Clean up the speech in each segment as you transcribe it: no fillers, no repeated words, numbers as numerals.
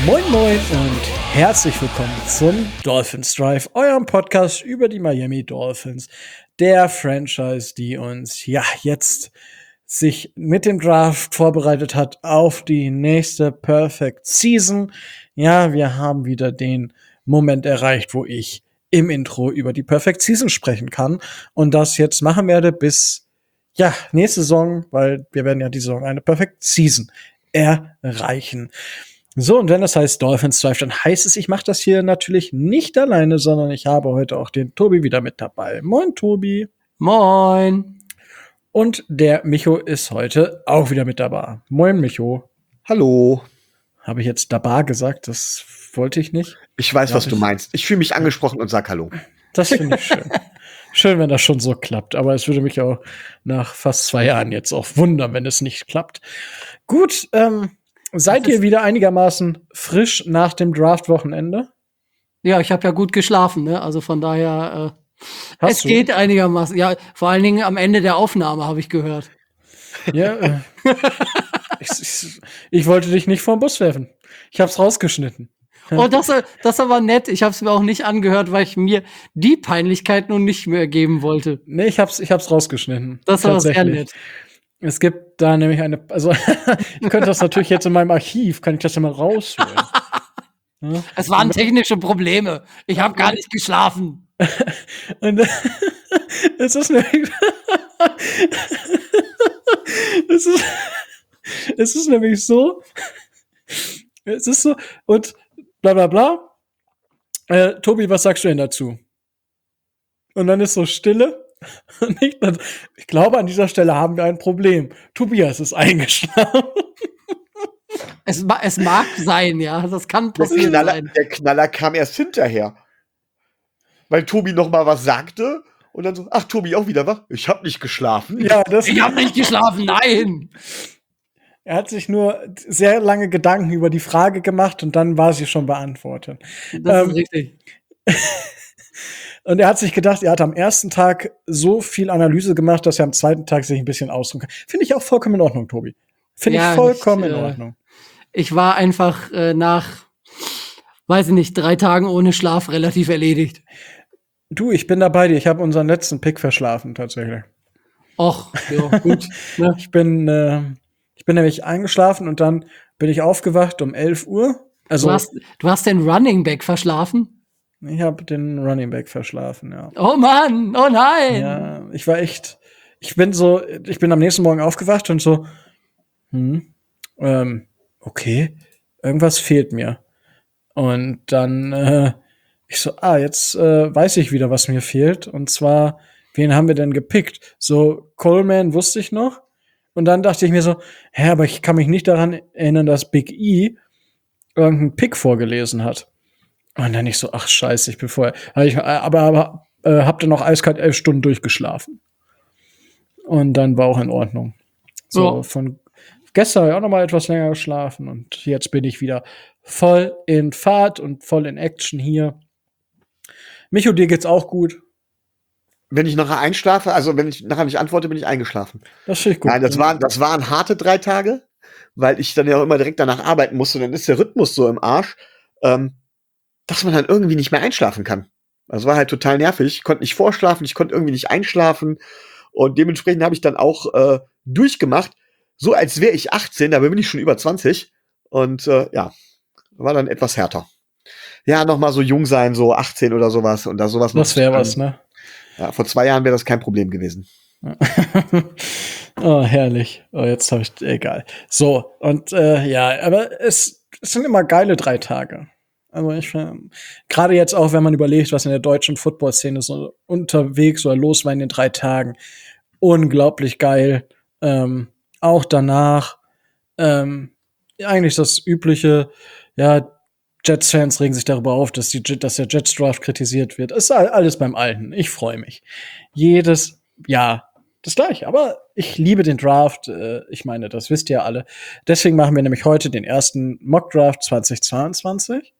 Moin Moin und herzlich willkommen zum Dolphins Drive, eurem Podcast über die Miami Dolphins, der Franchise, die uns jetzt sich mit dem Draft vorbereitet hat auf die nächste Perfect Season. Ja, wir haben wieder den Moment erreicht, wo ich im Intro über die Perfect Season sprechen kann und das jetzt machen werde bis nächste Saison, weil wir werden ja die Saison eine Perfect Season erreichen. So, und wenn das heißt Dolphins Drive, dann heißt es, ich mache das hier natürlich nicht alleine, sondern ich habe heute auch den Tobi wieder mit dabei. Moin, Tobi. Moin. Und der Micho ist heute auch wieder mit dabei. Moin, Micho. Hallo. Habe ich jetzt dabei gesagt? Das wollte ich nicht. Ich weiß, was du meinst. Ich fühle mich angesprochen und sag Hallo. Das finde ich schön. Schön, wenn das schon so klappt. Aber es würde mich auch nach fast 2 Jahren jetzt auch wundern, wenn es nicht klappt. Gut, seid ihr wieder einigermaßen frisch nach dem Draft-Wochenende? Ja, ich habe ja gut geschlafen, ne? Also von daher, Hast du? geht einigermaßen. Ja, vor allen Dingen am Ende der Aufnahme habe ich gehört. Ja, ich wollte dich nicht vom Bus werfen. Ich hab's rausgeschnitten. Oh, das war nett. Ich habe es mir auch nicht angehört, weil ich mir die Peinlichkeit nun nicht mehr geben wollte. Nee, ich hab's rausgeschnitten. Das war sehr nett. Es gibt da nämlich also ich könnte das natürlich jetzt in meinem Archiv, kann ich das ja mal rausholen. Ja? Es waren technische Probleme. Ich habe gar nicht geschlafen. Und es ist nämlich es ist nämlich so, es ist so und bla bla bla. Tobi, was sagst du denn dazu? Und dann ist so Stille. Und ich glaube, an dieser Stelle haben wir ein Problem. Tobias ist eingeschlafen. Es mag sein, ja. Das kann passieren sein. Der Knaller kam erst hinterher. Weil Tobi noch mal was sagte und dann so, ach, Tobi auch wieder wach? Ich habe nicht geschlafen. Ja, ich habe nicht geschlafen, nein! Er hat sich nur sehr lange Gedanken über die Frage gemacht und dann war sie schon beantwortet. Das ist richtig. Und er hat sich gedacht, er hat am ersten Tag so viel Analyse gemacht, dass er am zweiten Tag sich ein bisschen ausruhen kann. Finde ich auch vollkommen in Ordnung, Tobi. Finde ich vollkommen in Ordnung. Ich war einfach nach, weiß ich nicht, 3 Tagen ohne Schlaf relativ erledigt. Du, ich bin da bei dir. Ich habe unseren letzten Pick verschlafen, tatsächlich. Och, ja, gut. Ne? Ich bin nämlich eingeschlafen und dann bin ich aufgewacht um 11 Uhr. Also, du hast den Running Back verschlafen? Ich habe den Running Back verschlafen, ja. Oh Mann, oh nein! Ja, ich bin am nächsten Morgen aufgewacht und so, okay, irgendwas fehlt mir. Und dann, ich so, jetzt weiß ich wieder, was mir fehlt. Und zwar, wen haben wir denn gepickt? So, Coleman wusste ich noch. Und dann dachte ich mir so, aber ich kann mich nicht daran erinnern, dass Big E irgendeinen Pick vorgelesen hat. Und dann ich so, ach scheiße, ich bin vorher. Hab dann noch eiskalt 11 Stunden durchgeschlafen. Und dann war auch in Ordnung. So, von gestern habe ich auch noch mal etwas länger geschlafen und jetzt bin ich wieder voll in Fahrt und voll in Action hier. Micho, dir geht's auch gut? Wenn ich nachher einschlafe, also wenn ich nachher nicht antworte, bin ich eingeschlafen. Das finde ich gut. Nein, das waren harte 3 Tage, weil ich dann ja auch immer direkt danach arbeiten musste. Und dann ist der Rhythmus so im Arsch, dass man dann irgendwie nicht mehr einschlafen kann. Das war halt total nervig. Ich konnte nicht vorschlafen, ich konnte irgendwie nicht einschlafen. Und dementsprechend habe ich dann auch durchgemacht, so als wäre ich 18, dabei bin ich schon über 20. Und war dann etwas härter. Ja, noch mal so jung sein, so 18 oder sowas. Und da sowas. Das wäre was, ne? Ja, vor 2 Jahren wäre das kein Problem gewesen. Oh, herrlich. Oh, jetzt habe ich, egal. So, und aber es sind immer geile 3 Tage. Also ich finde, gerade jetzt auch, wenn man überlegt, was in der deutschen Football-Szene so unterwegs oder los war in den 3 Tagen, unglaublich geil. Auch danach, eigentlich das übliche, Jets-Fans regen sich darüber auf, dass der Jets-Draft kritisiert wird. Ist alles beim Alten. Ich freue mich. Jedes Jahr das Gleiche. Aber ich liebe den Draft. Ich meine, das wisst ihr alle. Deswegen machen wir nämlich heute den ersten Mock-Draft 2022.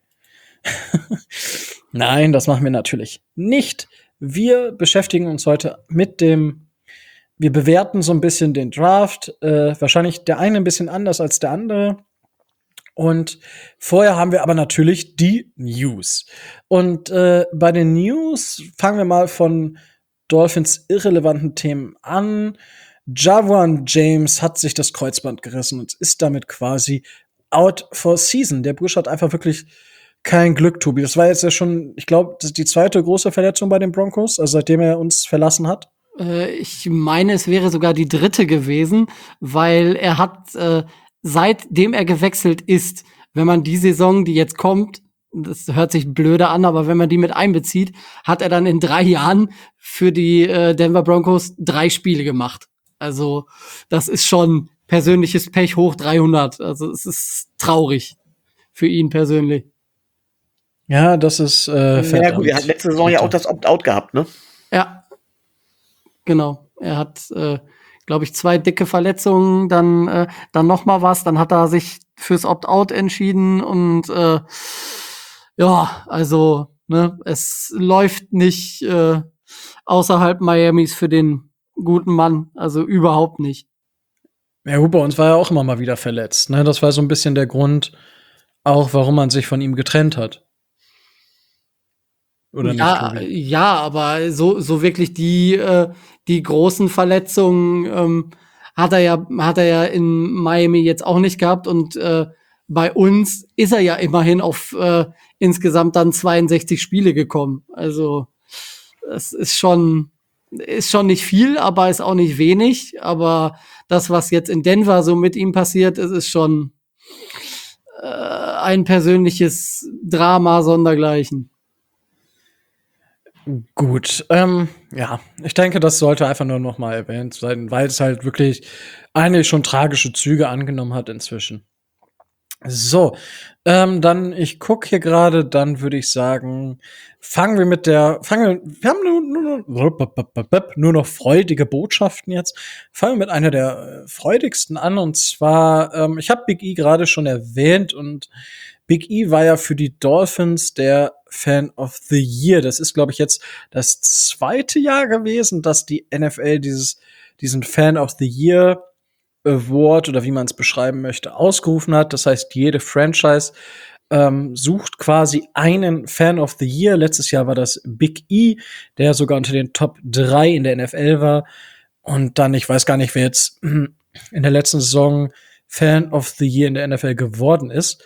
Nein, das machen wir natürlich nicht. Wir beschäftigen uns heute wir bewerten so ein bisschen den Draft. Wahrscheinlich der eine ein bisschen anders als der andere. Und vorher haben wir aber natürlich die News. Und bei den News fangen wir mal von Dolphins irrelevanten Themen an. Jawan James hat sich das Kreuzband gerissen und ist damit quasi out for season. Der Bursch hat einfach wirklich kein Glück, Tobi. Das war jetzt ja schon, ich glaube, das ist die zweite große Verletzung bei den Broncos, also seitdem er uns verlassen hat. Ich meine, es wäre sogar die dritte gewesen, weil er hat, seitdem er gewechselt ist, wenn man die Saison, die jetzt kommt, das hört sich blöde an, aber wenn man die mit einbezieht, hat er dann in 3 Jahren für die Denver Broncos 3 Spiele gemacht. Also das ist schon persönliches Pech hoch 300. Also es ist traurig für ihn persönlich. Ja, das ist Ja verdammt. gut, er hat letzte Saison ja auch das Opt-out gehabt, ne? Ja, genau. Er hat, glaube ich, 2 dicke Verletzungen, dann noch mal was, dann hat er sich fürs Opt-out entschieden und ja, also ne, es läuft nicht außerhalb Miamis für den guten Mann, also überhaupt nicht. Ja, gut, bei uns war er auch immer mal wieder verletzt. Ne? Das war so ein bisschen der Grund, auch warum man sich von ihm getrennt hat. Oder Ja, nicht, Tobi? ja, aber so wirklich die großen Verletzungen hat er ja in Miami jetzt auch nicht gehabt und bei uns ist er ja immerhin auf insgesamt dann 62 Spiele gekommen. Also es ist schon nicht viel, aber ist auch nicht wenig. Aber das, was jetzt in Denver so mit ihm passiert, ist schon ein persönliches Drama sondergleichen. Gut, ja, ich denke, das sollte einfach nur noch mal erwähnt sein, weil es halt wirklich eigentlich schon tragische Züge angenommen hat inzwischen. So, dann ich gucke hier gerade, dann würde ich sagen, wir haben nur noch freudige Botschaften jetzt. Fangen wir mit einer der freudigsten an und zwar, ich habe Big E gerade schon erwähnt und Big E war ja für die Dolphins der Fan of the Year. Das ist, glaube ich, jetzt das 2. Jahr gewesen, dass die NFL diesen Fan of the Year Award oder wie man es beschreiben möchte, ausgerufen hat. Das heißt, jede Franchise sucht quasi einen Fan of the Year. Letztes Jahr war das Big E, der sogar unter den Top 3 in der NFL war. Und dann, ich weiß gar nicht, wer jetzt in der letzten Saison Fan of the Year in der NFL geworden ist.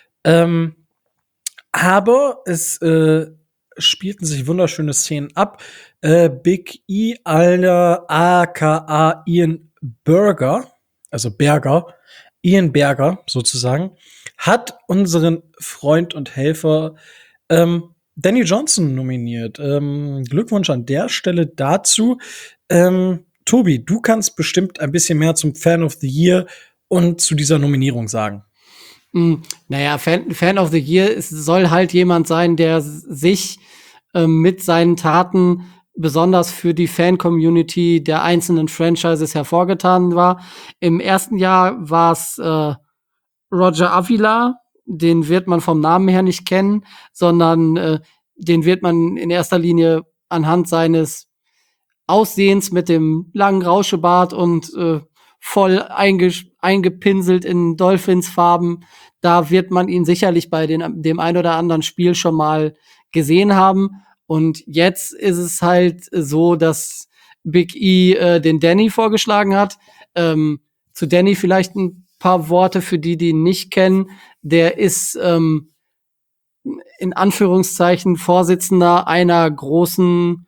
Aber es spielten sich wunderschöne Szenen ab. Big E, aka Ian Berger, also Ian Berger sozusagen, hat unseren Freund und Helfer Danny Johnson nominiert. Glückwunsch an der Stelle dazu. Tobi, du kannst bestimmt ein bisschen mehr zum Fan of the Year und zu dieser Nominierung sagen. Naja, Fan of the Year soll halt jemand sein, der sich mit seinen Taten besonders für die Fan-Community der einzelnen Franchises hervorgetan war. Im ersten Jahr war es Roger Avila, den wird man vom Namen her nicht kennen, sondern den wird man in erster Linie anhand seines Aussehens mit dem langen Rauschebart und voll eingepinselt in Dolphins-Farben. Da wird man ihn sicherlich bei dem ein oder anderen Spiel schon mal gesehen haben. Und jetzt ist es halt so, dass Big E den Danny vorgeschlagen hat. Zu Danny vielleicht ein paar Worte für die ihn nicht kennen. Der ist in Anführungszeichen Vorsitzender einer großen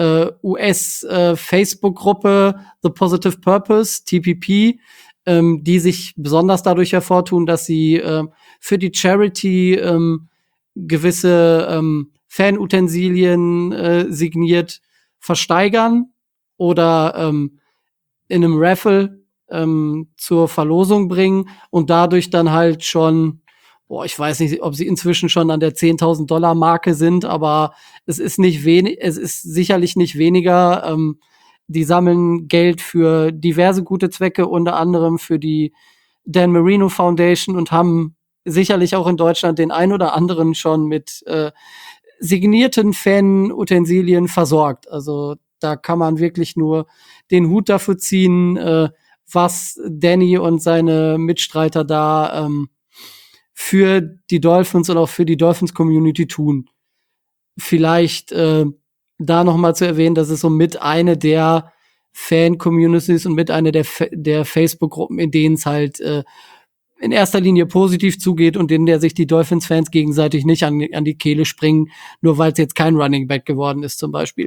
US-Facebook-Gruppe The Positive Purpose, TPP, die sich besonders dadurch hervortun, dass sie für die Charity gewisse Fanutensilien signiert versteigern oder in einem Raffle zur Verlosung bringen und dadurch dann halt schon, ich weiß nicht, ob sie inzwischen schon an der $10.000 Marke sind, aber es ist sicherlich nicht weniger. Die sammeln Geld für diverse gute Zwecke, unter anderem für die Dan Marino Foundation und haben sicherlich auch in Deutschland den ein oder anderen schon mit signierten Fan-Utensilien versorgt. Also da kann man wirklich nur den Hut dafür ziehen, was Danny und seine Mitstreiter da für die Dolphins und auch für die Dolphins-Community tun. Vielleicht da noch mal zu erwähnen, dass es so mit eine der Fan-Communities und mit einer der Facebook-Gruppen, in denen es halt in erster Linie positiv zugeht und in der sich die Dolphins-Fans gegenseitig nicht an die Kehle springen, nur weil es jetzt kein Running Back geworden ist zum Beispiel.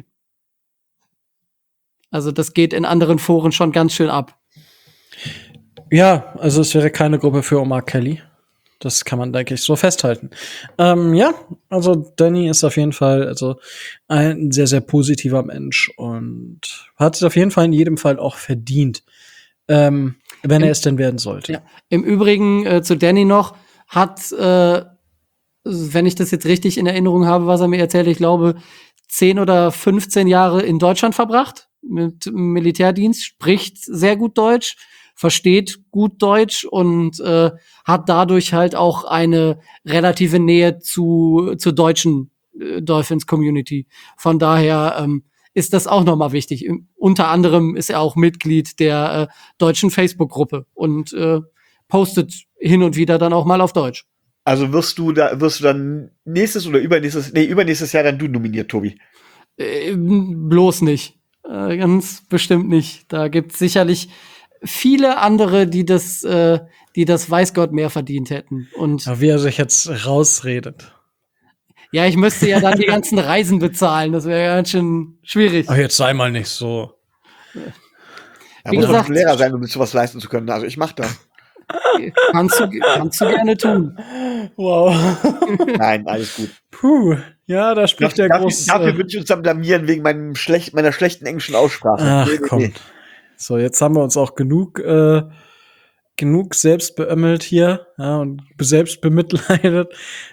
Also das geht in anderen Foren schon ganz schön ab. Ja, also es wäre keine Gruppe für Omar Kelly. Das kann man, denke ich, so festhalten. Ja, also Danny ist auf jeden Fall also ein sehr, sehr positiver Mensch und hat es auf jeden Fall in jedem Fall auch verdient, wenn er es denn werden sollte. Ja. Im Übrigen zu Danny noch, hat, wenn ich das jetzt richtig in Erinnerung habe, was er mir erzählt, ich glaube, 10 oder 15 Jahre in Deutschland verbracht mit Militärdienst, spricht sehr gut Deutsch, versteht gut Deutsch und hat dadurch halt auch eine relative Nähe zur deutschen Dolphins-Community. Von daher ist das auch nochmal wichtig. Unter anderem ist er auch Mitglied der deutschen Facebook-Gruppe und postet hin und wieder dann auch mal auf Deutsch. Also wirst du dann übernächstes Jahr dann du nominiert, Tobi? Bloß nicht. Ganz bestimmt nicht. Da gibt's sicherlich viele andere, die das weiß Gott mehr verdient hätten. Und ja, wie er sich jetzt rausredet. ja, ich müsste ja dann die ganzen Reisen bezahlen. Das wäre ganz schön schwierig. Ach, jetzt sei mal nicht so. Da Wie muss man gesagt, Lehrer sein, um sowas leisten zu können. Also ich mach das. kannst du gerne tun. Wow. Nein, alles gut. Puh. Ja, da spricht der große. Dafür würde ich uns dann blamieren wegen meiner schlechten englischen Aussprache. Ach, komm. So, jetzt haben wir uns auch genug selbst beömmelt hier, ja, und selbst bemitleidet.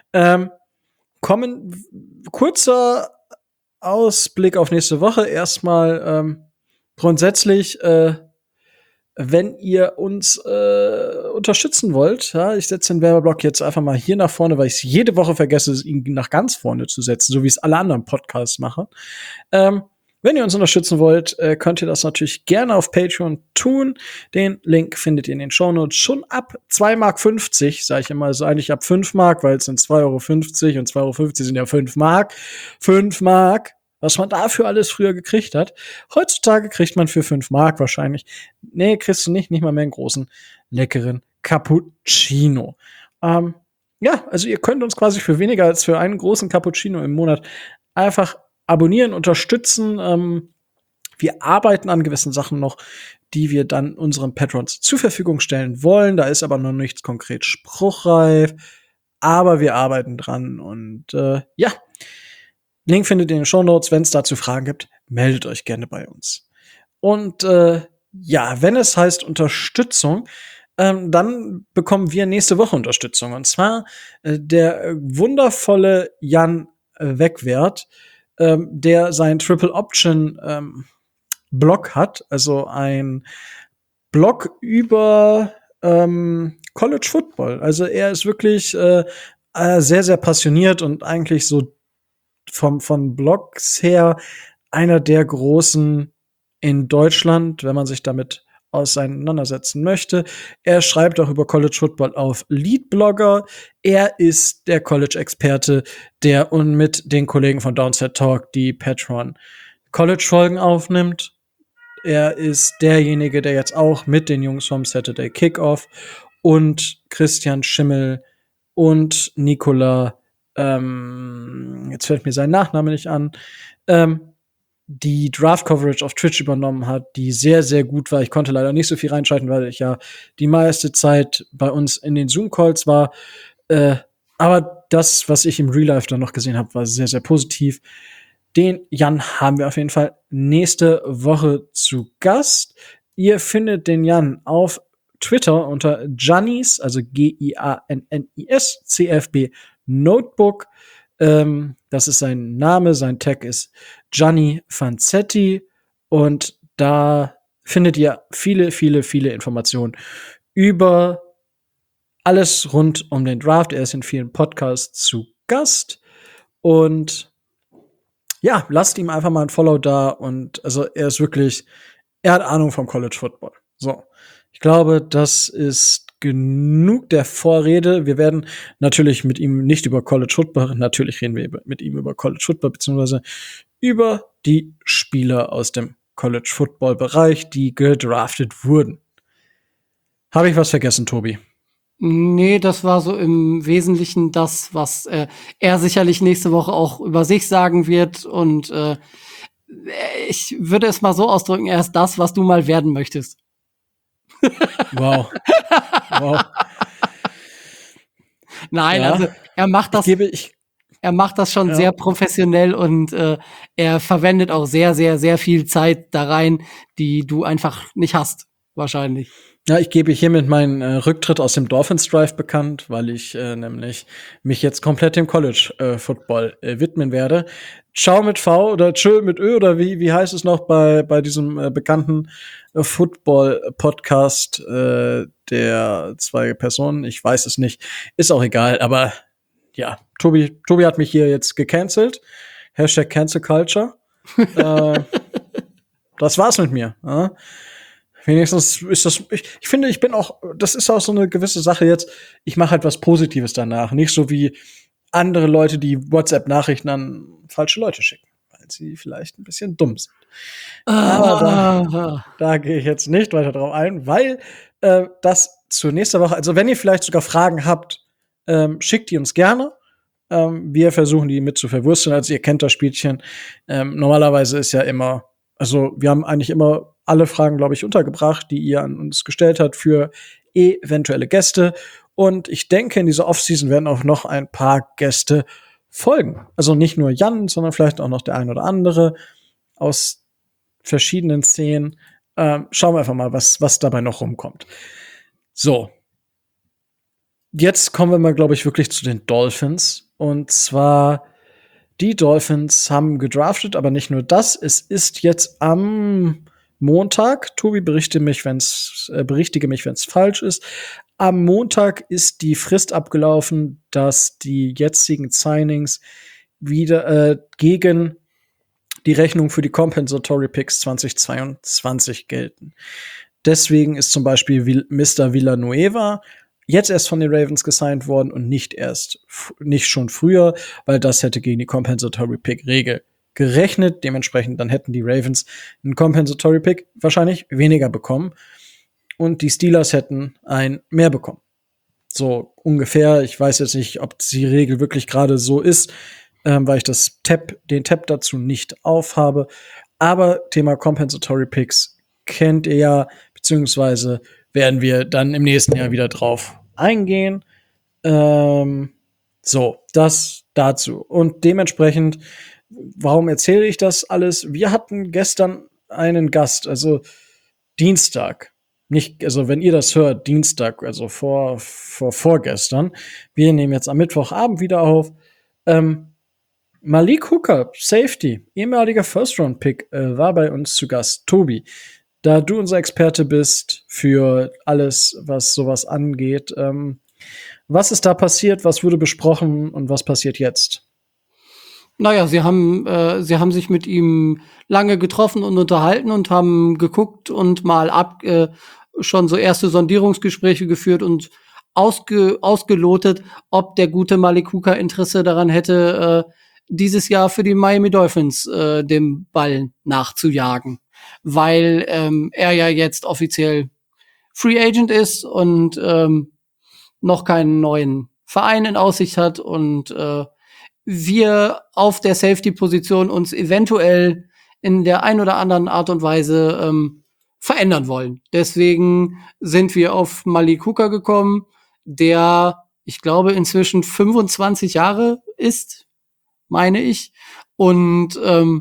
Kurzer Ausblick auf nächste Woche. Erstmal grundsätzlich, wenn ihr uns unterstützen wollt, ja, ich setze den Werbeblock jetzt einfach mal hier nach vorne, weil ich es jede Woche vergesse, ihn nach ganz vorne zu setzen, so wie es alle anderen Podcasts machen. Wenn ihr uns unterstützen wollt, könnt ihr das natürlich gerne auf Patreon tun. Den Link findet ihr in den Shownotes schon ab 2,50 Mark, sage ich immer, also eigentlich ab 5 Mark, weil es sind 2,50 Euro und 2,50 Euro sind ja 5 Mark. 5 Mark, was man dafür alles früher gekriegt hat. Heutzutage kriegt man für 5 Mark wahrscheinlich. Nee, kriegst du nicht mal mehr einen großen, leckeren Cappuccino. Ja, also ihr könnt uns quasi für weniger als für einen großen Cappuccino im Monat einfach abonnieren, unterstützen. Wir arbeiten an gewissen Sachen noch, die wir dann unseren Patrons zur Verfügung stellen wollen. Da ist aber noch nichts konkret spruchreif, aber wir arbeiten dran. Und ja, Link findet ihr in den Shownotes. Wenn es dazu Fragen gibt, meldet euch gerne bei uns. Und ja, wenn es heißt Unterstützung, dann bekommen wir nächste Woche Unterstützung. Und zwar der wundervolle Jan Wegwert, der sein Triple Option Blog hat, also ein Blog über College Football. Also er ist wirklich sehr, sehr passioniert und eigentlich so von Blogs her einer der großen in Deutschland, wenn man sich damit auseinandersetzen möchte. Er schreibt auch über College Football auf Leadblogger. Er ist der College-Experte, der und mit den Kollegen von Downset Talk die Patreon College-Folgen aufnimmt. Er ist derjenige, der jetzt auch mit den Jungs vom Saturday Kickoff und Christian Schimmel und Nicola, jetzt fällt mir sein Nachname nicht an, die Draft-Coverage auf Twitch übernommen hat, die sehr, sehr gut war. Ich konnte leider nicht so viel reinschalten, weil ich ja die meiste Zeit bei uns in den Zoom-Calls war. Aber das, was ich im Real Life dann noch gesehen habe, war sehr, sehr positiv. Den Jan haben wir auf jeden Fall nächste Woche zu Gast. Ihr findet den Jan auf Twitter unter Giannis, also Giannis, CFB Notebook. Das ist sein Name, sein Tag ist Gianni Fanzetti und da findet ihr viele, viele, viele Informationen über alles rund um den Draft. Er ist in vielen Podcasts zu Gast und ja, lasst ihm einfach mal ein Follow da und also er hat Ahnung vom College Football. So, ich glaube, das ist genug der Vorrede. Wir werden natürlich mit ihm nicht über College Football, natürlich reden wir mit ihm über College Football, beziehungsweise über die Spieler aus dem College Football Bereich, die gedraftet wurden. Habe ich was vergessen, Tobi? Nee, das war so im Wesentlichen das, was er sicherlich nächste Woche auch über sich sagen wird. Und ich würde es mal so ausdrücken, er ist das, was du mal werden möchtest. Wow. Wow. Nein, Ja. also er macht das. Er macht das schon sehr professionell und er verwendet auch sehr, sehr, sehr viel Zeit da rein, die du einfach nicht hast, wahrscheinlich. Ja, ich gebe hiermit meinen Rücktritt aus dem Dolphins Drive bekannt, weil ich nämlich mich jetzt komplett dem College Football widmen werde. Ciao mit V oder Tschö mit Ö oder wie heißt es noch bei diesem bekannten Football-Podcast der 2 Personen? Ich weiß es nicht. Ist auch egal, aber ja, Tobi hat mich hier jetzt gecancelt. Hashtag Cancel Culture. Das war's mit mir. Ja? Wenigstens ist das, ich finde, ich bin auch, das ist auch so eine gewisse Sache jetzt, ich mache halt was Positives danach. Nicht so wie andere Leute, die WhatsApp-Nachrichten an falsche Leute schicken, weil sie vielleicht ein bisschen dumm sind. Aber da gehe ich jetzt nicht weiter drauf ein, weil das zur nächsten Woche, also wenn ihr vielleicht sogar Fragen habt, schickt die uns gerne. Wir versuchen die mit zu verwursteln. Also ihr kennt das Spielchen. Normalerweise ist ja immer, also wir haben eigentlich immer alle Fragen, glaube ich, untergebracht, die ihr an uns gestellt habt für eventuelle Gäste. Und ich denke, in dieser Offseason werden auch noch ein paar Gäste folgen. Also nicht nur Jan, sondern vielleicht auch noch der ein oder andere aus verschiedenen Szenen. Schauen wir einfach mal, was dabei noch rumkommt. So. Jetzt kommen wir mal, glaube ich, wirklich zu den Dolphins. Und zwar, die Dolphins haben gedraftet, aber nicht nur das. Es ist jetzt am Montag, Tobi, berichtige mich, wenn es falsch ist. Am Montag ist die Frist abgelaufen, dass die jetzigen Signings wieder gegen die Rechnung für die Compensatory Picks 2022 gelten. Deswegen ist zum Beispiel Mr. Villanueva jetzt erst von den Ravens gesigned worden und nicht schon früher, weil das hätte gegen die Compensatory Pick Regel gerechnet. Dementsprechend dann hätten die Ravens einen Compensatory Pick wahrscheinlich weniger bekommen und die Steelers hätten ein mehr bekommen. So ungefähr. Ich weiß jetzt nicht, ob die Regel wirklich gerade so ist, weil ich den Tab dazu nicht aufhabe. Aber Thema Compensatory Picks kennt ihr ja, beziehungsweise werden wir dann im nächsten Jahr wieder drauf eingehen. So, das dazu. Und dementsprechend, warum erzähle ich das alles? Wir hatten gestern einen Gast, also Dienstag. Nicht, also wenn ihr das hört, Dienstag, also vorgestern. Wir nehmen jetzt am Mittwochabend wieder auf. Malik Hooker, Safety, ehemaliger First-Round-Pick, war bei uns zu Gast. Tobi, da du unser Experte bist für alles, was sowas angeht, was ist da passiert, was wurde besprochen und was passiert jetzt? Naja, sie haben sich mit ihm lange getroffen und unterhalten und haben geguckt und mal schon so erste Sondierungsgespräche geführt und ausgelotet, ob der gute Malik Hooker Interesse daran hätte, dieses Jahr für die Miami Dolphins dem Ball nachzujagen. Weil er ja jetzt offiziell Free Agent ist und noch keinen neuen Verein in Aussicht hat und wir auf der Safety-Position uns eventuell in der ein oder anderen Art und Weise verändern wollen. Deswegen sind wir auf Malik Hooker gekommen, der, ich glaube, inzwischen 25 Jahre ist, meine ich, und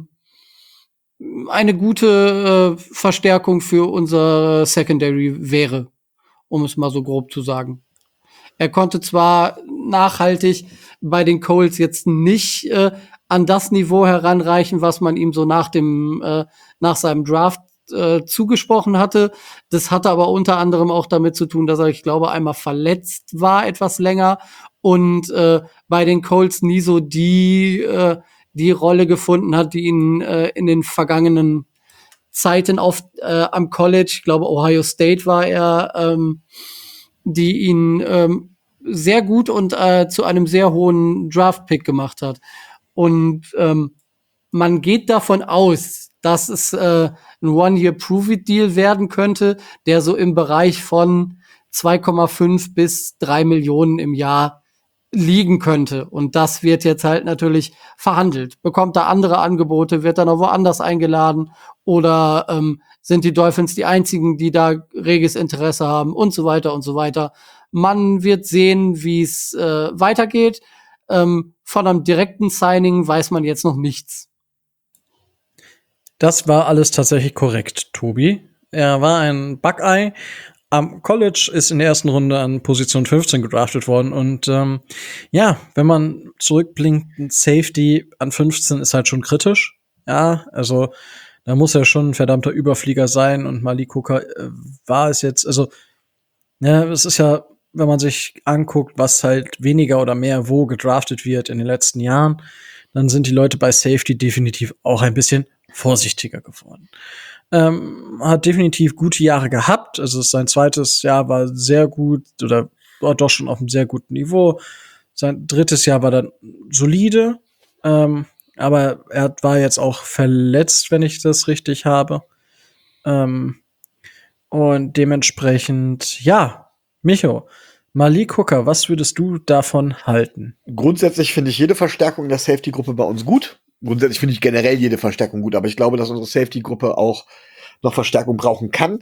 eine gute Verstärkung für unser Secondary wäre, um es mal so grob zu sagen. Er konnte zwar nachhaltig bei den Colts jetzt nicht an das Niveau heranreichen, was man ihm so nach seinem Draft zugesprochen hatte. Das hatte aber unter anderem auch damit zu tun, dass er, ich glaube, einmal verletzt war, etwas länger und bei den Colts nie so die Rolle gefunden hat, die ihn in den vergangenen Zeiten am College, ich glaube Ohio State war er, die ihn sehr gut und zu einem sehr hohen Draft-Pick gemacht hat. Und man geht davon aus, dass es ein One-Year-Prove-It-Deal werden könnte, der so im Bereich von 2,5 bis 3 Millionen im Jahr liegen könnte. Und das wird jetzt halt natürlich verhandelt. Bekommt er andere Angebote, wird er noch woanders eingeladen oder sind die Dolphins die einzigen, die da reges Interesse haben und so weiter und so weiter. Man wird sehen, wie es weitergeht. Von einem direkten Signing weiß man jetzt noch nichts. Das war alles tatsächlich korrekt, Tobi. Er war ein Buckeye. Am College ist in der ersten Runde an Position 15 gedraftet worden. Und ja, wenn man zurückblinkt, ein Safety an 15 ist halt schon kritisch. Ja, also da muss er schon ein verdammter Überflieger sein. Und Malik Hooker war es jetzt, also ja, es ist ja, wenn man sich anguckt, was halt weniger oder mehr wo gedraftet wird in den letzten Jahren, dann sind die Leute bei Safety definitiv auch ein bisschen vorsichtiger geworden. Hat definitiv gute Jahre gehabt. Also sein zweites Jahr war sehr gut oder war doch schon auf einem sehr guten Niveau. Sein drittes Jahr war dann solide. Aber er war jetzt auch verletzt, wenn ich das richtig habe. Und dementsprechend, ja, Micho, Malik Hooker, was würdest du davon halten? Grundsätzlich finde ich jede Verstärkung der Safety-Gruppe bei uns gut. Grundsätzlich finde ich generell jede Verstärkung gut, aber ich glaube, dass unsere Safety-Gruppe auch noch Verstärkung brauchen kann.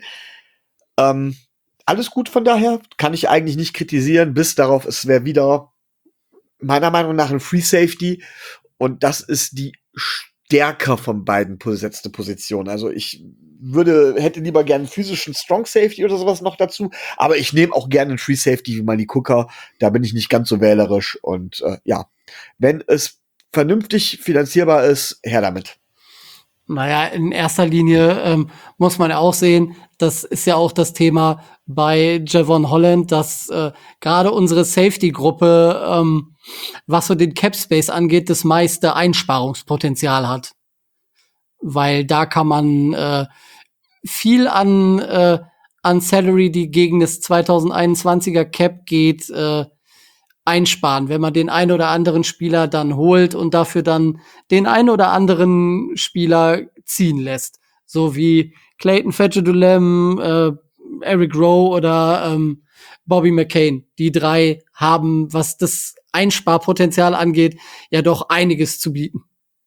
Alles gut von daher, kann ich eigentlich nicht kritisieren, bis darauf, es wäre wieder meiner Meinung nach ein Free Safety und das ist die stärker von beiden besetzte Position. Also ich hätte lieber gerne einen physischen Strong Safety oder sowas noch dazu, aber ich nehme auch gerne einen Free Safety wie Malik Hooker, da bin ich nicht ganz so wählerisch und ja, wenn es vernünftig finanzierbar ist, her damit. Naja, in erster Linie muss man ja auch sehen, das ist ja auch das Thema bei Javon Holland, dass gerade unsere Safety-Gruppe, was so den Cap-Space angeht, das meiste Einsparungspotenzial hat. Weil da kann man viel an Salary, die gegen das 2021er Cap geht, einsparen, wenn man den einen oder anderen Spieler dann holt und dafür dann den einen oder anderen Spieler ziehen lässt. So wie Clayton Fedulem, Eric Rowe oder Bobby McCain. Die drei haben, was das Einsparpotenzial angeht, ja doch einiges zu bieten.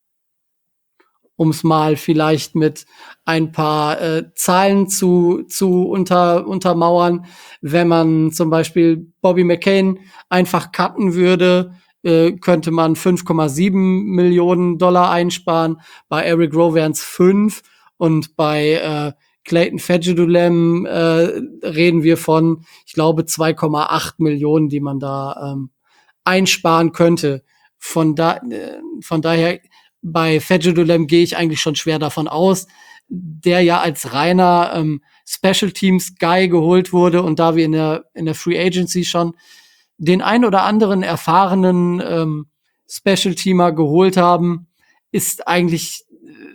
Um es mal vielleicht mit ein paar Zahlen zu untermauern. Wenn man zum Beispiel Bobby McCain einfach cutten würde, könnte man 5,7 Millionen Dollar einsparen. Bei Eric Rowe wären es 5 und bei Clayton Fedulem reden wir von, ich glaube, 2,8 Millionen, die man da einsparen könnte. Von daher bei Fedulem gehe ich eigentlich schon schwer davon aus, der ja als reiner Special Teams Guy geholt wurde und da wir in der Free Agency schon den ein oder anderen erfahrenen Special Teamer geholt haben, ist eigentlich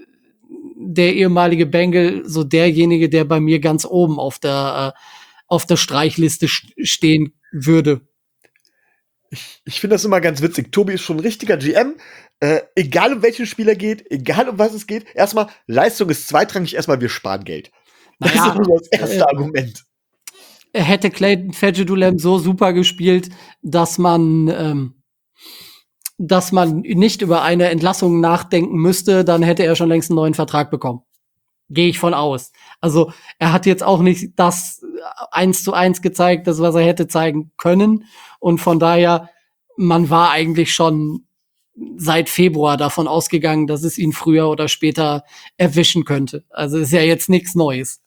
der ehemalige Bengal so derjenige, der bei mir ganz oben auf der Streichliste stehen würde. Ich finde das immer ganz witzig. Tobi ist schon ein richtiger GM. Egal um welchen Spieler geht, egal um was es geht, erstmal, Leistung ist zweitrangig, erstmal wir sparen Geld. Das ist immer das erste Argument. Er hätte Clayton Fedulem so super gespielt, dass man nicht über eine Entlassung nachdenken müsste, dann hätte er schon längst einen neuen Vertrag bekommen. Gehe ich von aus. Also er hat jetzt auch nicht das 1:1 gezeigt, das was er hätte zeigen können. Und von daher, man war eigentlich schon seit Februar davon ausgegangen, dass es ihn früher oder später erwischen könnte. Also ist ja jetzt nichts Neues.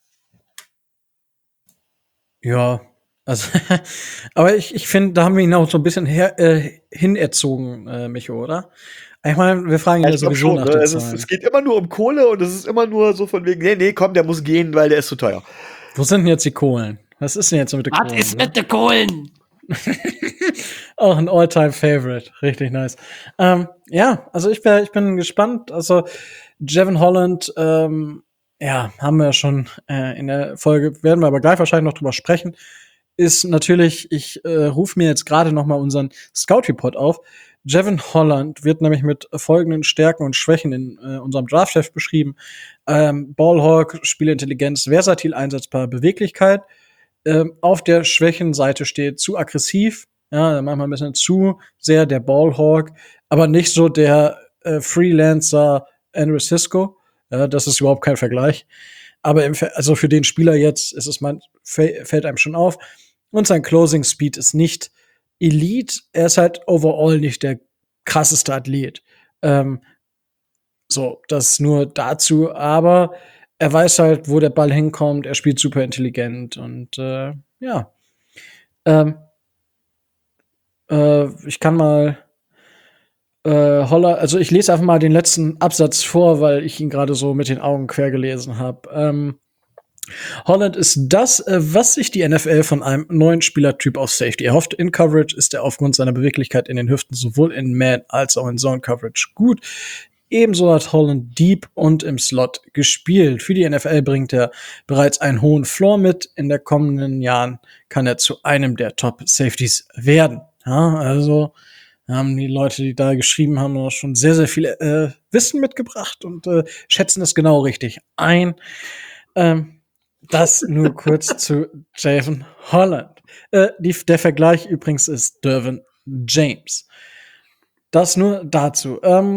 Ja, also, aber ich finde, da haben wir ihn auch so ein bisschen hinerzogen, Micho, oder? Ich meine, wir fragen ihn ja sowieso schon, nach ne? den Es Zahlen. geht immer nur um Kohle und es ist immer nur so von wegen, nee, komm, der muss gehen, weil der ist zu teuer. Wo sind denn jetzt die Kohlen? Was ist denn jetzt mit den Kohlen? Was ist mit den Kohlen? Auch ein All-Time-Favorite. Richtig nice. Ja, also ich bin gespannt. Also Javon Holland, ja, haben wir schon in der Folge, werden wir aber gleich wahrscheinlich noch drüber sprechen, ist natürlich, ich rufe mir jetzt gerade noch mal unseren Scout-Report auf. Jevon Holland wird nämlich mit folgenden Stärken und Schwächen in unserem Draft-Heft beschrieben. Ballhawk, Spielintelligenz, versatil einsetzbar, Beweglichkeit. Auf der Schwächenseite steht zu aggressiv, ja, manchmal ein bisschen zu sehr der Ballhawk, aber nicht so der Freelancer Andrew Sisko. Ja, das ist überhaupt kein Vergleich. Aber also für den Spieler jetzt ist es fällt einem schon auf. Und sein Closing Speed ist nicht Elite. Er ist halt overall nicht der krasseste Athlet. So, das nur dazu. Aber er weiß halt, wo der Ball hinkommt. Er spielt super intelligent und ja. Ich kann mal also ich lese einfach mal den letzten Absatz vor, weil ich ihn gerade so mit den Augen quer gelesen habe. Holland ist das, was sich die NFL von einem neuen Spielertyp auf Safety erhofft. In Coverage ist er aufgrund seiner Beweglichkeit in den Hüften sowohl in Man- als auch in Zone-Coverage gut. Ebenso hat Holland Deep und im Slot gespielt. Für die NFL bringt er bereits einen hohen Floor mit. In den kommenden Jahren kann er zu einem der Top-Safeties werden. Ja, also haben die Leute, die da geschrieben haben, auch schon sehr, sehr viel Wissen mitgebracht und schätzen es genau richtig ein. Das nur kurz zu Jevon Holland. Der Vergleich übrigens ist Derwin James. Das nur dazu.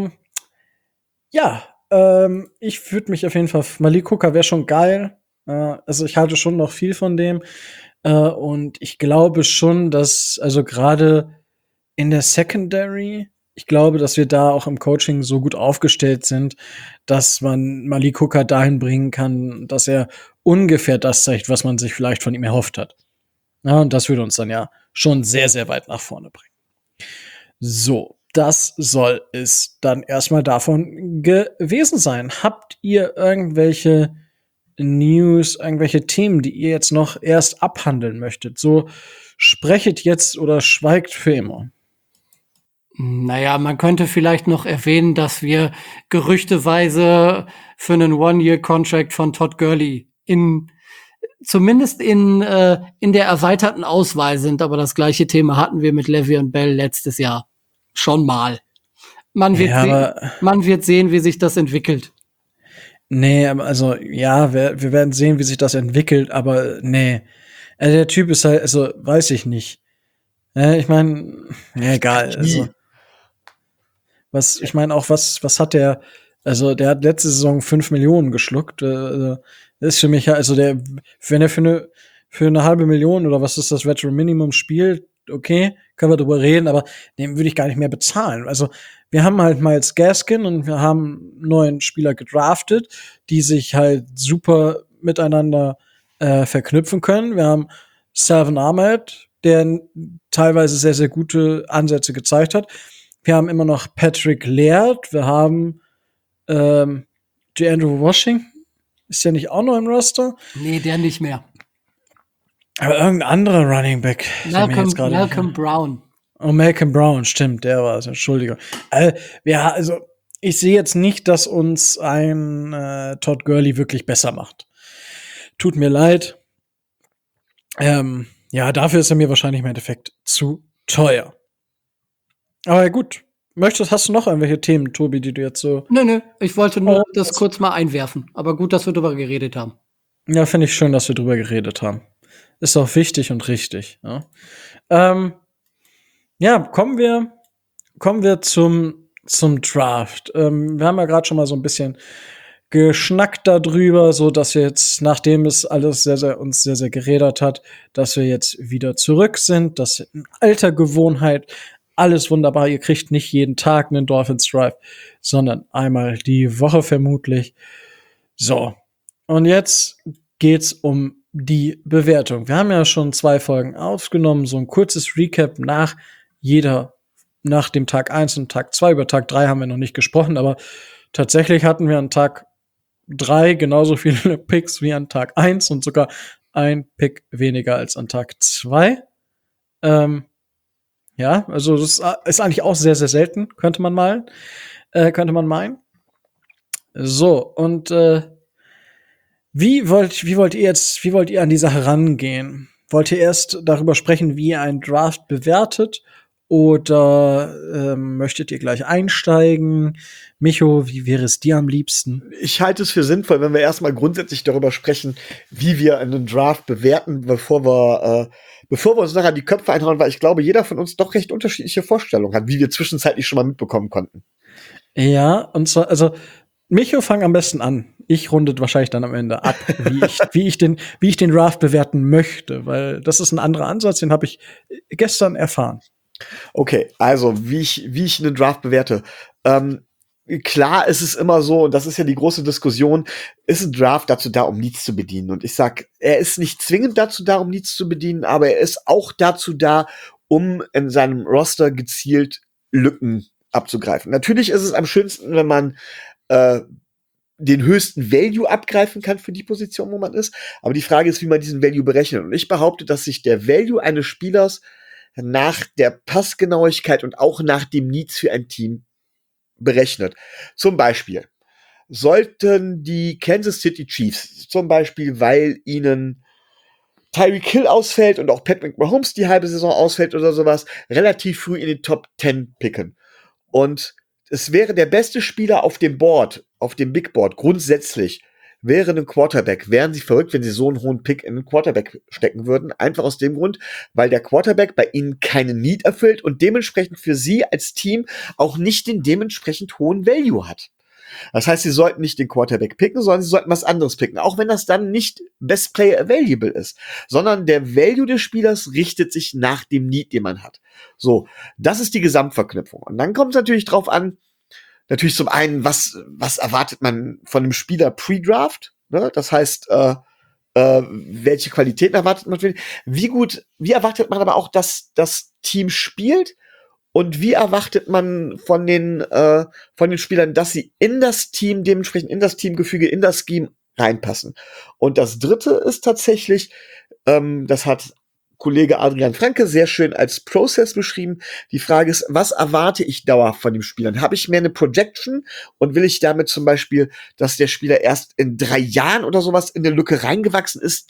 Ich würde mich auf jeden Fall, Malik Hooker wäre schon geil. Also ich halte schon noch viel von dem. Und ich glaube schon, dass, also gerade in der Secondary, ich glaube, dass wir da auch im Coaching so gut aufgestellt sind, dass man Malik Hooker dahin bringen kann, dass er ungefähr das zeigt, was man sich vielleicht von ihm erhofft hat. Ja, und das würde uns dann ja schon sehr, sehr weit nach vorne bringen. So, das soll es dann erstmal davon gewesen sein. Habt ihr irgendwelche News, irgendwelche Themen, die ihr jetzt noch erst abhandeln möchtet? So, sprechet jetzt oder schweigt für immer. Naja, man könnte vielleicht noch erwähnen, dass wir gerüchteweise für einen One-Year-Contract von Todd Gurley zumindest in der erweiterten Auswahl sind, aber das gleiche Thema hatten wir mit Le'Veon Bell letztes Jahr schon mal. Man wird sehen, wie sich das entwickelt. Nee, also ja, wir werden sehen, wie sich das entwickelt, aber nee. Also, der Typ ist halt, also weiß ich nicht. Ich meine, egal. Also, ich meine auch, was hat der, also der hat letzte Saison 5 Millionen geschluckt. Das ist für mich, also wenn er für eine halbe Million oder was ist das Veteran Minimum spielt, okay, können wir drüber reden, aber den würde ich gar nicht mehr bezahlen. Also wir haben halt Myles Gaskin und wir haben einen neuen Spieler gedraftet, die sich halt super miteinander verknüpfen können. Wir haben Salvon Ahmed, der teilweise sehr, sehr gute Ansätze gezeigt hat. Wir haben immer noch Patrick Laird. Wir haben Andrew Washington. Ist der nicht auch noch im Roster? Nee, der nicht mehr. Aber irgendein anderer Running Back. Malcolm Brown. Oh, Malcolm Brown, stimmt, der war es. Entschuldigung. Ja, also ich sehe jetzt nicht, dass uns ein Todd Gurley wirklich besser macht. Tut mir leid. Ja, dafür ist er mir wahrscheinlich im Endeffekt zu teuer. Aber gut. Hast du noch irgendwelche Themen, Tobi, die du jetzt so. Nö, ich wollte nur das kurz mal einwerfen. Aber gut, dass wir drüber geredet haben. Ja, finde ich schön, dass wir drüber geredet haben. Ist auch wichtig und richtig. Ja, kommen wir zum Draft. Wir haben ja gerade schon mal so ein bisschen geschnackt darüber, so dass wir jetzt, nachdem es alles uns sehr, sehr gerädert hat, dass wir jetzt wieder zurück sind. Das ist eine alte Gewohnheit. Alles wunderbar. Ihr kriegt nicht jeden Tag einen Dolphins Drive, sondern einmal die Woche vermutlich. So. Und jetzt geht's um die Bewertung. Wir haben ja schon 2 Folgen aufgenommen, so ein kurzes Recap nach dem Tag 1 und Tag 2. Über Tag 3 haben wir noch nicht gesprochen, aber tatsächlich hatten wir an Tag 3 genauso viele Picks wie an Tag 1 und sogar ein Pick weniger als an Tag 2. Ja, also das ist eigentlich auch sehr, sehr selten, könnte man meinen. So, und wie wollt ihr an die Sache rangehen? wollt ihr erst darüber sprechen, wie ihr einen Draft bewertet? Oder möchtet ihr gleich einsteigen? Micho, wie wäre es dir am liebsten? Ich halte es für sinnvoll, wenn wir erstmal grundsätzlich darüber sprechen, wie wir einen Draft bewerten, bevor wir uns nachher die Köpfe einhauen, weil ich glaube, jeder von uns doch recht unterschiedliche Vorstellungen hat, wie wir zwischenzeitlich schon mal mitbekommen konnten. Ja, und zwar, also Micho, fang am besten an. Ich rundet wahrscheinlich dann am Ende ab, wie ich den Draft bewerten möchte, weil das ist ein anderer Ansatz, den habe ich gestern erfahren. Okay, also wie ich einen Draft bewerte. Klar ist es immer so, und das ist ja die große Diskussion, ist ein Draft dazu da, um Needs zu bedienen? Und ich sag, er ist nicht zwingend dazu da, um Needs zu bedienen, aber er ist auch dazu da, um in seinem Roster gezielt Lücken abzugreifen. Natürlich ist es am schönsten, wenn man den höchsten Value abgreifen kann für die Position, wo man ist. Aber die Frage ist, wie man diesen Value berechnet. Und ich behaupte, dass sich der Value eines Spielers nach der Passgenauigkeit und auch nach dem Needs für ein Team berechnet. Zum Beispiel sollten die Kansas City Chiefs, zum Beispiel, weil ihnen Tyreek Hill ausfällt und auch Patrick Mahomes die halbe Saison ausfällt oder sowas, relativ früh in den Top 10 picken. Und es wäre der beste Spieler auf dem Board, auf dem Big Board, grundsätzlich, wäre ein Quarterback. Wären sie verrückt, wenn sie so einen hohen Pick in einen Quarterback stecken würden? Einfach aus dem Grund, weil der Quarterback bei ihnen keinen Need erfüllt und dementsprechend für sie als Team auch nicht den dementsprechend hohen Value hat. Das heißt, sie sollten nicht den Quarterback picken, sondern sie sollten was anderes picken. Auch wenn das dann nicht Best Player Available ist, sondern der Value des Spielers richtet sich nach dem Need, den man hat. So, das ist die Gesamtverknüpfung. Und dann kommt es natürlich drauf an, natürlich zum einen, was erwartet man von einem Spieler pre-Draft? Ne? Das heißt, welche Qualitäten erwartet man? Wie erwartet man aber auch, dass das Team spielt? Und wie erwartet man von den Spielern, dass sie in das Team, dementsprechend in das Teamgefüge, in das Scheme reinpassen? Und das Dritte ist tatsächlich, das hat Kollege Adrian Franke sehr schön als Process beschrieben. Die Frage ist, was erwarte ich dauerhaft von dem Spieler? Habe ich mehr eine Projection und will ich damit zum Beispiel, dass der Spieler erst in 3 Jahren oder sowas in eine Lücke reingewachsen ist,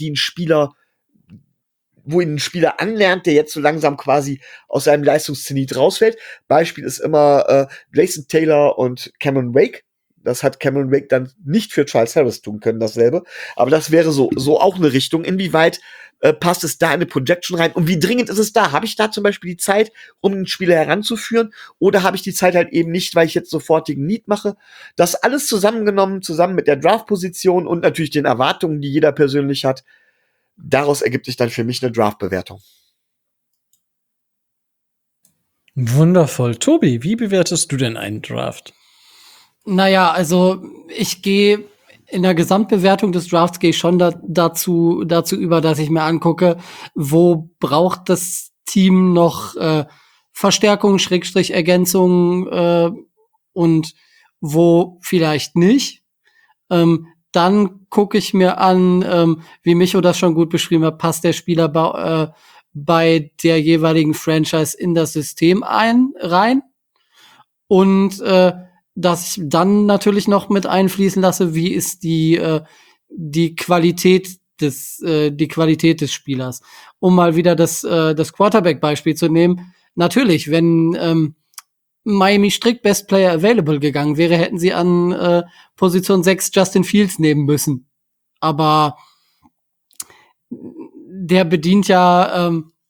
wo ihn ein Spieler anlernt, der jetzt so langsam quasi aus seinem Leistungszenit rausfällt. Beispiel ist immer Jason Taylor und Cameron Wake. Das hat Cameron Wake dann nicht für Charles Harris tun können, dasselbe. Aber das wäre so auch eine Richtung. Inwieweit passt es da in eine Projection rein? Und wie dringend ist es da? Habe ich da zum Beispiel die Zeit, um den Spieler heranzuführen? Oder habe ich die Zeit halt eben nicht, weil ich jetzt sofortigen Need mache? Das alles zusammengenommen, zusammen mit der Draft-Position und natürlich den Erwartungen, die jeder persönlich hat. Daraus ergibt sich dann für mich eine Draft-Bewertung. Wundervoll. Tobi, wie bewertest du denn einen Draft? Naja, also ich gehe in der Gesamtbewertung des Drafts gehe ich schon dazu über, dass ich mir angucke, wo braucht das Team noch Verstärkung, Schrägstrich Ergänzung und wo vielleicht nicht. Dann gucke ich mir an, wie Micho das schon gut beschrieben hat, passt der Spieler bei der jeweiligen Franchise in das System rein. Und dass ich dann natürlich noch mit einfließen lasse, wie ist die Qualität des Spielers. Um mal wieder das Quarterback-Beispiel zu nehmen. Natürlich, wenn Miami strikt Best Player Available gegangen wäre, hätten sie an Position 6 Justin Fields nehmen müssen. Aber der bedient ja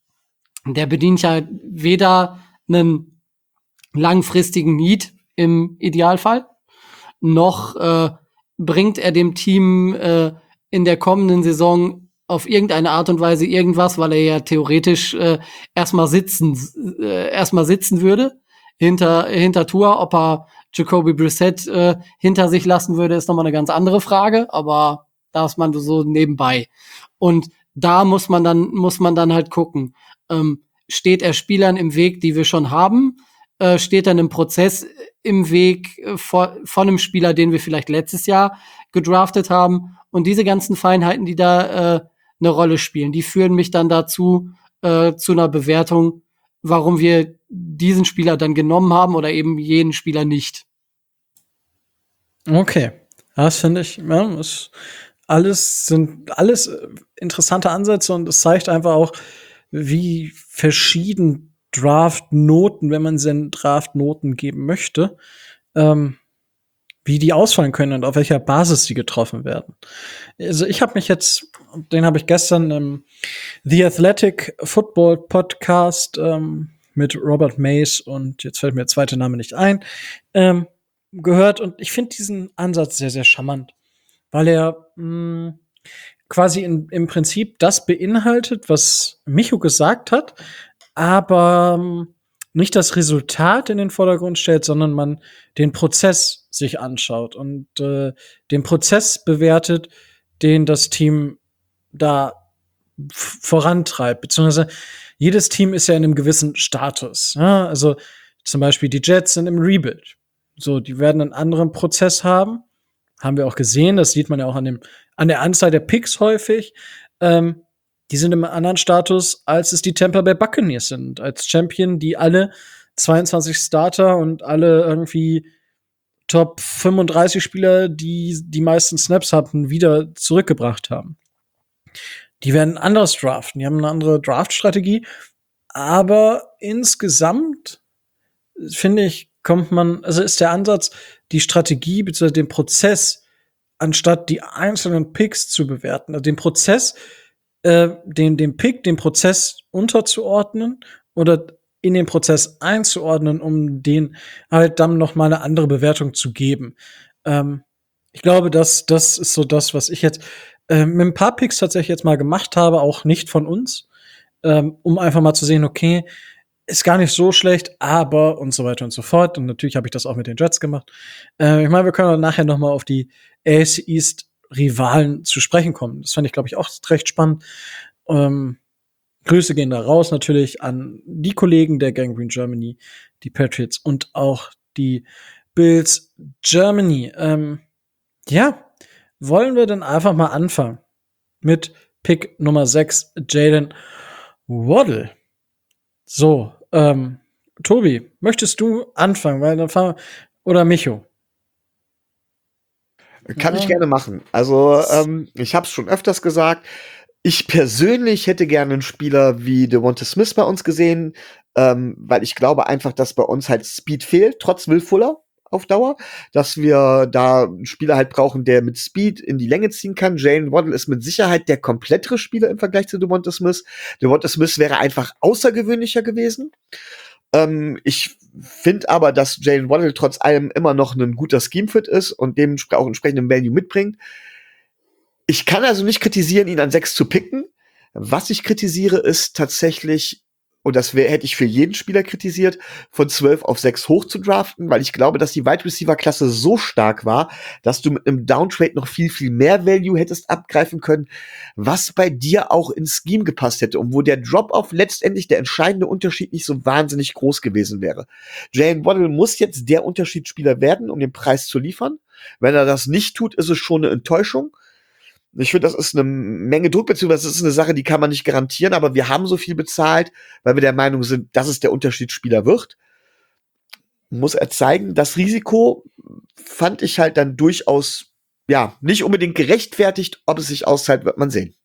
weder einen langfristigen Need im Idealfall, noch bringt er dem Team in der kommenden Saison auf irgendeine Art und Weise irgendwas, weil er ja theoretisch erstmal sitzen würde hinter Tua. Ob er Jacoby Brissett hinter sich lassen würde, ist nochmal eine ganz andere Frage, aber da ist man so nebenbei. Und da muss man dann halt gucken, steht er Spielern im Weg, die wir schon haben? Steht dann im Prozess im Weg von einem Spieler, den wir vielleicht letztes Jahr gedraftet haben? Und diese ganzen Feinheiten, die da eine Rolle spielen, die führen mich dann dazu, zu einer Bewertung, warum wir diesen Spieler dann genommen haben oder eben jeden Spieler nicht. Okay, das finde ich, ja, ist sind alles interessante Ansätze und es zeigt einfach auch, wie verschieden Draft-Noten, wenn man denn Draft-Noten geben möchte, wie die ausfallen können und auf welcher Basis sie getroffen werden. Also ich habe mich jetzt, den habe ich gestern im The Athletic Football Podcast mit Robert Mays und jetzt fällt mir der zweite Name nicht ein, gehört und ich finde diesen Ansatz sehr, sehr charmant, weil er quasi im Prinzip das beinhaltet, was Micho gesagt hat, aber nicht das Resultat in den Vordergrund stellt, sondern man den Prozess sich anschaut und den Prozess bewertet, den das Team da vorantreibt, beziehungsweise jedes Team ist ja in einem gewissen Status. Ja? Also zum Beispiel die Jets sind im Rebuild. So, die werden einen anderen Prozess haben. Haben wir auch gesehen, das sieht man ja auch an der Anzahl der Picks häufig. Die sind im anderen Status, als es die Tampa Bay Buccaneers sind, als Champion, die alle 22 Starter und alle irgendwie Top 35 Spieler, die die meisten Snaps hatten, wieder zurückgebracht haben. Die werden anders draften, die haben eine andere Draft-Strategie, aber insgesamt finde ich, ist der Ansatz, die Strategie bzw. den Prozess, anstatt die einzelnen Picks zu bewerten, also den Prozess, den Pick, den Prozess unterzuordnen oder in den Prozess einzuordnen, um den halt dann noch mal eine andere Bewertung zu geben. Ich glaube, das ist so das, was ich jetzt mit ein paar Picks tatsächlich jetzt mal gemacht habe, auch nicht von uns, um einfach mal zu sehen, okay, ist gar nicht so schlecht, aber und so weiter und so fort. Und natürlich habe ich das auch mit den Jets gemacht. Ich meine, wir können nachher noch mal auf die AFC East Rivalen zu sprechen kommen. Das fand ich, glaube ich, auch recht spannend. Grüße gehen da raus natürlich an die Kollegen der Gang Green Germany, die Patriots und auch die Bills Germany. Ja, wollen wir dann einfach mal anfangen mit Pick Nummer 6, Jalen Waddle. So, Tobi, möchtest du anfangen? Weil dann oder Micho? Kann ich gerne machen. Also, ich habe es schon öfters gesagt. Ich persönlich hätte gerne einen Spieler wie Devonta Smith bei uns gesehen, weil ich glaube einfach, dass bei uns halt Speed fehlt, trotz Will Fuller auf Dauer, dass wir da einen Spieler halt brauchen, der mit Speed in die Länge ziehen kann. Jalen Waddle ist mit Sicherheit der komplettere Spieler im Vergleich zu Devonta Smith. Devonta Smith wäre einfach außergewöhnlicher gewesen. Ich finde aber, dass Jalen Waddle trotz allem immer noch ein guter Scheme-Fit ist und dementsprechend auch entsprechenden Value mitbringt. Ich kann also nicht kritisieren, ihn an 6 zu picken. Was ich kritisiere, ist tatsächlich, und das hätte ich für jeden Spieler kritisiert, von 12 auf 6 hoch zu draften, weil ich glaube, dass die Wide Receiver Klasse so stark war, dass du mit einem Downtrade noch viel, viel mehr Value hättest abgreifen können, was bei dir auch ins Scheme gepasst hätte und wo der Drop-Off letztendlich der entscheidende Unterschied nicht so wahnsinnig groß gewesen wäre. Jalen Waddle muss jetzt der Unterschiedsspieler werden, um den Preis zu liefern. Wenn er das nicht tut, ist es schon eine Enttäuschung. Ich finde, das ist eine Menge Druck, beziehungsweise das ist eine Sache, die kann man nicht garantieren, aber wir haben so viel bezahlt, weil wir der Meinung sind, dass es der Unterschiedsspieler wird. Muss er zeigen. Das Risiko fand ich halt dann durchaus, ja, nicht unbedingt gerechtfertigt. Ob es sich auszahlt, wird man sehen.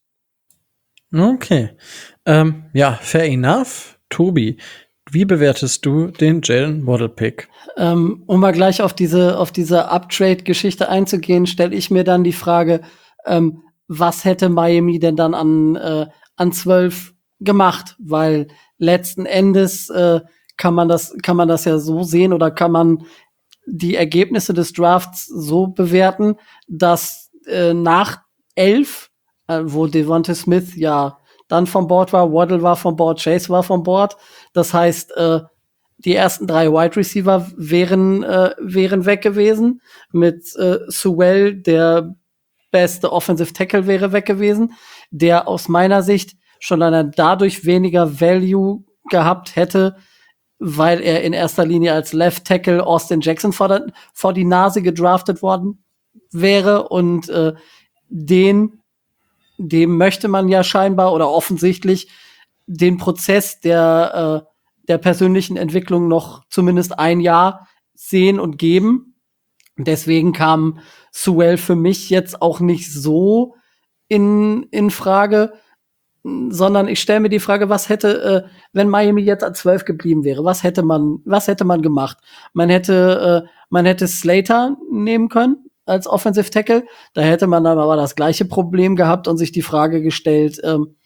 Okay. Ja, fair enough. Tobi, wie bewertest du den Jalen Waddle-Pick? Um mal gleich auf diese Uptrade-Geschichte einzugehen, stelle ich mir dann die Frage, was hätte Miami denn dann an 12 gemacht? Weil letzten Endes kann man das ja so sehen oder kann man die Ergebnisse des Drafts so bewerten, dass nach 11, wo Devonta Smith ja dann vom Board war, Waddle war vom Board, Chase war vom Board. Das heißt, die ersten 3 Wide Receiver wären weg gewesen. Mit Sewell, der beste Offensive Tackle, wäre weg gewesen, der aus meiner Sicht schon allein dadurch weniger Value gehabt hätte, weil er in erster Linie als Left Tackle Austin Jackson vor die Nase gedraftet worden wäre und dem möchte man ja scheinbar oder offensichtlich den Prozess der persönlichen Entwicklung noch zumindest ein Jahr sehen und geben. Deswegen kam Sewell für mich jetzt auch nicht so in Frage, sondern ich stelle mir die Frage, was hätte, wenn Miami jetzt an 12 geblieben wäre, was hätte man gemacht? Man hätte Slater nehmen können als Offensive Tackle, da hätte man dann aber das gleiche Problem gehabt und sich die Frage gestellt,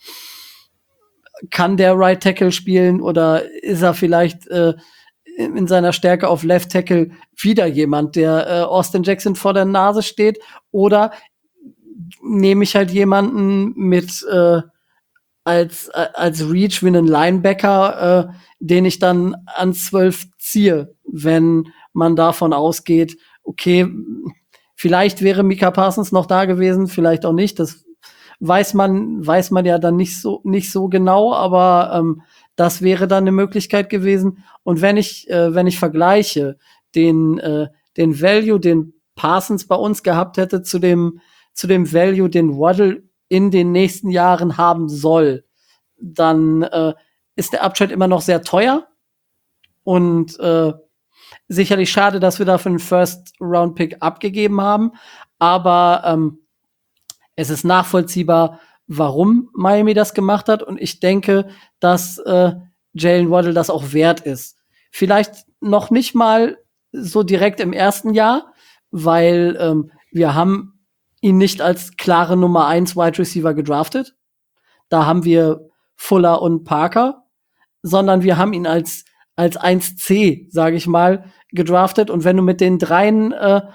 kann der Right Tackle spielen oder ist er vielleicht in seiner Stärke auf Left Tackle wieder jemand, der Austin Jackson vor der Nase steht, oder nehme ich halt jemanden mit als Reach wie einen Linebacker, den ich dann an 12 ziehe, wenn man davon ausgeht, okay, vielleicht wäre Micah Parsons noch da gewesen, vielleicht auch nicht. Das weiß man ja dann nicht so genau, aber das wäre dann eine Möglichkeit gewesen. Und wenn ich vergleiche den Value, den Parsons bei uns gehabt hätte, zu dem Value, den Waddle in den nächsten Jahren haben soll, dann ist der Uptrade immer noch sehr teuer und sicherlich schade, dass wir dafür einen First-Round-Pick abgegeben haben, aber es ist nachvollziehbar, warum Miami das gemacht hat, und ich denke, dass Jalen Waddle das auch wert ist. Vielleicht noch nicht mal so direkt im ersten Jahr, weil wir haben ihn nicht als klare Nummer 1 Wide Receiver gedraftet. Da haben wir Fuller und Parker, sondern wir haben ihn als 1C, sage ich mal, gedraftet. Und wenn du mit den dreien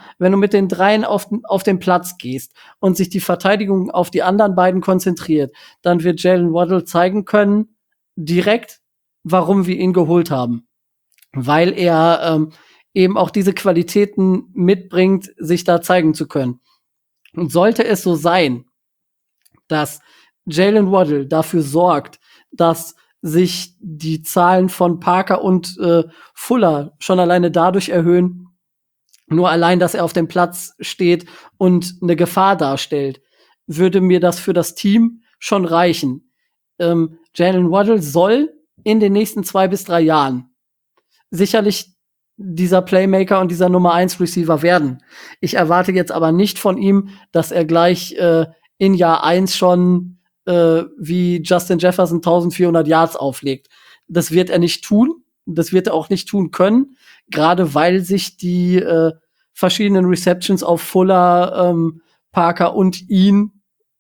auf den Platz gehst und sich die Verteidigung auf die anderen beiden konzentriert, dann wird Jalen Waddle zeigen können, direkt, warum wir ihn geholt haben. Weil er eben auch diese Qualitäten mitbringt, sich da zeigen zu können. Und sollte es so sein, dass Jalen Waddle dafür sorgt, dass sich die Zahlen von Parker und Fuller schon alleine dadurch erhöhen, nur allein, dass er auf dem Platz steht und eine Gefahr darstellt, würde mir das für das Team schon reichen. Jalen Waddle soll in den nächsten 2 bis 3 Jahren sicherlich dieser Playmaker und dieser Nummer 1 Receiver werden. Ich erwarte jetzt aber nicht von ihm, dass er gleich in Jahr 1 schon wie Justin Jefferson 1400 Yards auflegt. Das wird er nicht tun. Das wird er auch nicht tun können, gerade weil sich die verschiedenen Receptions auf Fuller, Parker und ihn,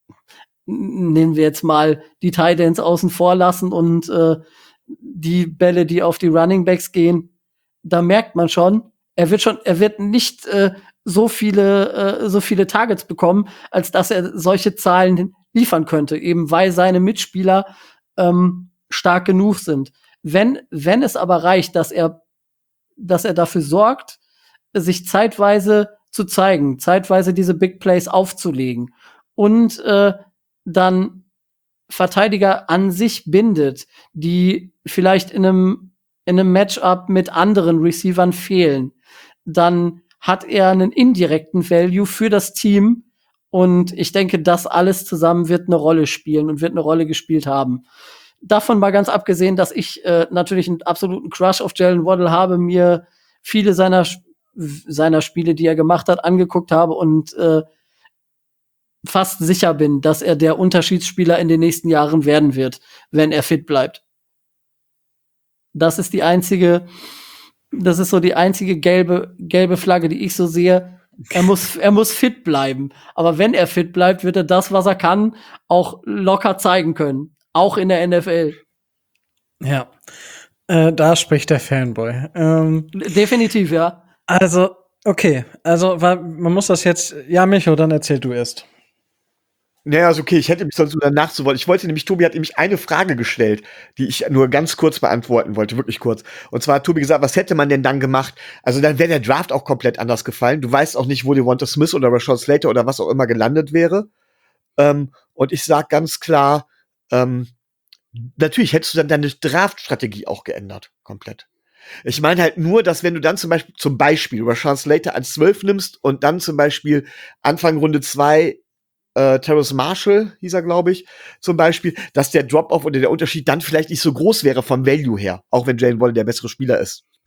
nehmen wir jetzt mal die Tight Ends außen vor lassen und die Bälle, die auf die Running Backs gehen, da merkt man schon, er wird nicht so viele Targets bekommen, als dass er solche Zahlen liefern könnte, eben weil seine Mitspieler stark genug sind. Wenn es aber reicht, dass er dafür sorgt, sich zeitweise zu zeigen, zeitweise diese Big Plays aufzulegen und dann Verteidiger an sich bindet, die vielleicht in einem Matchup mit anderen Receivern fehlen, dann hat er einen indirekten Value für das Team. Und ich denke, das alles zusammen wird eine Rolle spielen und wird eine Rolle gespielt haben. Davon mal ganz abgesehen, dass ich natürlich einen absoluten Crush auf Jalen Waddle habe, mir viele seiner Spiele, die er gemacht hat, angeguckt habe und fast sicher bin, dass er der Unterschiedsspieler in den nächsten Jahren werden wird, wenn er fit bleibt. Das ist die einzige gelbe Flagge, die ich so sehe. Er muss fit bleiben. Aber wenn er fit bleibt, wird er das, was er kann, auch locker zeigen können. Auch in der NFL. Ja. Da spricht der Fanboy. Definitiv, ja. Also, okay. Also, man muss das jetzt. Ja, Micho, dann erzähl du erst. Naja, ist okay, ich hätte mich sonst nur danach zu wollen. Ich wollte nämlich, Tobi hat nämlich eine Frage gestellt, die ich nur ganz kurz beantworten wollte, wirklich kurz. Und zwar hat Tobi gesagt, was hätte man denn dann gemacht? Also dann wäre der Draft auch komplett anders gefallen. Du weißt auch nicht, wo Devonta Smith oder Rashawn Slater oder was auch immer gelandet wäre. Und ich sag ganz klar, natürlich hättest du dann deine Draft-Strategie auch geändert, komplett. Ich meine halt nur, dass wenn du dann zum Beispiel Rashawn Slater als 12 nimmst und dann zum Beispiel Anfang Runde 2 Terrace Marshall, hieß er, glaube ich, zum Beispiel, dass der Drop-Off oder der Unterschied dann vielleicht nicht so groß wäre vom Value her, auch wenn Jalen Waddle der bessere Spieler ist.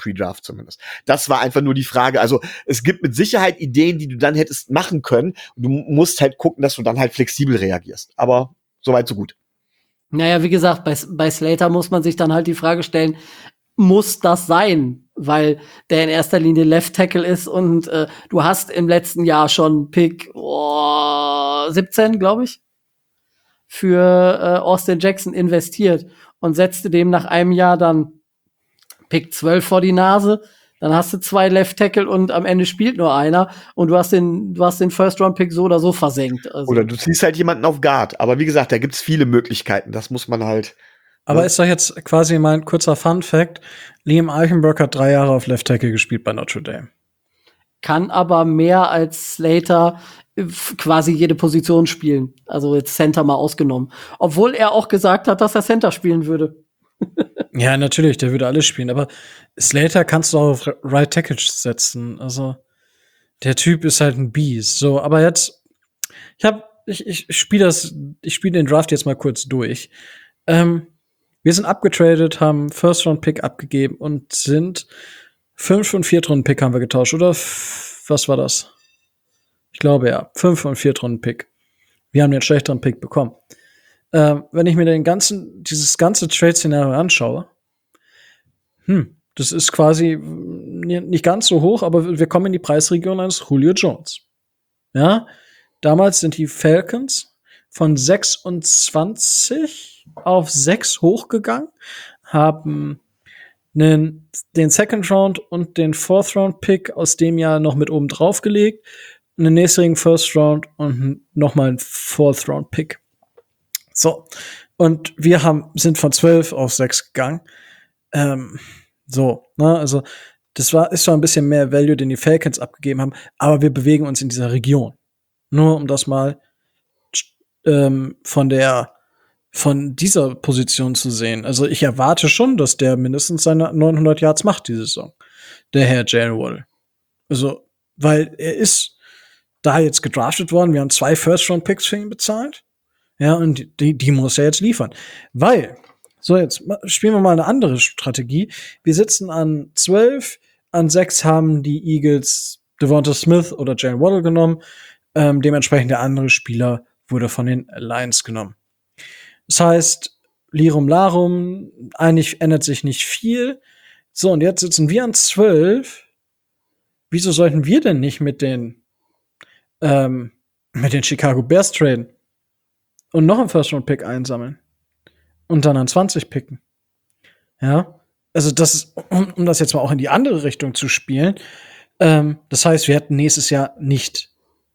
Pre-Draft zumindest. Das war einfach nur die Frage. Also es gibt mit Sicherheit Ideen, die du dann hättest machen können. Du musst halt gucken, dass du dann halt flexibel reagierst. Aber soweit, so gut. Naja, wie gesagt, bei Slater muss man sich dann halt die Frage stellen, muss das sein? Weil der in erster Linie Left Tackle ist und du hast im letzten Jahr schon Pick 17, glaube ich, für Austin Jackson investiert und setzte dem nach einem Jahr dann Pick 12 vor die Nase. Dann hast du 2 Left Tackle und am Ende spielt nur einer und du hast den First-Round-Pick so oder so versenkt. Also. Oder du ziehst halt jemanden auf Guard. Aber wie gesagt, da gibt's viele Möglichkeiten. Das muss man halt. Aber ist doch jetzt quasi mein kurzer Fun-Fact. Liam Eichenberg hat 3 Jahre auf Left Tackle gespielt bei Notre Dame. Kann aber mehr als Slater quasi jede Position spielen. Also jetzt Center mal ausgenommen. Obwohl er auch gesagt hat, dass er Center spielen würde. Ja, natürlich, der würde alles spielen. Aber Slater kannst du auch auf Right Tackle setzen. Also der Typ ist halt ein Biest. So, aber jetzt, ich spiele den Draft jetzt mal kurz durch. Wir sind abgetradet, haben First-Round-Pick abgegeben und sind 5 und 4-Runden-Pick haben wir getauscht, oder? Was war das? Ich glaube, ja. 5 und 4-Runden-Pick. Wir haben den schlechteren Pick bekommen. Wenn ich mir dieses ganze Trade-Szenario anschaue, das ist quasi nicht ganz so hoch, aber wir kommen in die Preisregion eines Julio Jones. Ja? Damals sind die Falcons von 26 auf 6 hochgegangen, haben den Second Round und den Fourth Round Pick aus dem Jahr noch mit oben drauf gelegt, einen nächsten First Round und nochmal einen Fourth Round Pick. So. Und wir sind von 12 auf 6 gegangen. Also ist zwar ein bisschen mehr Value, den die Falcons abgegeben haben, aber wir bewegen uns in dieser Region. Nur um das mal von dieser Position zu sehen. Also ich erwarte schon, dass der mindestens seine 900 Yards macht diese Saison. Der Herr Jalen Waddle. Also, weil er ist da jetzt gedraftet worden. Wir haben 2 First-Round-Picks für ihn bezahlt. Ja, und die muss er jetzt liefern. Weil, so jetzt spielen wir mal eine andere Strategie. Wir sitzen an 12, an 6 haben die Eagles Devonta Smith oder Jalen Waddle genommen. Dementsprechend der andere Spieler wurde von den Lions genommen. Das heißt, Lirum Larum, eigentlich ändert sich nicht viel. So, und jetzt sitzen wir an 12. Wieso sollten wir denn nicht mit den Chicago Bears traden? Und noch einen First-Round-Pick einsammeln. Und dann an 20 picken. Ja, also das ist, um das jetzt mal auch in die andere Richtung zu spielen. Das heißt, wir hätten nächstes Jahr nicht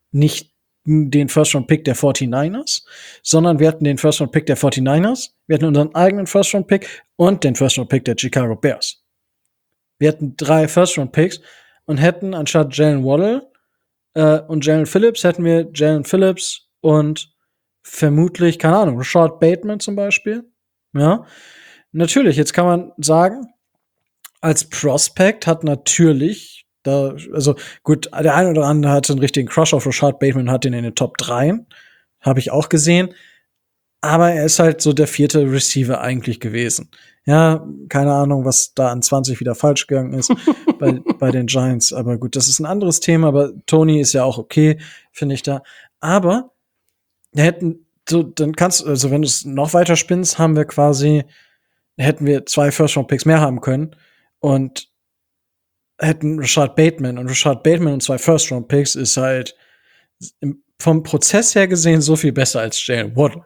den First-Round-Pick der 49ers, sondern wir hatten den First-Round-Pick der 49ers, wir hatten unseren eigenen First-Round-Pick und den First-Round-Pick der Chicago Bears. Wir hatten 3 First-Round-Picks und hätten anstatt Jalen Waddle und Jalen Phillips, hätten wir Jalen Phillips und vermutlich, keine Ahnung, Rashad Bateman zum Beispiel. Ja, natürlich, jetzt kann man sagen, als Prospect hat natürlich also gut, der eine oder andere hatte einen richtigen Crush auf Rashad Bateman und hat ihn in den Top 3. Habe ich auch gesehen. Aber er ist halt so der 4. Receiver eigentlich gewesen. Ja, keine Ahnung, was da an 20 wieder falsch gegangen ist bei den Giants. Aber gut, das ist ein anderes Thema. Aber Tony ist ja auch okay, finde ich da. Aber dann kannst du, also wenn du es noch weiter spinnst, hätten wir 2 First-Round-Picks mehr haben können und hätten Rashad Bateman und 2 First-Round-Picks ist halt vom Prozess her gesehen so viel besser als Jalen Waddle.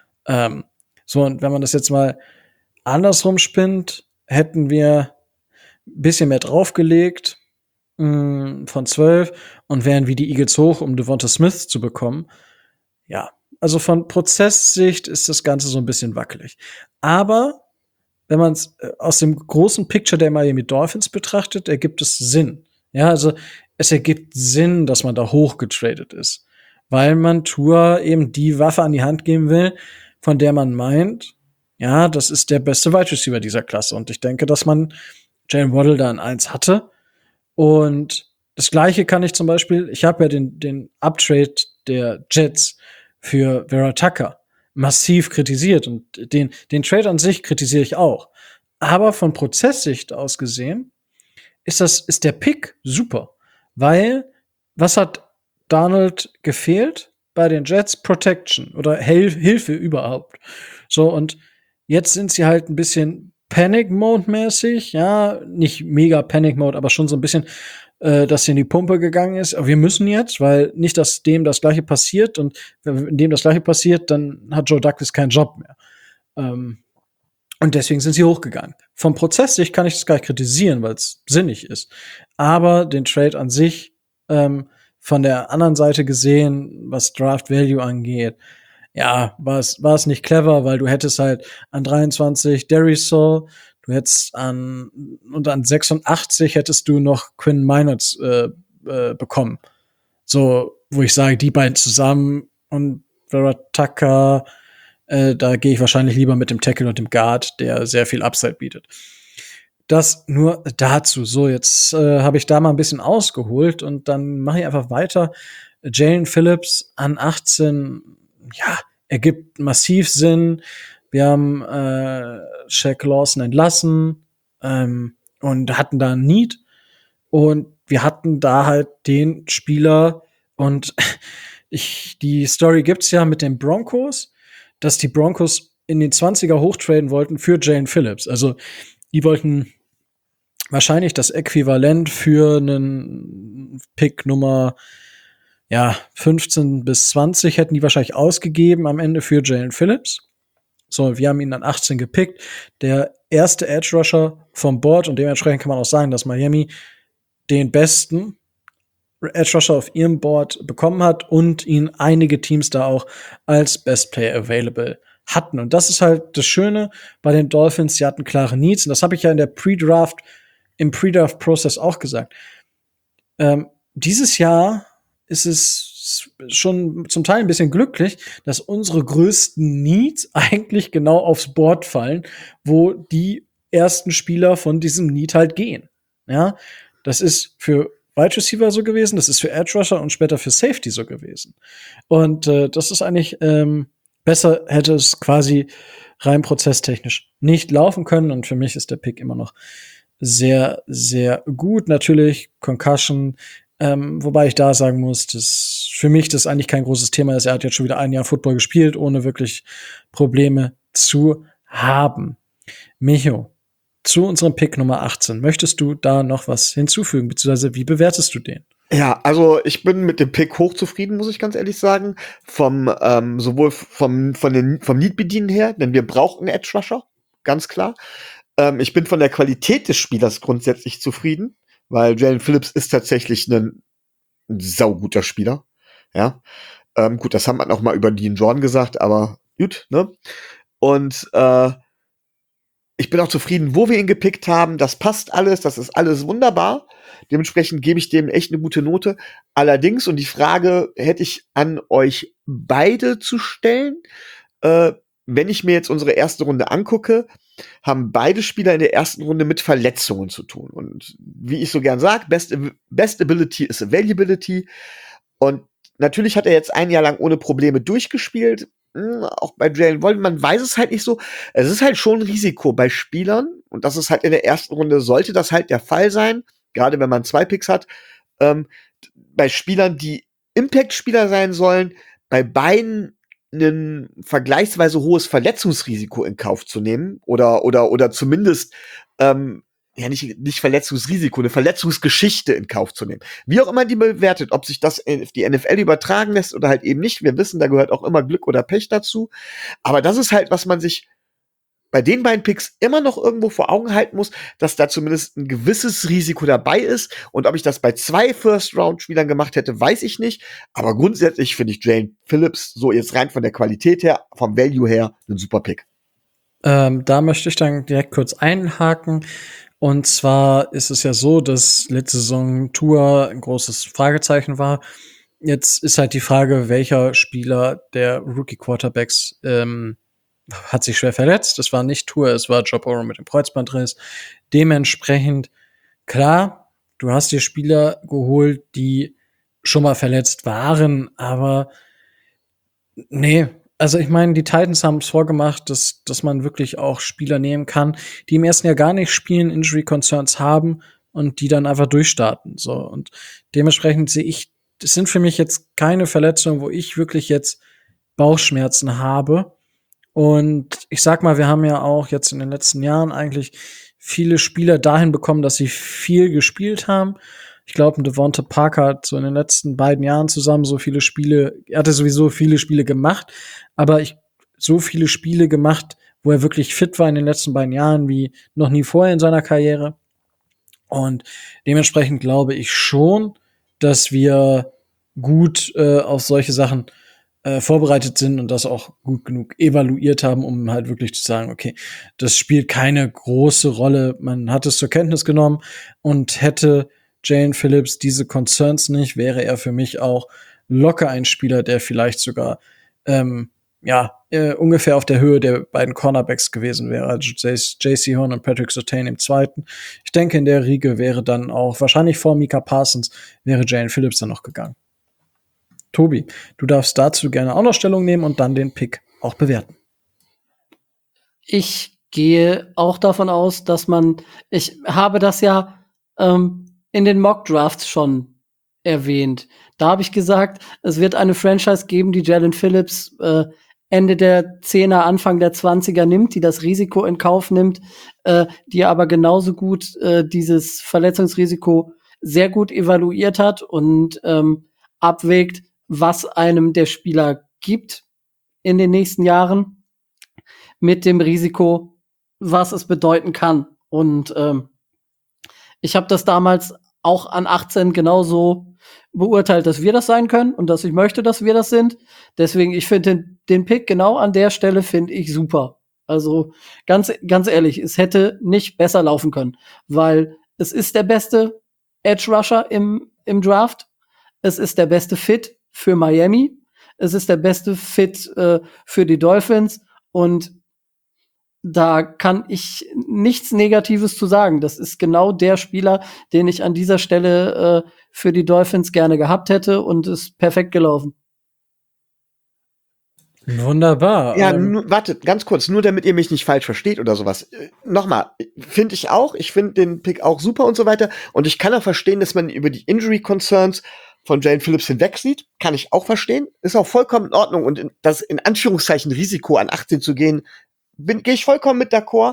So, und wenn man das jetzt mal andersrum spinnt, hätten wir ein bisschen mehr draufgelegt von 12 und wären wie die Eagles hoch, um Devonta Smith zu bekommen. Ja, also von Prozesssicht ist das Ganze so ein bisschen wackelig. Aber wenn man es aus dem großen Picture der Miami Dolphins betrachtet, ergibt es Sinn. Ja, also es ergibt Sinn, dass man da hochgetradet ist. Weil man Tua eben die Waffe an die Hand geben will, von der man meint, ja, das ist der beste Wide Receiver dieser Klasse. Und ich denke, dass man Jalen Waddle da an 1 hatte. Und das Gleiche kann ich zum Beispiel, ich habe ja den Uptrade der Jets für Vera Tucker massiv kritisiert und den Trade an sich kritisiere ich auch. Aber von Prozesssicht aus gesehen ist der Pick super. Weil, was hat Darnold gefehlt bei den Jets? Protection oder Hilfe überhaupt. So, und jetzt sind sie halt ein bisschen Panic-Mode-mäßig, ja, nicht mega Panic-Mode, aber schon so ein bisschen, dass sie in die Pumpe gegangen ist. Aber wir müssen jetzt, weil nicht, dass dem das Gleiche passiert, und wenn dem das Gleiche passiert, dann hat Joe Douglas keinen Job mehr. Und deswegen sind sie hochgegangen. Vom Prozesssicht kann ich das gar nicht kritisieren, weil es sinnig ist. Aber den Trade an sich, von der anderen Seite gesehen, was Draft Value angeht, ja, war es nicht clever, weil du hättest halt an 23 Derisaw, du hättest an 86 hättest du noch Quinn Meinerz bekommen. So, wo ich sage, die beiden zusammen und Vera Tucker, da gehe ich wahrscheinlich lieber mit dem Tackle und dem Guard, der sehr viel Upside bietet. Das nur dazu. So, jetzt habe ich da mal ein bisschen ausgeholt und dann mache ich einfach weiter. Jalen Phillips an 18, ja, ergibt massiv Sinn. Wir haben Shaq Lawson entlassen und hatten da ein Need. Und wir hatten da halt den Spieler und die Story gibt's ja mit den Broncos, dass die Broncos in den 20er hochtraden wollten für Jalen Phillips. Also die wollten wahrscheinlich das Äquivalent für einen Pick Nummer 15 bis 20 hätten die wahrscheinlich ausgegeben am Ende für Jalen Phillips. So, wir haben ihn dann 18 gepickt. Der erste Edge Rusher vom Board, und dementsprechend kann man auch sagen, dass Miami den besten Edge Rusher auf ihrem Board bekommen hat und ihn einige Teams da auch als Best Player Available hatten. Und das ist halt das Schöne bei den Dolphins, sie hatten klare Needs, und das habe ich ja im Pre-Draft-Prozess auch gesagt. Dieses Jahr ist es schon zum Teil ein bisschen glücklich, dass unsere größten Needs eigentlich genau aufs Board fallen, wo die ersten Spieler von diesem Need halt gehen. Ja, das ist für Wide Receiver so gewesen, das ist für Edge Rusher und später für Safety so gewesen. Und das ist eigentlich besser hätte es quasi rein prozesstechnisch nicht laufen können, und für mich ist der Pick immer noch sehr, sehr gut. Natürlich Concussion, wobei ich da sagen muss, dass für mich das eigentlich kein großes Thema ist. Er hat jetzt schon wieder ein Jahr Football gespielt, ohne wirklich Probleme zu haben. Micho, zu unserem Pick Nummer 18. Möchtest du da noch was hinzufügen, beziehungsweise wie bewertest du den? Ja, also ich bin mit dem Pick hochzufrieden, muss ich ganz ehrlich sagen. Sowohl vom Need-Bedienen her, denn wir brauchen einen Edge-Rusher, ganz klar. Ich bin von der Qualität des Spielers grundsätzlich zufrieden, weil Jalen Phillips ist tatsächlich ein sauguter Spieler. Ja, gut, das haben wir auch mal über Dean Jordan gesagt, aber gut, ne? Und ich bin auch zufrieden, wo wir ihn gepickt haben. Das passt alles, das ist alles wunderbar. Dementsprechend gebe ich dem echt eine gute Note. Allerdings, und die Frage hätte ich an euch beide zu stellen, wenn ich mir jetzt unsere erste Runde angucke, haben beide Spieler in der ersten Runde mit Verletzungen zu tun. Und wie ich so gern sage, Best Ability is Availability. Und natürlich hat er jetzt ein Jahr lang ohne Probleme durchgespielt. Auch bei Jalen Waddle, man weiß es halt nicht so. Es ist halt schon ein Risiko bei Spielern. Und das ist halt in der ersten Runde, sollte das halt der Fall sein. Gerade wenn man 2 Picks hat. Bei Spielern, die Impact-Spieler sein sollen, bei beiden ein vergleichsweise hohes Verletzungsrisiko in Kauf zu nehmen oder zumindest nicht Verletzungsrisiko, eine Verletzungsgeschichte in Kauf zu nehmen. Wie auch immer die bewertet, ob sich das auf die NFL übertragen lässt oder halt eben nicht. Wir wissen, da gehört auch immer Glück oder Pech dazu. Aber das ist halt, was man sich bei den beiden Picks immer noch irgendwo vor Augen halten muss, dass da zumindest ein gewisses Risiko dabei ist. Und ob ich das bei 2 First-Round-Spielern gemacht hätte, weiß ich nicht. Aber grundsätzlich finde ich Jalen Phillips so jetzt rein von der Qualität her, vom Value her, ein super Pick. Da möchte ich dann direkt kurz einhaken. Und zwar ist es ja so, dass letzte Saison Tua ein großes Fragezeichen war. Jetzt ist halt die Frage, welcher Spieler der Rookie-Quarterbacks hat sich schwer verletzt. Es war nicht Tua, es war Joe Burrow mit dem Kreuzbandriss. Dementsprechend, klar, du hast dir Spieler geholt, die schon mal verletzt waren, aber nee, also ich meine, die Titans haben es vorgemacht, dass man wirklich auch Spieler nehmen kann, die im ersten Jahr gar nicht spielen, Injury Concerns haben, und die dann einfach durchstarten. So, und dementsprechend sehe ich, das sind für mich jetzt keine Verletzungen, wo ich wirklich jetzt Bauchschmerzen habe. Und ich sag mal, wir haben ja auch jetzt in den letzten Jahren eigentlich viele Spieler dahin bekommen, dass sie viel gespielt haben. Ich glaube, Devonta Parker hat so in den letzten beiden Jahren zusammen so viele Spiele, er hatte sowieso viele Spiele gemacht, aber so viele Spiele gemacht, wo er wirklich fit war in den letzten beiden Jahren wie noch nie vorher in seiner Karriere. Und dementsprechend glaube ich schon, dass wir gut auf solche Sachen vorbereitet sind und das auch gut genug evaluiert haben, um halt wirklich zu sagen, okay, das spielt keine große Rolle. Man hat es zur Kenntnis genommen und hätte Jalen Phillips diese Concerns nicht, wäre er für mich auch locker ein Spieler, der vielleicht sogar ungefähr auf der Höhe der beiden Cornerbacks gewesen wäre, also J.C. Horn und Patrick Surtain im zweiten. Ich denke, in der Riege wäre dann auch, wahrscheinlich vor Micah Parsons, wäre Jalen Phillips dann noch gegangen. Tobi, du darfst dazu gerne auch noch Stellung nehmen und dann den Pick auch bewerten. Ich gehe auch davon aus, ich habe das ja in den Mock-Drafts schon erwähnt. Da habe ich gesagt, es wird eine Franchise geben, die Jalen Phillips Ende der 10er, Anfang der 20er nimmt, die das Risiko in Kauf nimmt, die aber genauso gut dieses Verletzungsrisiko sehr gut evaluiert hat und abwägt, was einem der Spieler gibt in den nächsten Jahren mit dem Risiko, was es bedeuten kann. Und ich habe das damals auch an 18 genauso beurteilt, dass wir das sein können und dass ich möchte, dass wir das sind. Deswegen, ich finde den Pick genau an der Stelle finde ich super. Also ganz ehrlich, es hätte nicht besser laufen können, weil es ist der beste Edge Rusher im Draft. Es ist der beste Fit für Miami. Es ist der beste Fit für die Dolphins und da kann ich nichts Negatives zu sagen. Das ist genau der Spieler, den ich an dieser Stelle für die Dolphins gerne gehabt hätte und ist perfekt gelaufen. Wunderbar. Ja, wartet, ganz kurz, nur damit ihr mich nicht falsch versteht oder sowas. Nochmal, finde ich auch, ich finde den Pick auch super und so weiter. Und ich kann auch verstehen, dass man über die Injury Concerns von Jalen Phillips hinwegsieht. Kann ich auch verstehen. Ist auch vollkommen in Ordnung. Und das in Anführungszeichen Risiko an 18 zu gehen, gehe ich vollkommen mit d'accord.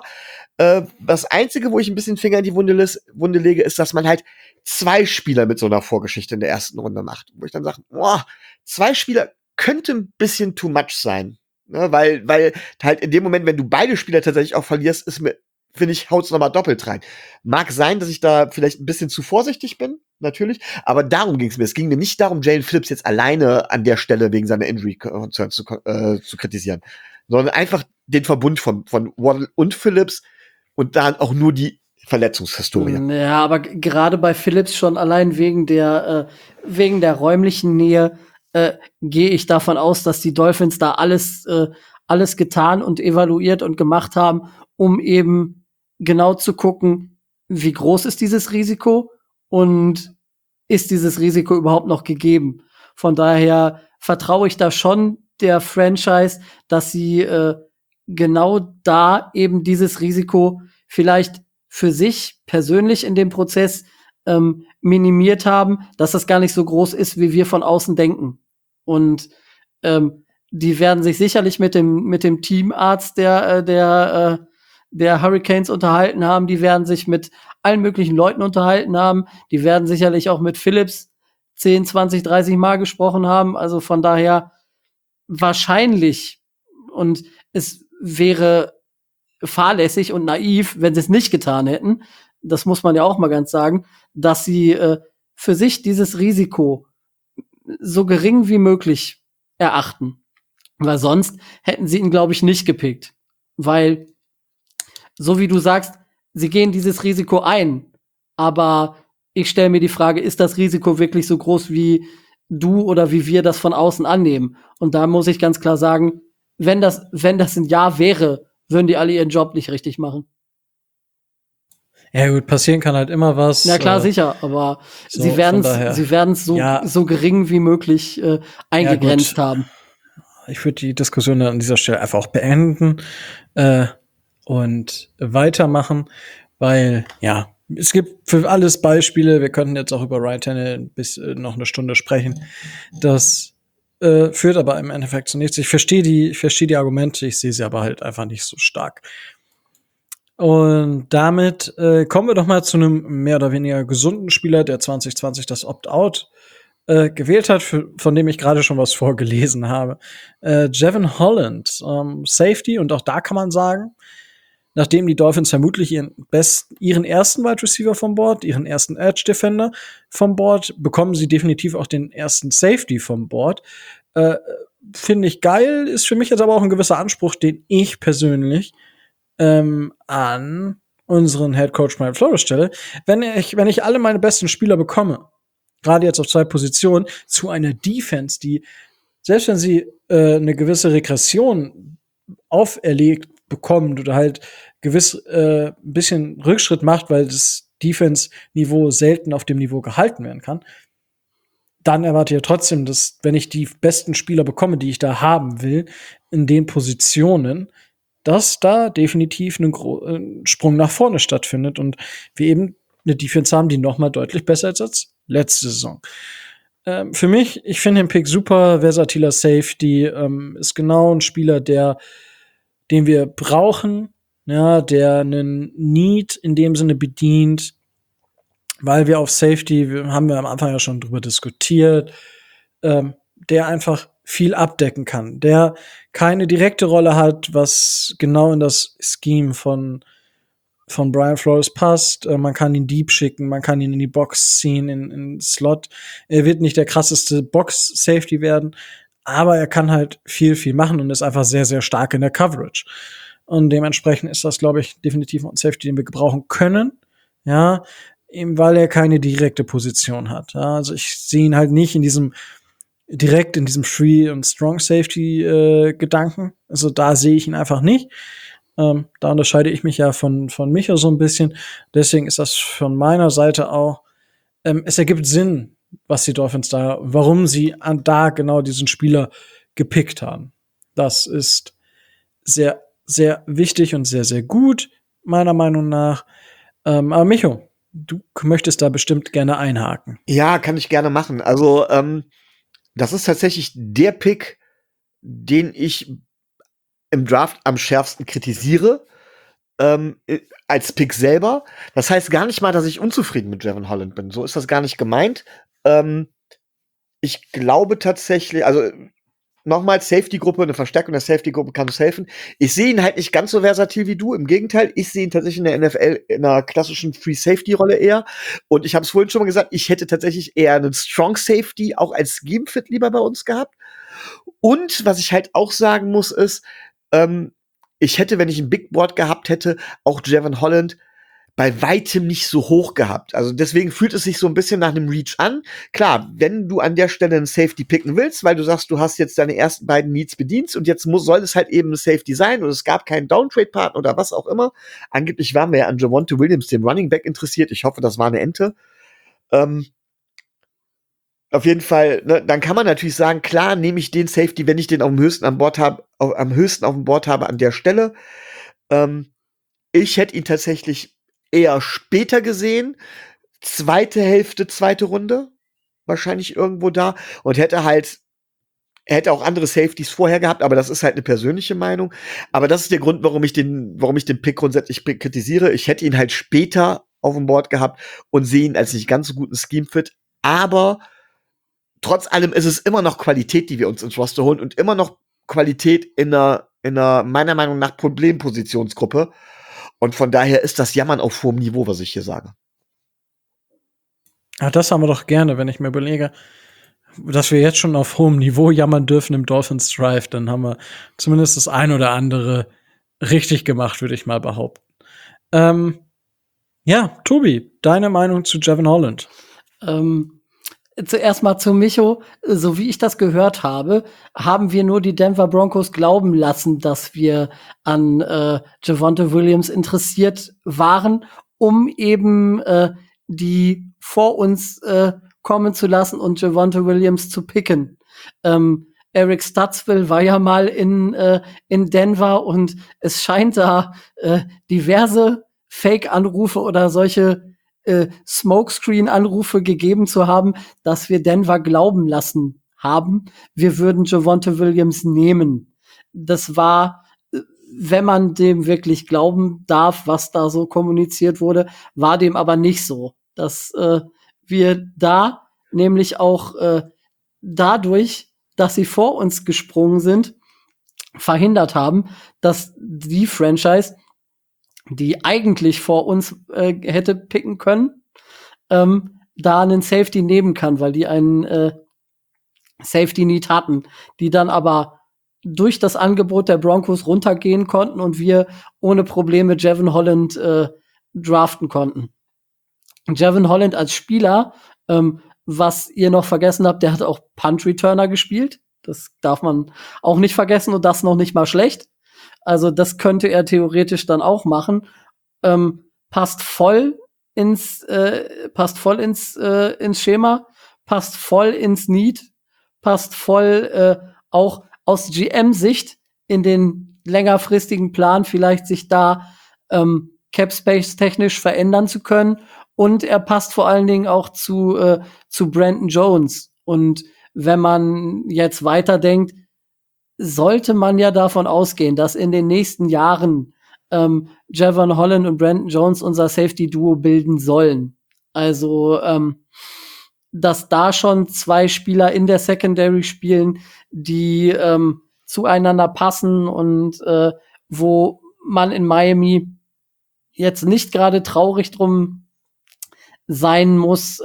Das Einzige, wo ich ein bisschen Finger in die Wunde lege, ist, dass man halt 2 Spieler mit so einer Vorgeschichte in der ersten Runde macht. Wo ich dann sage, 2 Spieler könnte ein bisschen too much sein. Ne? Weil halt in dem Moment, wenn du beide Spieler tatsächlich auch verlierst, finde ich, haut's nochmal doppelt rein. Mag sein, dass ich da vielleicht ein bisschen zu vorsichtig bin, natürlich, aber darum ging's mir. Es ging mir nicht darum, Jalen Phillips jetzt alleine an der Stelle wegen seiner Injury Concerns zu kritisieren, sondern einfach den Verbund von Waddle und Phillips und dann auch nur die Verletzungshistorie. Ja, aber gerade bei Phillips schon allein wegen der räumlichen Nähe gehe ich davon aus, dass die Dolphins da alles getan und evaluiert und gemacht haben, um eben genau zu gucken, wie groß ist dieses Risiko und ist dieses Risiko überhaupt noch gegeben. Von daher vertraue ich da schon der Franchise, dass sie genau da eben dieses Risiko vielleicht für sich persönlich in dem Prozess minimiert haben, dass das gar nicht so groß ist, wie wir von außen denken. Und die werden sich sicherlich mit dem Teamarzt der Hurricanes unterhalten haben. Die werden sich mit allen möglichen Leuten unterhalten haben. Die werden sicherlich auch mit Phillips 10, 20, 30 Mal gesprochen haben. Also von daher wahrscheinlich. Und es wäre fahrlässig und naiv, wenn sie es nicht getan hätten. Das muss man ja auch mal ganz sagen, dass sie für sich dieses Risiko so gering wie möglich erachten. Weil sonst hätten sie ihn, glaube ich, nicht gepickt. Weil, so wie du sagst, sie gehen dieses Risiko ein. Aber ich stelle mir die Frage, ist das Risiko wirklich so groß, wie du oder wie wir das von außen annehmen? Und da muss ich ganz klar sagen, wenn das ein Ja wäre, würden die alle ihren Job nicht richtig machen. Ja gut, passieren kann halt immer was. Na klar, sicher, aber so, sie werden es so gering wie möglich eingegrenzt haben. Ich würde die Diskussion an dieser Stelle einfach auch beenden und weitermachen, weil, ja, Es gibt für alles Beispiele. Wir könnten jetzt auch über Ryan Tannehill bis noch eine Stunde sprechen. Das führt aber im Endeffekt zu nichts. Ich verstehe die Argumente, ich sehe sie aber halt einfach nicht so stark. Und damit kommen wir doch mal zu einem mehr oder weniger gesunden Spieler, der 2020 das Opt-out gewählt hat, von dem ich gerade schon was vorgelesen habe. Jevon Holland, Safety, und auch da kann man sagen, nachdem die Dolphins vermutlich ihren ersten Wide Receiver vom Board, ihren ersten Edge Defender vom Board, bekommen sie definitiv auch den ersten Safety vom Board. Finde ich geil, ist für mich jetzt aber auch ein gewisser Anspruch, den ich persönlich an unseren Head Coach Brian Flores stelle. Wenn ich alle meine besten Spieler bekomme, gerade jetzt auf 2 Positionen, zu einer Defense, die, selbst wenn sie eine gewisse Regression auferlegt bekommt oder halt gewiss ein bisschen Rückschritt macht, weil das Defense-Niveau selten auf dem Niveau gehalten werden kann, dann erwarte ich ja trotzdem, dass, wenn ich die besten Spieler bekomme, die ich da haben will, in den Positionen, dass da definitiv ein Sprung nach vorne stattfindet und wir eben eine Defense haben, die noch mal deutlich besser ist als letzte Saison. Für mich, ich finde den Pick super, versatiler Safety, ist genau ein Spieler, den wir brauchen, ja, der einen Need in dem Sinne bedient, weil wir auf Safety, haben wir am Anfang ja schon drüber diskutiert, der einfach viel abdecken kann, der keine direkte Rolle hat, was genau in das Scheme von Brian Flores passt. Man kann ihn deep schicken, man kann ihn in die Box ziehen, in Slot. Er wird nicht der krasseste Box-Safety werden, aber er kann halt viel, viel machen und ist einfach sehr, sehr stark in der Coverage. Und dementsprechend ist das, glaube ich, definitiv ein Safety, den wir gebrauchen können. Ja, eben weil er keine direkte Position hat. Ja, also ich sehe ihn halt nicht direkt in diesem Free- und Strong-Safety-Gedanken. Also da sehe ich ihn einfach nicht. Da unterscheide ich mich ja von Micho so ein bisschen. Deswegen ist das von meiner Seite auch, es ergibt Sinn, was die Dolphins warum sie da genau diesen Spieler gepickt haben. Das ist sehr, sehr wichtig und sehr, sehr gut, meiner Meinung nach. Aber Micho, du möchtest da bestimmt gerne einhaken. Ja, kann ich gerne machen. Also, das ist tatsächlich der Pick, den ich im Draft am schärfsten kritisiere, als Pick selber. Das heißt gar nicht mal, dass ich unzufrieden mit Jevon Holland bin. So ist das gar nicht gemeint. Ich glaube tatsächlich, also nochmal, Safety-Gruppe, eine Verstärkung der Safety-Gruppe kann uns helfen. Ich sehe ihn halt nicht ganz so versatil wie du. Im Gegenteil, ich sehe ihn tatsächlich in der NFL in einer klassischen Free-Safety-Rolle eher. Und ich habe es vorhin schon mal gesagt, ich hätte tatsächlich eher einen Strong-Safety auch als Scheme-Fit lieber bei uns gehabt. Und was ich halt auch sagen muss, ist, ich hätte, wenn ich ein Big Board gehabt hätte, auch Jevon Holland bei weitem nicht so hoch gehabt. Also deswegen fühlt es sich so ein bisschen nach einem Reach an. Klar, wenn du an der Stelle einen Safety picken willst, weil du sagst, du hast jetzt deine ersten beiden Needs bedient und jetzt soll es halt eben ein Safety sein und es gab keinen Downtrade-Partner oder was auch immer. Angeblich waren wir ja an Javonte Williams, dem Running Back, interessiert. Ich hoffe, das war eine Ente. Auf jeden Fall, ne, dann kann man natürlich sagen, klar, nehme ich den Safety, wenn ich den am höchsten auf dem Board habe an der Stelle. Ich hätte ihn tatsächlich eher später gesehen. Zweite Hälfte, zweite Runde. Wahrscheinlich irgendwo da. Und er hätte auch andere Safeties vorher gehabt, aber das ist halt eine persönliche Meinung. Aber das ist der Grund, warum ich den Pick grundsätzlich kritisiere. Ich hätte ihn halt später auf dem Board gehabt und sehe ihn als nicht ganz so guten Scheme-Fit. Aber trotz allem ist es immer noch Qualität, die wir uns ins Roster holen und immer noch Qualität in einer meiner Meinung nach Problempositionsgruppe. Und von daher ist das Jammern auf hohem Niveau, was ich hier sage. Ja, das haben wir doch gerne, wenn ich mir überlege, dass wir jetzt schon auf hohem Niveau jammern dürfen im Dolphins Drive, dann haben wir zumindest das ein oder andere richtig gemacht, würde ich mal behaupten. Ja, Tobi, deine Meinung zu Jevon Holland? Zuerst mal zu Micho. So wie ich das gehört habe, haben wir nur die Denver Broncos glauben lassen, dass wir an Javonte Williams interessiert waren, um eben die vor uns kommen zu lassen und Javonte Williams zu picken. Eric Stutzville war ja mal in Denver und es scheint da diverse Fake-Anrufe oder solche Smokescreen-Anrufe gegeben zu haben, dass wir Denver glauben lassen haben, wir würden Javonte Williams nehmen. Das war, wenn man dem wirklich glauben darf, was da so kommuniziert wurde, war dem aber nicht so. Dass wir da nämlich auch dadurch, dass sie vor uns gesprungen sind, verhindert haben, dass die Franchise, die eigentlich vor uns hätte picken können, da einen Safety nehmen kann, weil die einen Safety-Need hatten, die dann aber durch das Angebot der Broncos runtergehen konnten und wir ohne Probleme Jevon Holland draften konnten. Jevon Holland als Spieler, was ihr noch vergessen habt, der hat auch Punt-Returner gespielt. Das darf man auch nicht vergessen und das noch nicht mal schlecht. Also das könnte er theoretisch dann auch machen. Passt voll ins Schema, passt voll ins Need, passt voll auch aus GM-Sicht in den längerfristigen Plan, vielleicht sich da Cap-Space technisch verändern zu können. Und er passt vor allen Dingen auch zu Brandon Jones. Und wenn man jetzt weiterdenkt, sollte man ja davon ausgehen, dass in den nächsten Jahren Jevon Holland und Brandon Jones unser Safety-Duo bilden sollen. Also dass da schon zwei Spieler in der Secondary spielen, die zueinander passen und wo man in Miami jetzt nicht gerade traurig drum sein muss,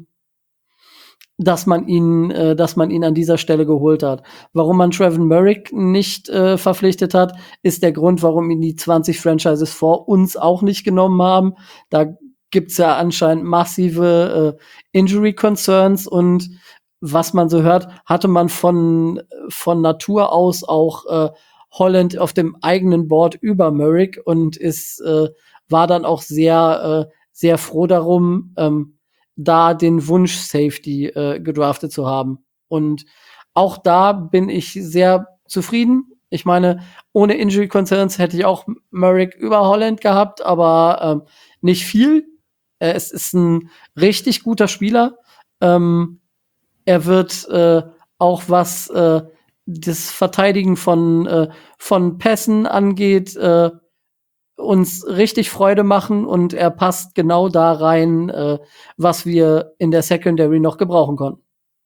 dass man ihn an dieser Stelle geholt hat. Warum man Trevor Merrick nicht verpflichtet hat, ist der Grund, warum ihn die 20 Franchises vor uns auch nicht genommen haben. Da gibt's ja anscheinend massive Injury Concerns und was man so hört, hatte man von Natur aus auch Holland auf dem eigenen Board über Merrick und war dann auch sehr froh darum, da den Wunsch Safety gedraftet zu haben. Und auch da bin ich sehr zufrieden. Ich meine, ohne Injury Concerns hätte ich auch Merrick über Holland gehabt, aber nicht viel. Es ist ein richtig guter Spieler. Er wird auch was das Verteidigen von Pässen angeht, uns richtig Freude machen und er passt genau da rein, was wir in der Secondary noch gebrauchen konnten.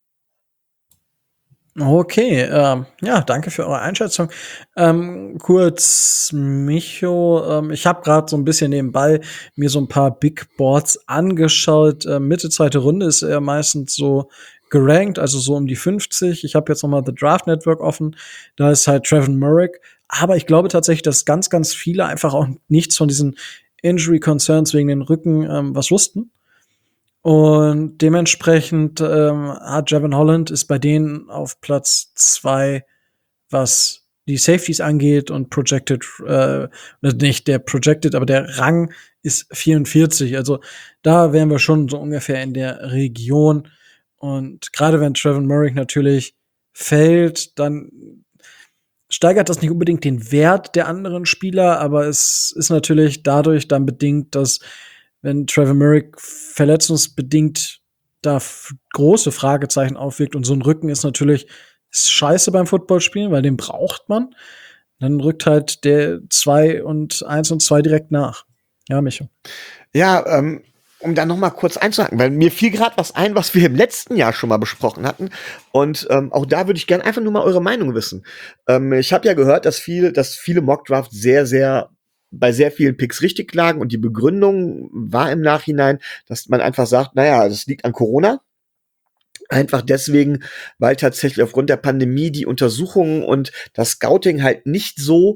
Okay, ja, danke für eure Einschätzung. Kurz, Micho, ich habe gerade so ein bisschen nebenbei mir so ein paar Big Boards angeschaut. Mitte zweite Runde ist er meistens so gerankt, also so um die 50. Ich habe jetzt noch mal The Draft Network offen. Da ist halt Trevor Merrick. Aber ich glaube tatsächlich, dass ganz, ganz viele einfach auch nichts von diesen Injury Concerns wegen den Rücken was wussten. Und dementsprechend hat Jevon Holland ist bei denen auf Platz 2, was die Safeties angeht und Projected, nicht der Projected, aber der Rang ist 44. Also da wären wir schon so ungefähr in der Region. Und gerade wenn Trevor Merrick natürlich fällt, dann steigert das nicht unbedingt den Wert der anderen Spieler, aber es ist natürlich dadurch dann bedingt, dass wenn Trevor Merrick verletzungsbedingt da große Fragezeichen aufwirkt und so ein Rücken ist natürlich scheiße beim Footballspielen, weil den braucht man. Dann rückt halt der 2 und 1 und 2 direkt nach. Ja, Micho. Ja, um da noch mal kurz einzuhaken, weil mir fiel gerade was ein, was wir im letzten Jahr schon mal besprochen hatten. Und auch da würde ich gerne einfach nur mal eure Meinung wissen. Ich habe ja gehört, dass viele Mockdrafts bei sehr vielen Picks richtig lagen und die Begründung war im Nachhinein, dass man einfach sagt, naja, das liegt an Corona. Einfach deswegen, weil tatsächlich aufgrund der Pandemie die Untersuchungen und das Scouting halt nicht so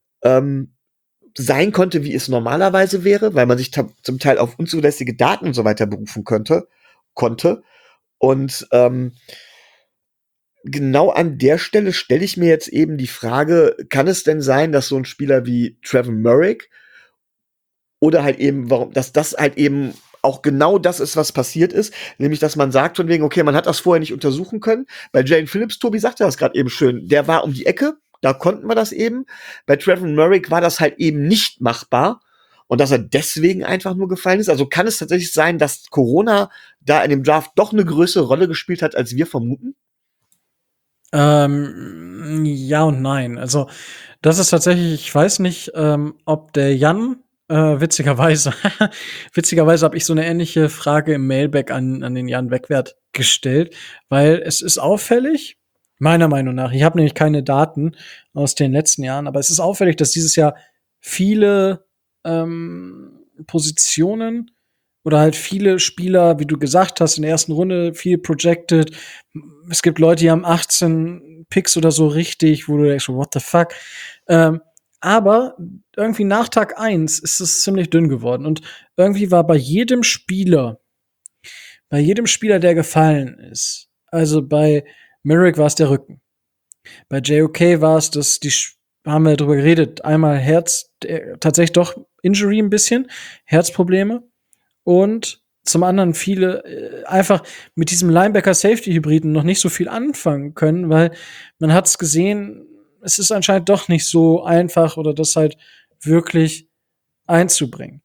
sein konnte, wie es normalerweise wäre, weil man sich zum Teil auf unzulässige Daten und so weiter berufen konnte. Und genau an der Stelle stelle ich mir jetzt eben die Frage, kann es denn sein, dass so ein Spieler wie Trevor Merrick oder halt eben, dass das halt eben auch genau das ist, was passiert ist, nämlich, dass man sagt von wegen, okay, man hat das vorher nicht untersuchen können. Bei Jalen Phillips, Tobi sagte das gerade eben schön, der war um die Ecke, da konnten wir das eben. Bei Trevor Merrick war das halt eben nicht machbar. und dass er deswegen einfach nur gefallen ist? Also kann es tatsächlich sein, dass Corona da in dem Draft doch eine größere Rolle gespielt hat, als wir vermuten? Ja und nein. Also, das ist tatsächlich, ich weiß nicht, ob der Jan, witzigerweise, witzigerweise habe ich so eine ähnliche Frage im Mailback an den Jan Wegwert gestellt, weil es ist auffällig, meiner Meinung nach, ich habe nämlich keine Daten aus den letzten Jahren, aber es ist auffällig, dass dieses Jahr viele Positionen oder halt viele Spieler, wie du gesagt hast, in der ersten Runde viel projected. Es gibt Leute, die haben 18 Picks oder so richtig, wo du denkst, what the fuck? Aber irgendwie nach Tag 1 ist es ziemlich dünn geworden. Und irgendwie war bei jedem Spieler, der gefallen ist, also bei Merrick war es der Rücken. Bei JOK war es haben wir drüber geredet, einmal tatsächlich doch Injury ein bisschen, Herzprobleme. Und zum anderen viele einfach mit diesem Linebacker-Safety-Hybriden noch nicht so viel anfangen können, weil man hat's gesehen, es ist anscheinend doch nicht so einfach oder das halt wirklich einzubringen.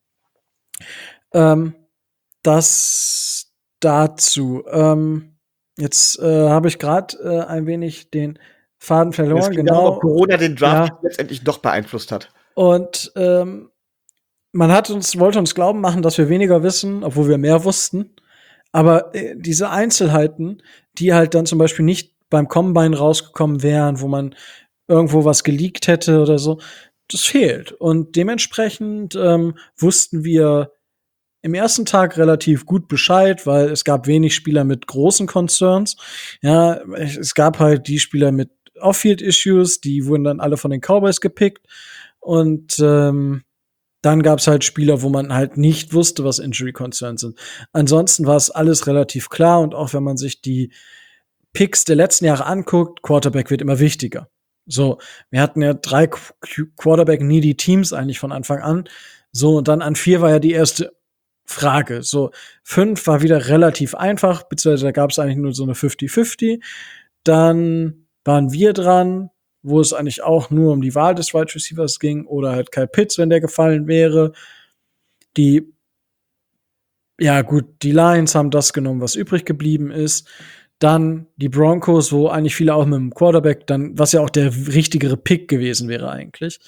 Das dazu. Jetzt habe ich gerade ein wenig den Faden verloren. Es ging Genau. darum, ob Corona den Draft Ja. letztendlich doch beeinflusst hat. Und man wollte uns glauben machen, dass wir weniger wissen, obwohl wir mehr wussten. Aber diese Einzelheiten, die halt dann zum Beispiel nicht beim Combine rausgekommen wären, wo man irgendwo was geleakt hätte oder so, das fehlt. Und dementsprechend wussten wir im ersten Tag relativ gut Bescheid, weil es gab wenig Spieler mit großen Concerns. Ja, es gab halt die Spieler mit Off-Field-Issues, die wurden dann alle von den Cowboys gepickt. Und dann gab es halt Spieler, wo man halt nicht wusste, was Injury Concerns sind. Ansonsten war es alles relativ klar und auch wenn man sich die Picks der letzten Jahre anguckt, Quarterback wird immer wichtiger. So, wir hatten ja 3 Quarterback-needy Teams eigentlich von Anfang an. So, und dann an 4 war ja die erste Frage. So, 5 war wieder relativ einfach, beziehungsweise da gab es eigentlich nur so eine 50-50. Dann waren wir dran, wo es eigentlich auch nur um die Wahl des Wide Receivers ging oder halt Kyle Pitts, wenn der gefallen wäre. Die Lions haben das genommen, was übrig geblieben ist. Dann die Broncos, wo eigentlich viele auch mit dem Quarterback dann, was ja auch der richtigere Pick gewesen wäre eigentlich.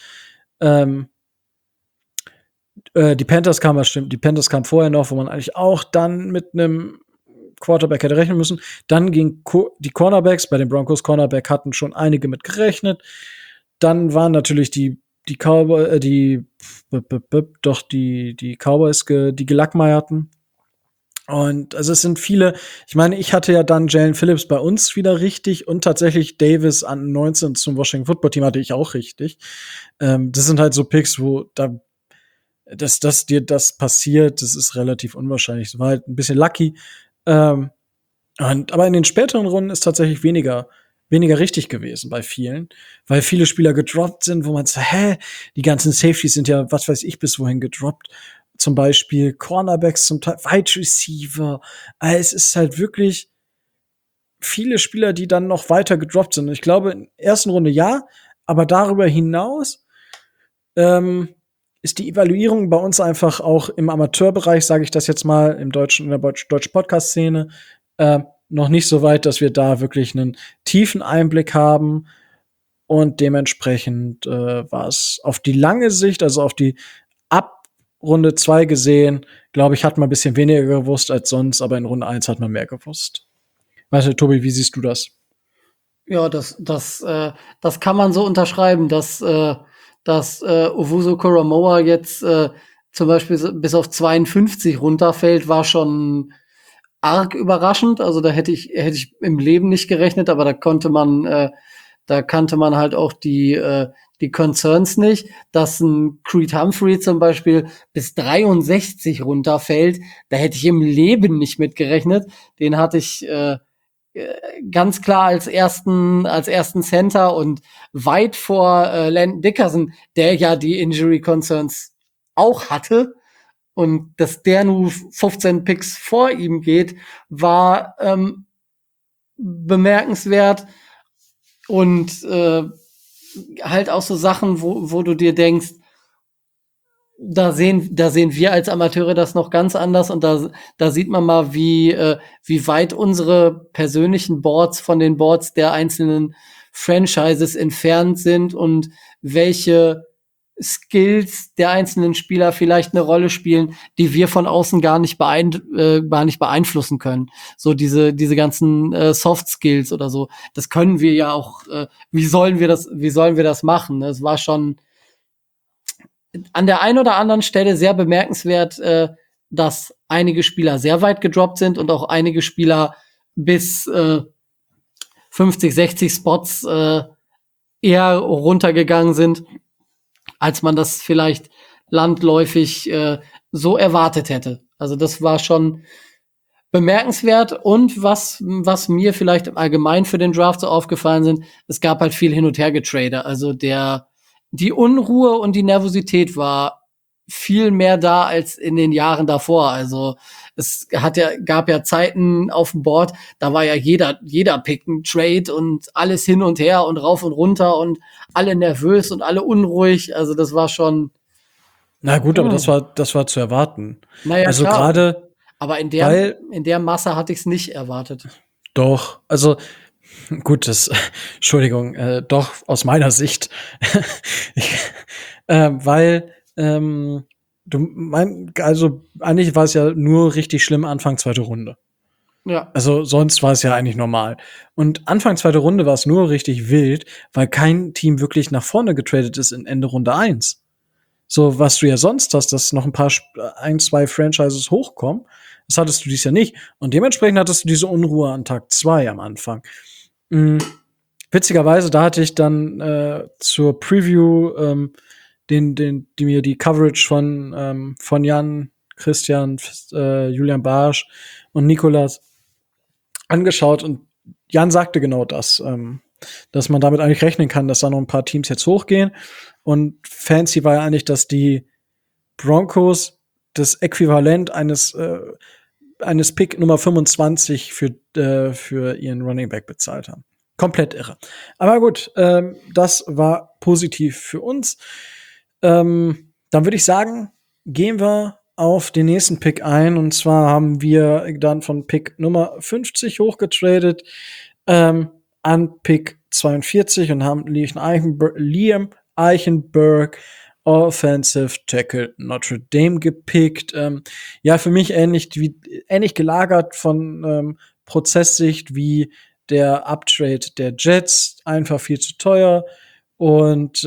Die Panthers kamen vorher noch, wo man eigentlich auch dann mit einem Quarterback hätte rechnen müssen. Dann ging die Cornerbacks, bei den Broncos Cornerback hatten schon einige mit gerechnet. Dann waren natürlich die Cowboys, die Cowboys, die Gelackmeierten. Und also es sind viele, ich meine, ich hatte ja dann Jalen Phillips bei uns wieder richtig und tatsächlich Davis an 19 zum Washington Football Team hatte ich auch richtig. Das sind halt so Picks, wo dass dir das passiert, das ist relativ unwahrscheinlich. Das war halt ein bisschen lucky. Aber in den späteren Runden ist tatsächlich weniger richtig gewesen bei vielen, weil viele Spieler gedroppt sind, wo man sagt, die ganzen Safeties sind ja, was weiß ich, bis wohin gedroppt. Zum Beispiel Cornerbacks, zum Teil Wide Receiver. Es ist halt wirklich viele Spieler, die dann noch weiter gedroppt sind. Und ich glaube, in der ersten Runde ja, aber darüber hinaus ist die Evaluierung bei uns einfach auch im Amateurbereich, sage ich das jetzt mal, in der deutschen Podcast-Szene, noch nicht so weit, dass wir da wirklich einen tiefen Einblick haben. Und dementsprechend war es auf die lange Sicht, also auf die ab Runde 2 gesehen, glaube ich, hat man ein bisschen weniger gewusst als sonst, aber in Runde 1 hat man mehr gewusst. Weißt du, Tobi, wie siehst du das? Ja, das kann man so unterschreiben, dass Owusu Koramoah jetzt zum Beispiel bis auf 52 runterfällt, war schon arg überraschend. Also da hätte ich im Leben nicht gerechnet, aber da kannte man halt auch die Concerns nicht, dass ein Creed Humphrey zum Beispiel bis 63 runterfällt. Da hätte ich im Leben nicht mit gerechnet. Den hatte ich ganz klar als ersten Center und weit vor Landon Dickerson, der ja die Injury Concerns auch hatte. Und dass der nur 15 Picks vor ihm geht, war bemerkenswert. Und halt auch so Sachen, wo du dir denkst, da sehen wir als Amateure das noch ganz anders und da sieht man mal, wie weit unsere persönlichen Boards von den Boards der einzelnen Franchises entfernt sind und welche Skills der einzelnen Spieler vielleicht eine Rolle spielen, die wir von außen gar nicht beeinflussen können. So diese ganzen Soft Skills oder so. Das können wir ja auch. Wie sollen wir das machen? Es war schon an der einen oder anderen Stelle sehr bemerkenswert, dass einige Spieler sehr weit gedroppt sind und auch einige Spieler bis 50, 60 Spots eher runtergegangen sind, als man das vielleicht landläufig so erwartet hätte. Also das war schon bemerkenswert. Und was mir vielleicht im Allgemeinen für den Draft so aufgefallen sind, es gab halt viel hin und her getradet. Also die Unruhe und die Nervosität war viel mehr da als in den Jahren davor. Also gab ja Zeiten auf dem Board, da war ja jeder Pick ein Trade und alles hin und her und rauf und runter und alle nervös und alle unruhig. Also das war schon. Na gut, aber das war zu erwarten. Naja, also klar. gerade, Aber in der Masse hatte ich es nicht erwartet. doch, also gut, Entschuldigung, doch aus meiner Sicht, weil also eigentlich war es ja nur richtig schlimm Anfang zweite Runde. Ja. Also sonst war es ja eigentlich normal. Und Anfang zweite Runde war es nur richtig wild, weil kein Team wirklich nach vorne getradet ist in Ende Runde 1. So, was du ja sonst hast, dass noch ein, zwei Franchises hochkommen, das hattest du dies ja nicht. Und dementsprechend hattest du diese Unruhe an Tag 2 am Anfang. Witzigerweise, da hatte ich dann zur Preview die mir die Coverage von Jan, Christian, Julian Barsch und Nikolas angeschaut, und Jan sagte genau das, dass man damit eigentlich rechnen kann, dass da noch ein paar Teams jetzt hochgehen. Und fancy war ja eigentlich, dass die Broncos das Äquivalent eines Pick Nummer 25 für ihren Running Back bezahlt haben. Komplett irre. Aber gut, das war positiv für uns. Dann würde ich sagen, gehen wir auf den nächsten Pick ein. Und zwar haben wir dann von Pick Nummer 50 hochgetradet an Pick 42 und haben Liam Eichenberg, Offensive Tackle Notre Dame, gepickt. Ja, für mich ähnlich gelagert von Prozesssicht wie der Uptrade der Jets. Einfach viel zu teuer. Und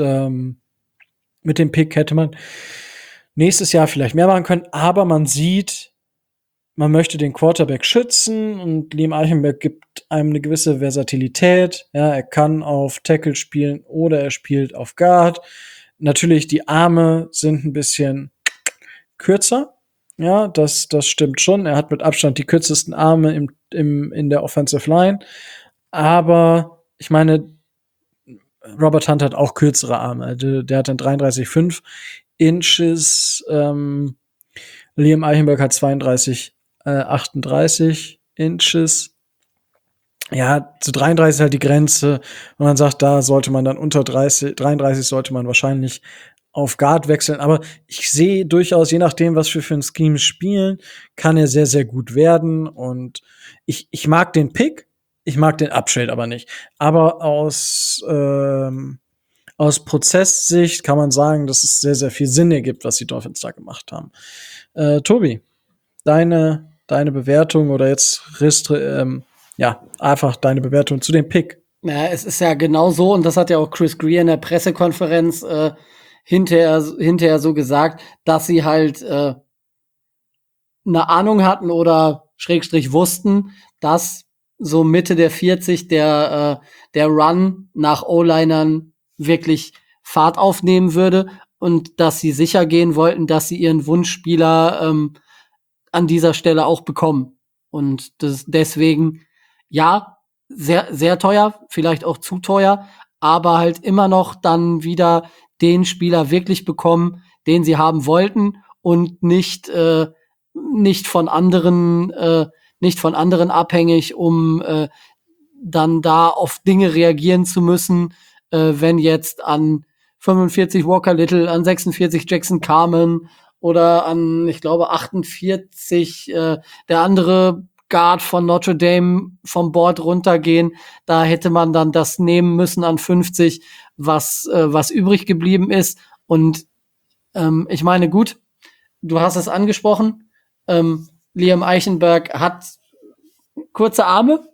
mit dem Pick hätte man nächstes Jahr vielleicht mehr machen können. Aber man sieht, man möchte den Quarterback schützen, und Liam Eichenberg gibt einem eine gewisse Versatilität. Ja, er kann auf Tackle spielen oder er spielt auf Guard. Natürlich, die Arme sind ein bisschen kürzer. Ja, das stimmt schon. Er hat mit Abstand die kürzesten Arme in der Offensive Line. Aber ich meine, Robert Hunt hat auch kürzere Arme. Der hat dann 33,5 Inches. Liam Eichenberg hat 38 Inches. Ja, zu 33 ist halt die Grenze. Und man sagt, da sollte man dann unter 33 sollte man wahrscheinlich auf Guard wechseln. Aber ich sehe durchaus, je nachdem, was wir für ein Scheme spielen, kann er sehr, sehr gut werden. Und ich mag den Pick. Ich mag den Uptrade aber nicht. Aber aus Prozesssicht kann man sagen, dass es sehr, sehr viel Sinn ergibt, was die Dolphins da gemacht haben. Tobi, deine Bewertung oder jetzt einfach deine Bewertung zu dem Pick. Ja, es ist ja genau so, und das hat ja auch Chris Greer in der Pressekonferenz hinterher so gesagt, dass sie halt eine Ahnung hatten oder Schrägstrich wussten, dass so Mitte der 40 der Run nach O-Linern wirklich Fahrt aufnehmen würde und dass sie sicher gehen wollten, dass sie ihren Wunschspieler an dieser Stelle auch bekommen. Und deswegen, ja, sehr, sehr teuer, vielleicht auch zu teuer, aber halt immer noch dann wieder den Spieler wirklich bekommen, den sie haben wollten, und nicht von anderen abhängig, um dann da auf Dinge reagieren zu müssen, wenn jetzt an 45 Walker Little, an 46 Jackson Carman oder an, ich glaube, 48 der andere Guard von Notre Dame vom Board runtergehen. Da hätte man dann das nehmen müssen an 50, was übrig geblieben ist. Und ich meine, gut, du hast es angesprochen, Liam Eichenberg hat kurze Arme,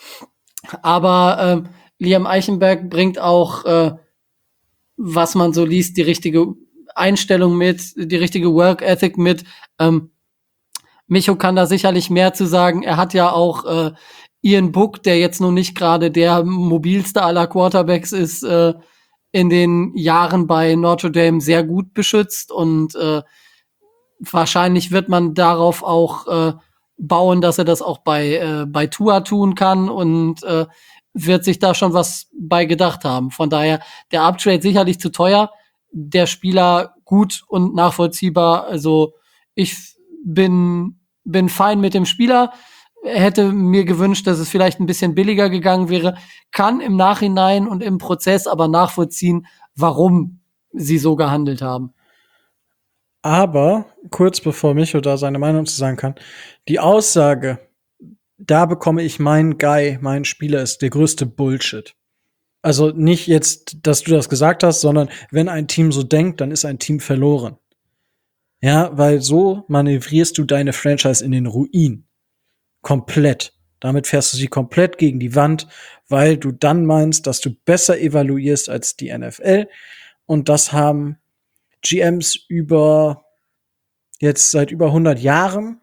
aber Liam Eichenberg bringt auch, was man so liest, die richtige Einstellung mit, die richtige Work Ethic mit. Micho kann da sicherlich mehr zu sagen. Er hat ja auch Ian Book, der jetzt nun nicht gerade der mobilste aller Quarterbacks ist, in den Jahren bei Notre Dame sehr gut beschützt und wahrscheinlich wird man darauf auch bauen, dass er das auch bei Tua tun kann und wird sich da schon was bei gedacht haben. Von daher, der Uptrade sicherlich zu teuer, der Spieler gut und nachvollziehbar. Also ich bin fein mit dem Spieler, hätte mir gewünscht, dass es vielleicht ein bisschen billiger gegangen wäre, kann im Nachhinein und im Prozess aber nachvollziehen, warum sie so gehandelt haben. Aber, kurz bevor Micho da seine Meinung zu sagen kann, die Aussage, da bekomme ich meinen Guy, meinen Spieler, ist der größte Bullshit. Also nicht jetzt, dass du das gesagt hast, sondern wenn ein Team so denkt, dann ist ein Team verloren. Ja, weil so manövrierst du deine Franchise in den Ruin. Komplett. Damit fährst du sie komplett gegen die Wand, weil du dann meinst, dass du besser evaluierst als die NFL. Und das haben GMs seit über 100 Jahren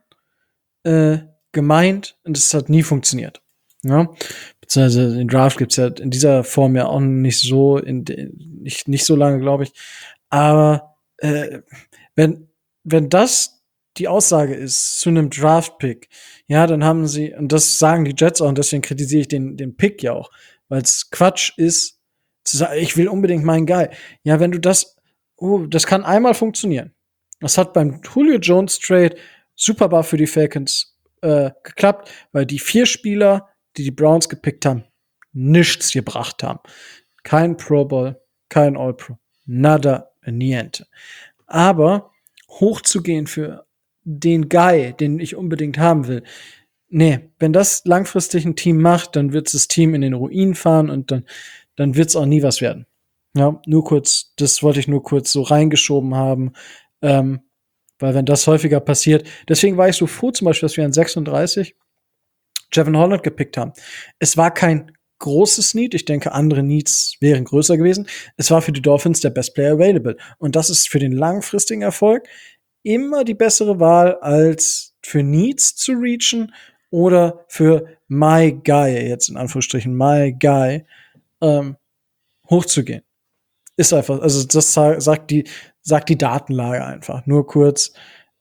gemeint und es hat nie funktioniert. Ja? Beziehungsweise den Draft gibt's ja in dieser Form ja auch nicht so, nicht so lange, glaube ich. Aber wenn das die Aussage ist zu einem Draft-Pick, ja, dann haben sie, und das sagen die Jets auch, und deswegen kritisiere ich den Pick ja auch, weil es Quatsch ist, zu sagen, ich will unbedingt meinen Guy. Ja, wenn du das kann einmal funktionieren. Das hat beim Julio Jones Trade superbar für die Falcons geklappt, weil die 4 Spieler, die Browns gepickt haben, nichts gebracht haben. Kein Pro Bowl, kein All-Pro, nada, niente. Aber hochzugehen für den Guy, den ich unbedingt haben will, nee, wenn das langfristig ein Team macht, dann wird das Team in den Ruin fahren und dann wird's auch nie was werden. Ja, das wollte ich nur kurz so reingeschoben haben, weil wenn das häufiger passiert, deswegen war ich so froh zum Beispiel, dass wir an 36 Jevon Holland gepickt haben. Es war kein großes Need, ich denke, andere Needs wären größer gewesen. Es war für die Dolphins der Best Player available. Und das ist für den langfristigen Erfolg immer die bessere Wahl, als für Needs zu reachen oder für my guy, jetzt in Anführungsstrichen my guy, hochzugehen. Ist einfach, also das sagt die Datenlage einfach. Nur kurz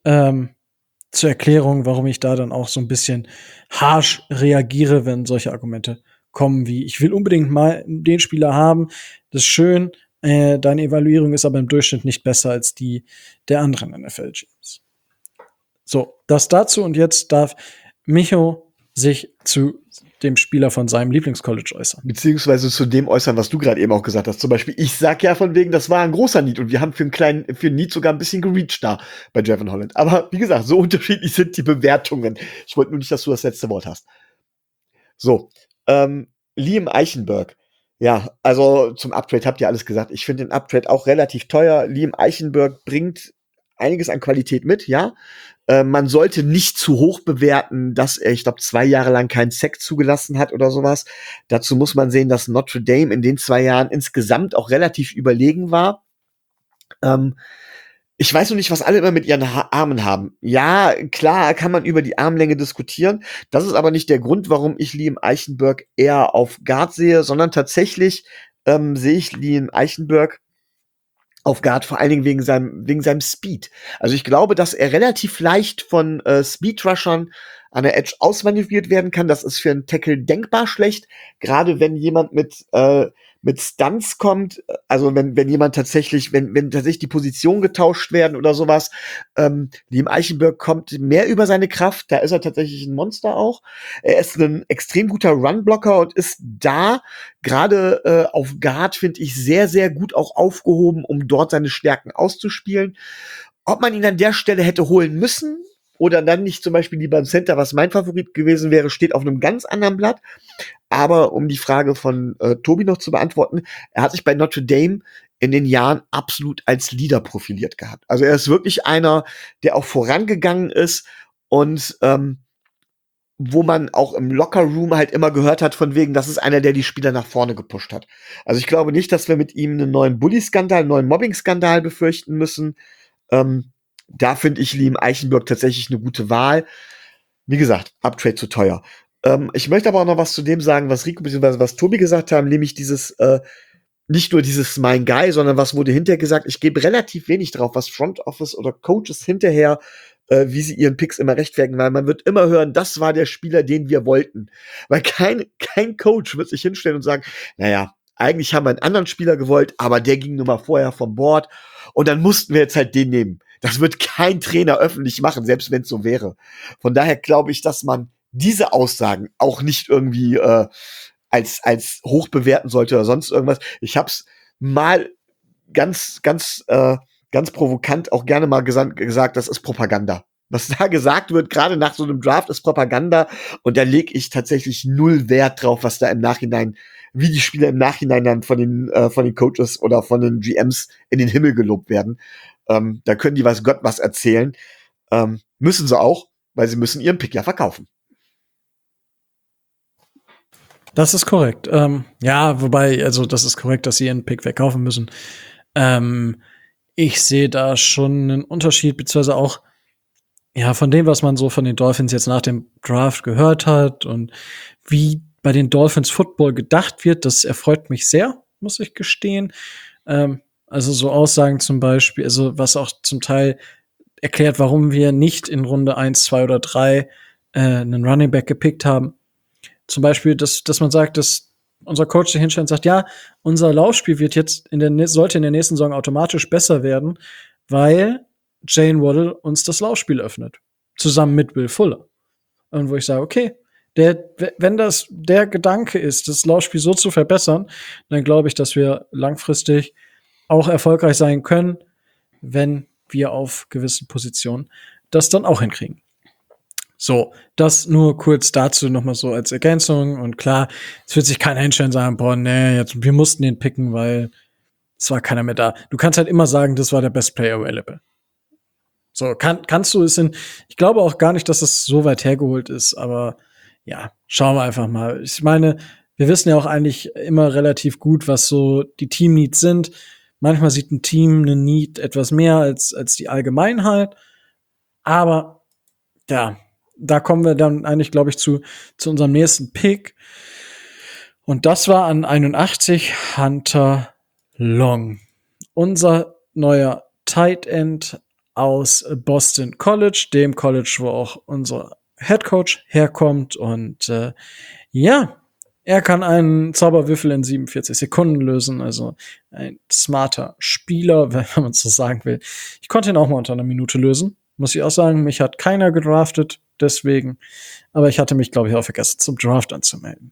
zur Erklärung, warum ich da dann auch so ein bisschen harsh reagiere, wenn solche Argumente kommen wie, ich will unbedingt mal den Spieler haben, das ist schön, deine Evaluierung ist aber im Durchschnitt nicht besser als die der anderen NFL-Teams. So, das dazu und jetzt darf Micho sich zu dem Spieler von seinem Lieblingscollege äußern. Beziehungsweise zu dem äußern, was du gerade eben auch gesagt hast. Zum Beispiel, ich sag ja von wegen, das war ein großer Need und wir haben für einen Need sogar ein bisschen gereached da bei Jevon Holland. Aber wie gesagt, so unterschiedlich sind die Bewertungen. Ich wollte nur nicht, dass du das letzte Wort hast. So, Liam Eichenberg. Ja, also zum Uptrade habt ihr alles gesagt. Ich finde den Uptrade auch relativ teuer. Liam Eichenberg bringt einiges an Qualität mit, ja. Man sollte nicht zu hoch bewerten, dass er, ich glaube, 2 Jahre lang keinen Sack zugelassen hat oder sowas. Dazu muss man sehen, dass Notre Dame in den 2 Jahren insgesamt auch relativ überlegen war. Ich weiß noch nicht, was alle immer mit ihren Armen haben. Ja, klar, kann man über die Armlänge diskutieren. Das ist aber nicht der Grund, warum ich Liam Eichenberg eher auf Guard sehe, sondern tatsächlich sehe ich Liam Eichenberg auf Guard, vor allen Dingen wegen seinem Speed. Also ich glaube, dass er relativ leicht von Speed-Rushern an der Edge ausmanövriert werden kann. Das ist für einen Tackle denkbar schlecht, gerade wenn jemand mit mit Stunts kommt, also wenn jemand tatsächlich, wenn tatsächlich die Positionen getauscht werden oder sowas, Liam Eichenberg kommt mehr über seine Kraft, da ist er tatsächlich ein Monster auch. Er ist ein extrem guter Runblocker und ist da gerade auf Guard, finde ich, sehr, sehr gut auch aufgehoben, um dort seine Stärken auszuspielen. Ob man ihn an der Stelle hätte holen müssen oder dann nicht zum Beispiel lieber im Center, was mein Favorit gewesen wäre, steht auf einem ganz anderen Blatt. Aber um die Frage von Tobi noch zu beantworten, er hat sich bei Notre Dame in den Jahren absolut als Leader profiliert gehabt. Also er ist wirklich einer, der auch vorangegangen ist und wo man auch im Lockerroom halt immer gehört hat, von wegen, das ist einer, der die Spieler nach vorne gepusht hat. Also ich glaube nicht, dass wir mit ihm einen neuen Bully-Skandal, einen neuen Mobbing-Skandal befürchten müssen. Da finde ich Liam Eichenberg tatsächlich eine gute Wahl. Wie gesagt, Uptrade zu teuer. Ich möchte aber auch noch was zu dem sagen, was Rico bzw. was Tobi gesagt haben, nämlich dieses, nicht nur dieses mein Guy, sondern was wurde hinterher gesagt. Ich gebe relativ wenig drauf, was Front Office oder Coaches hinterher, wie sie ihren Picks immer rechtfertigen, weil man wird immer hören, das war der Spieler, den wir wollten. Weil kein Coach wird sich hinstellen und sagen, naja, eigentlich haben wir einen anderen Spieler gewollt, aber der ging nur mal vorher vom Board und dann mussten wir jetzt halt den nehmen. Das wird kein Trainer öffentlich machen, selbst wenn es so wäre. Von daher glaube ich, dass man diese Aussagen auch nicht irgendwie als hoch bewerten sollte oder sonst irgendwas. Ich hab's mal ganz provokant auch gerne mal gesagt, das ist Propaganda. Was da gesagt wird, gerade nach so einem Draft, ist Propaganda. Und da lege ich tatsächlich null Wert drauf, was da im Nachhinein, wie die Spieler im Nachhinein dann von den Coaches oder von den GMs in den Himmel gelobt werden. Da können die weiß Gott was erzählen. Müssen sie auch, weil sie müssen ihren Pick ja verkaufen. Das ist korrekt. Ja, wobei, also das ist korrekt, dass sie ihren Pick verkaufen müssen. Ich sehe da schon einen Unterschied, beziehungsweise auch ja von dem, was man so von den Dolphins jetzt nach dem Draft gehört hat und wie bei den Dolphins Football gedacht wird, das erfreut mich sehr, muss ich gestehen. Also so Aussagen zum Beispiel, also was auch zum Teil erklärt, warum wir nicht in Runde 1, 2 oder 3 einen Running Back gepickt haben. Zum Beispiel, dass man sagt, dass unser Coach sich hinstellt und sagt, ja, unser Laufspiel wird jetzt sollte in der nächsten Saison automatisch besser werden, weil Jane Waddle uns das Laufspiel öffnet. Zusammen mit Will Fuller. Und wo ich sage, okay, wenn das der Gedanke ist, das Laufspiel so zu verbessern, dann glaube ich, dass wir langfristig auch erfolgreich sein können, wenn wir auf gewissen Positionen das dann auch hinkriegen. So, das nur kurz dazu nochmal so als Ergänzung. Und klar, es wird sich keiner hinstellen und sagen, boah, nee, jetzt, wir mussten den picken, weil es war keiner mehr da. Du kannst halt immer sagen, das war der Best Player available. So, kannst du es ich glaube auch gar nicht, dass es so weit hergeholt ist, aber ja, schauen wir einfach mal. Ich meine, wir wissen ja auch eigentlich immer relativ gut, was so die Team-Needs sind. Manchmal sieht ein Team einen Need etwas mehr als die Allgemeinheit. Aber ja, da kommen wir dann eigentlich, glaube ich, zu unserem nächsten Pick. Und das war an 81 Hunter Long. Unser neuer Tight End aus Boston College, dem College, wo auch unser Head Coach herkommt. Und ja, er kann einen Zauberwürfel in 47 Sekunden lösen. Also ein smarter Spieler, wenn man es so sagen will. Ich konnte ihn auch mal unter einer Minute lösen. Muss ich auch sagen, mich hat keiner gedraftet, deswegen. Aber ich hatte mich, glaube ich, auch vergessen, zum Draft anzumelden.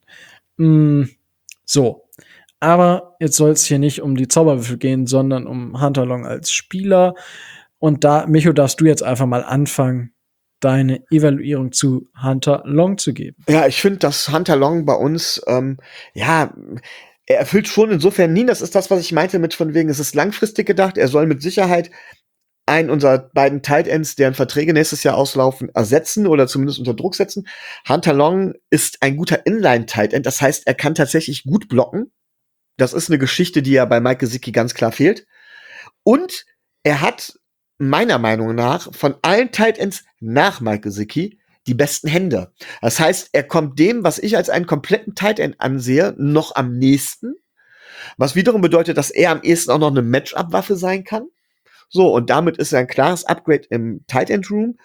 So. Aber jetzt soll es hier nicht um die Zauberwürfel gehen, sondern um Hunter Long als Spieler. Und da, Micho, darfst du jetzt einfach mal anfangen, deine Evaluierung zu Hunter Long zu geben. Ja, ich finde, dass Hunter Long bei uns, er erfüllt schon insofern nie, das ist das, was ich meinte mit von wegen, es ist langfristig gedacht, er soll mit Sicherheit einen unserer beiden Tight Ends, deren Verträge nächstes Jahr auslaufen, ersetzen oder zumindest unter Druck setzen. Hunter Long ist ein guter Inline-Tight End, das heißt, er kann tatsächlich gut blocken. Das ist eine Geschichte, die ja bei Mike Gesicki ganz klar fehlt. Und er hat meiner Meinung nach von allen Tight Ends nach Mike Gesicki die besten Hände. Das heißt, er kommt dem, was ich als einen kompletten Tight End ansehe, noch am nächsten. Was wiederum bedeutet, dass er am ehesten auch noch eine Matchup-Waffe sein kann. So, und damit ist er ein klares Upgrade im Tight End Room.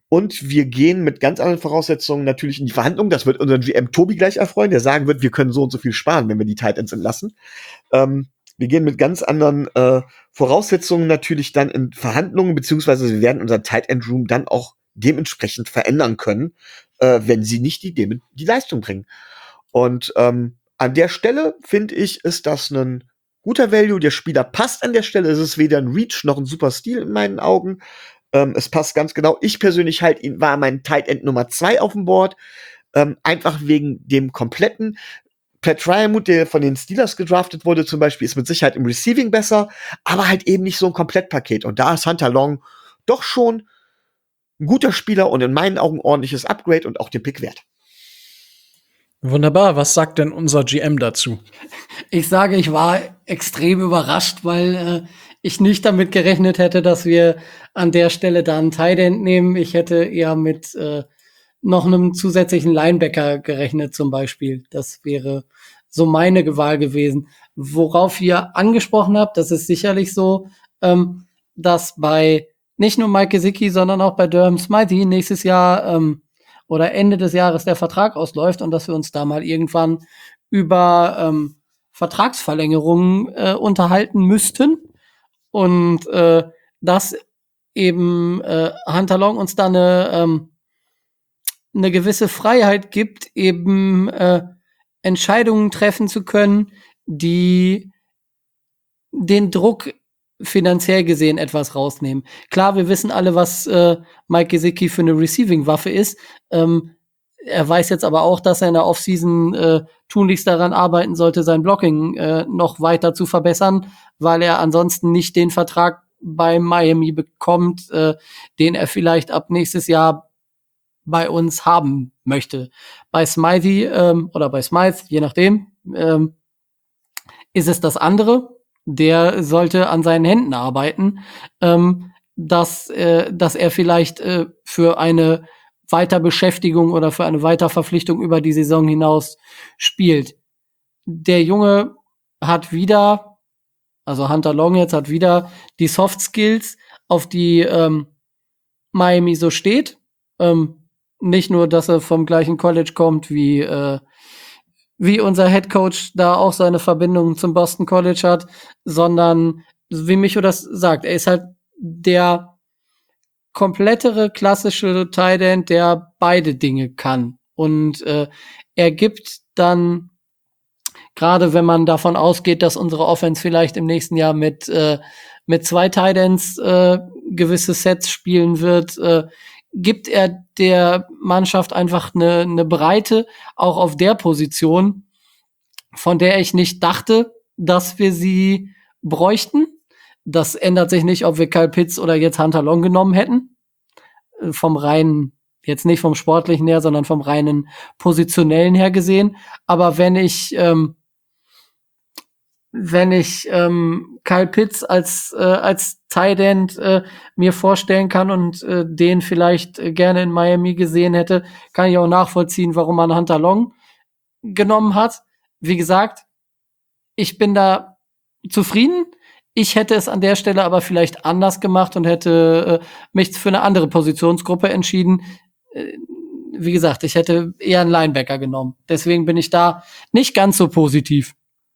Und wir gehen mit ganz anderen Voraussetzungen natürlich in die Verhandlungen. Das wird unseren GM Tobi gleich erfreuen, der sagen wird, wir können so und so viel sparen, wenn wir die Tight Ends entlassen. Wir gehen mit ganz anderen Voraussetzungen natürlich dann in Verhandlungen, beziehungsweise wir werden unser Tight End Room dann auch dementsprechend verändern können, wenn sie nicht die Leistung bringen. Und an der Stelle, finde ich, ist das ein guter Value. Der Spieler passt an der Stelle. Es ist weder ein Reach noch ein super Stil in meinen Augen. Es passt ganz genau. Ich persönlich war mein Tight End Nummer 2 auf dem Board. Einfach wegen dem kompletten. Pat Fryermuth, der von den Steelers gedraftet wurde zum Beispiel, ist mit Sicherheit im Receiving besser, aber halt eben nicht so ein Komplettpaket. Und da ist Hunter Long doch schon ein guter Spieler und in meinen Augen ordentliches Upgrade und auch den Pick wert. Wunderbar. Was sagt denn unser GM dazu? Ich sage, ich war extrem überrascht, weil ich nicht damit gerechnet hätte, dass wir an der Stelle da einen Tight End nehmen. Ich hätte eher mit noch einem zusätzlichen Linebacker gerechnet zum Beispiel. Das wäre so meine Wahl gewesen. Worauf ihr angesprochen habt, das ist sicherlich so, dass bei nicht nur Mike Gesicki, sondern auch bei Durham Smythe nächstes Jahr oder Ende des Jahres der Vertrag ausläuft und dass wir uns da mal irgendwann über Vertragsverlängerungen unterhalten müssten und dass eben Hunter Long uns da eine gewisse Freiheit gibt, eben Entscheidungen treffen zu können, die den Druck finanziell gesehen etwas rausnehmen. Klar, wir wissen alle, was Mike Gesicki für eine Receiving-Waffe ist. Er weiß jetzt aber auch, dass er in der Offseason tunlichst daran arbeiten sollte, sein Blocking noch weiter zu verbessern, weil er ansonsten nicht den Vertrag bei Miami bekommt, den er vielleicht ab nächstes Jahr bei uns haben möchte. Bei Smythe oder bei Smythe, je nachdem, ist es das andere. Der sollte an seinen Händen arbeiten, dass er vielleicht für eine Weiterbeschäftigung oder für eine Weiterverpflichtung über die Saison hinaus spielt. Der Junge hat wieder, also Hunter Long jetzt hat wieder die Soft Skills, auf die Miami so steht. Nicht nur, dass er vom gleichen College kommt wie unser Head Coach da auch seine Verbindung zum Boston College hat, sondern, wie Micho das sagt, er ist halt der komplettere klassische Tight End, der beide Dinge kann. Und er gibt dann, gerade wenn man davon ausgeht, dass unsere Offense vielleicht im nächsten Jahr mit 2 Tight Ends gewisse Sets spielen wird, gibt er der Mannschaft einfach eine Breite, auch auf der Position, von der ich nicht dachte, dass wir sie bräuchten. Das ändert sich nicht, ob wir Kyle Pitts oder jetzt Hunter Long genommen hätten. Vom reinen, jetzt nicht vom sportlichen her, sondern vom reinen positionellen her gesehen. Aber wenn ich Kyle Pitts als Tight End mir vorstellen kann und den vielleicht gerne in Miami gesehen hätte, kann ich auch nachvollziehen, warum man Hunter Long genommen hat. Wie gesagt, ich bin da zufrieden. Ich hätte es an der Stelle aber vielleicht anders gemacht und hätte mich für eine andere Positionsgruppe entschieden. Wie gesagt, ich hätte eher einen Linebacker genommen. Deswegen bin ich da nicht ganz so positiv.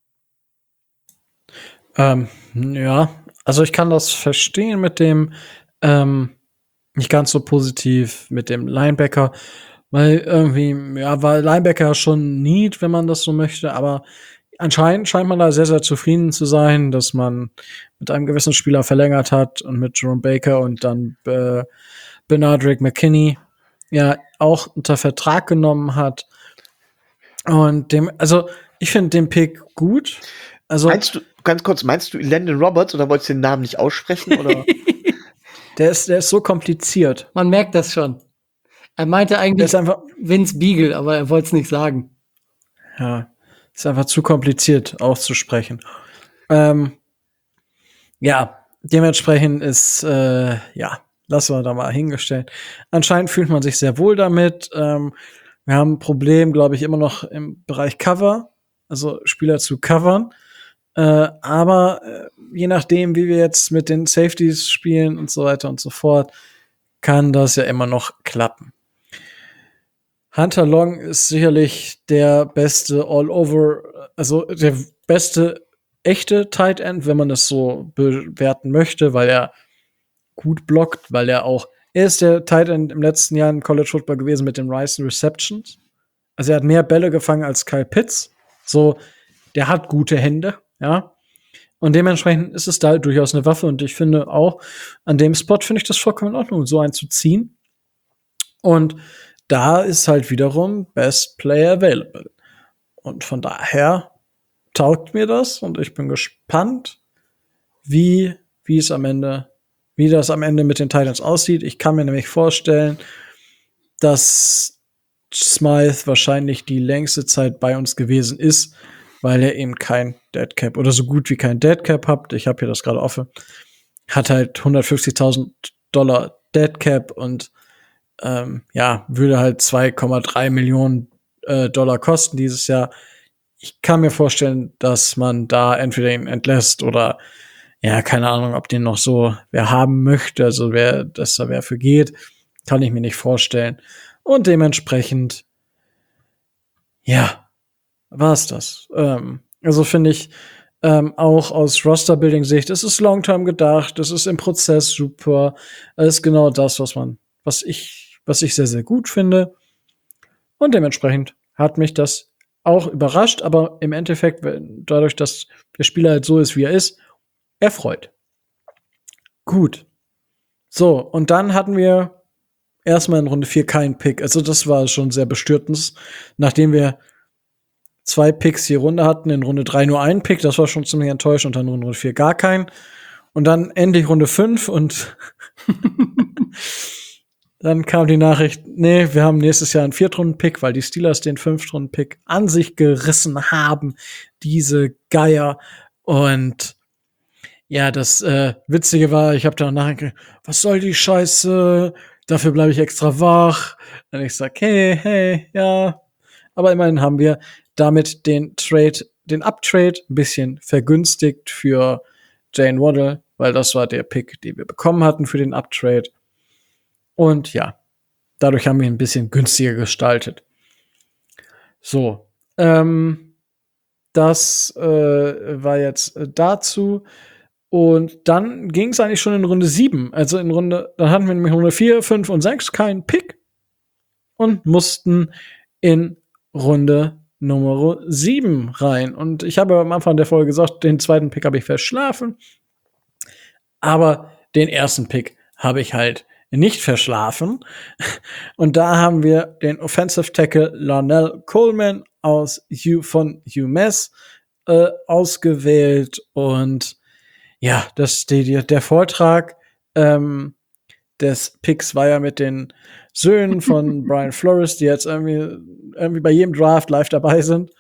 Ja, also ich kann das verstehen mit dem nicht ganz so positiv mit dem Linebacker, weil irgendwie, ja, war Linebacker schon Need, wenn man das so möchte, aber anscheinend scheint man da sehr, sehr zufrieden zu sein, dass man mit einem gewissen Spieler verlängert hat und mit Jerome Baker und dann Benardrick McKinney ja auch unter Vertrag genommen hat. Und also ich finde den Pick gut. Also Meinst du Landon Roberts oder wolltest du den Namen nicht aussprechen? Oder? der ist so kompliziert. Man merkt das schon. Er meinte eigentlich Vince Beagle, aber er wollte es nicht sagen. Ja, ist einfach zu kompliziert auszusprechen. Ja, dementsprechend ist, lassen wir da mal hingestellt. Anscheinend fühlt man sich sehr wohl damit. Wir haben ein Problem, glaube ich, immer noch im Bereich Cover, also Spieler zu covern. Aber je nachdem, wie wir jetzt mit den Safeties spielen und so weiter und so fort, kann das ja immer noch klappen. Hunter Long ist sicherlich der beste All-Over, also der beste echte Tight End, wenn man das so bewerten möchte, weil er gut blockt, weil er ist der Tight End im letzten Jahr im College Football gewesen mit den meisten Receptions. Also er hat mehr Bälle gefangen als Kyle Pitts. So, der hat gute Hände, ja. Und dementsprechend ist es da durchaus eine Waffe. Und ich finde auch, an dem Spot finde ich das vollkommen in Ordnung, so einen zu ziehen. Und da ist halt wiederum Best Player Available. Und von daher taugt mir das. Und ich bin gespannt, wie das am Ende mit den Titans aussieht. Ich kann mir nämlich vorstellen, dass Smythe wahrscheinlich die längste Zeit bei uns gewesen ist, weil er eben kein Deadcap oder so gut wie kein Deadcap hat. Ich habe hier das gerade offen. Hat halt $150.000 Deadcap und würde halt 2,3 Millionen Dollar kosten dieses Jahr. Ich kann mir vorstellen, dass man da entweder ihn entlässt oder keine Ahnung, ob den noch so wer haben möchte, also wer für geht, kann ich mir nicht vorstellen. Und dementsprechend, war's das. Also finde ich, auch aus Roster-Building-Sicht, es ist long-term gedacht, es ist im Prozess super, es ist genau das, was ich sehr, sehr gut finde. Und dementsprechend hat mich das auch überrascht, aber im Endeffekt, dadurch, dass der Spieler halt so ist, wie er ist, erfreut. Gut. So, und dann hatten wir erstmal in Runde 4 keinen Pick. Also das war schon sehr bestürzend. Nachdem wir 2 Picks je Runde hatten, in Runde 3 nur einen Pick, das war schon ziemlich enttäuschend, und dann in Runde 4 gar keinen. Und dann endlich Runde 5 und dann kam die Nachricht, nee, wir haben nächstes Jahr einen 4-Runden-Pick, weil die Steelers den 5-Runden-Pick an sich gerissen haben, diese Geier. Und ja, das Witzige war, ich habe dann nachgedacht, was soll die Scheiße? Dafür bleibe ich extra wach. Und ich sag, hey, ja. Aber immerhin haben wir damit den Uptrade ein bisschen vergünstigt für Jane Waddle, weil das war der Pick, den wir bekommen hatten für den Uptrade. Und ja, dadurch haben wir ihn ein bisschen günstiger gestaltet. So, das war jetzt dazu. Und dann ging es eigentlich schon in Runde 7. Also dann hatten wir nämlich Runde 4, 5 und 6 keinen Pick und mussten in Runde Nummer 7 rein. Und ich habe am Anfang der Folge gesagt, den zweiten Pick habe ich verschlafen. Aber den ersten Pick habe ich halt nicht verschlafen. Und da haben wir den Offensive Tackle Larnell Coleman von UMass ausgewählt. Und ja, der Vortrag des Picks war ja mit den Söhnen von Brian Flores, die jetzt irgendwie bei jedem Draft live dabei sind.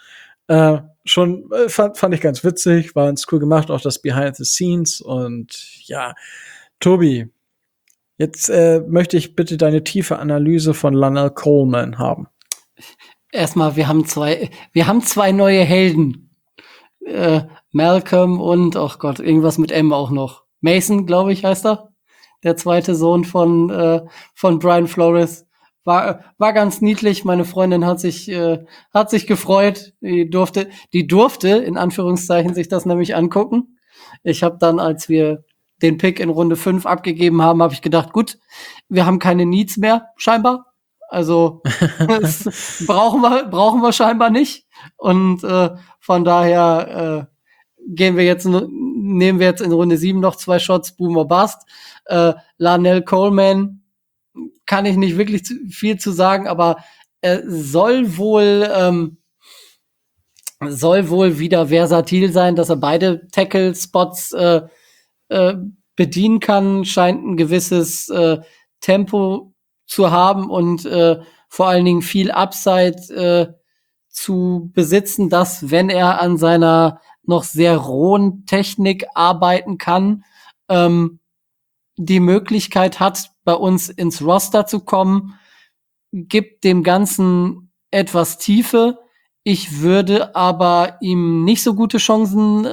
Fand ich ganz witzig, war ganz cool gemacht, auch das Behind the Scenes. Und ja, Tobi, jetzt möchte ich bitte deine tiefe Analyse von Larnell Coleman haben. Erstmal, wir haben zwei neue Helden. Malcolm und, oh Gott, irgendwas mit M auch noch. Mason, glaube ich, heißt er. Der zweite Sohn von Brian Flores. War ganz niedlich. Meine Freundin hat sich gefreut. Die durfte, in Anführungszeichen, sich das nämlich angucken. Ich habe dann, als wir den Pick in Runde 5 abgegeben haben, habe ich gedacht, gut, wir haben keine Needs mehr, scheinbar. Also, das brauchen wir scheinbar nicht. Und von daher nehmen wir jetzt in Runde 7 noch 2 Shots, Boom or Bust. Larnell Coleman kann ich nicht wirklich viel zu sagen, aber er soll wohl wieder versatil sein, dass er beide Tackle-Spots bedienen kann, scheint ein gewisses Tempo zu haben und vor allen Dingen viel Upside zu besitzen, dass, wenn er an seiner noch sehr rohen Technik arbeiten kann, die Möglichkeit hat, bei uns ins Roster zu kommen, gibt dem Ganzen etwas Tiefe. Ich würde aber ihm nicht so gute Chancen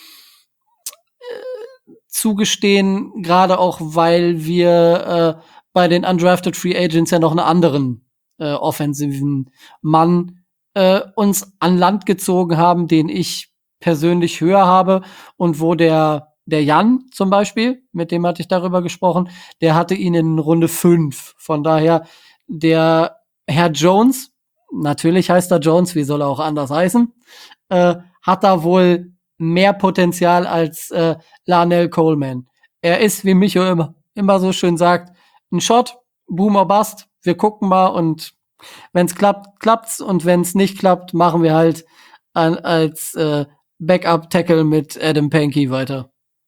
zugestehen, gerade auch, weil wir bei den Undrafted Free Agents ja noch einen anderen offensiven Mann uns an Land gezogen haben, den ich persönlich höher habe und wo der Jan zum Beispiel, mit dem hatte ich darüber gesprochen, der hatte ihn in Runde 5. Von daher, der Herr Jones, natürlich heißt er Jones, wie soll er auch anders heißen, hat da wohl mehr Potenzial als Larnell Coleman. Er ist, wie Micho immer so schön sagt, ein Shot, Boom or Bust. Wir gucken mal und wenn's klappt, klappt's und wenn's nicht klappt, machen wir halt als Backup-Tackle mit Adam Pankey weiter.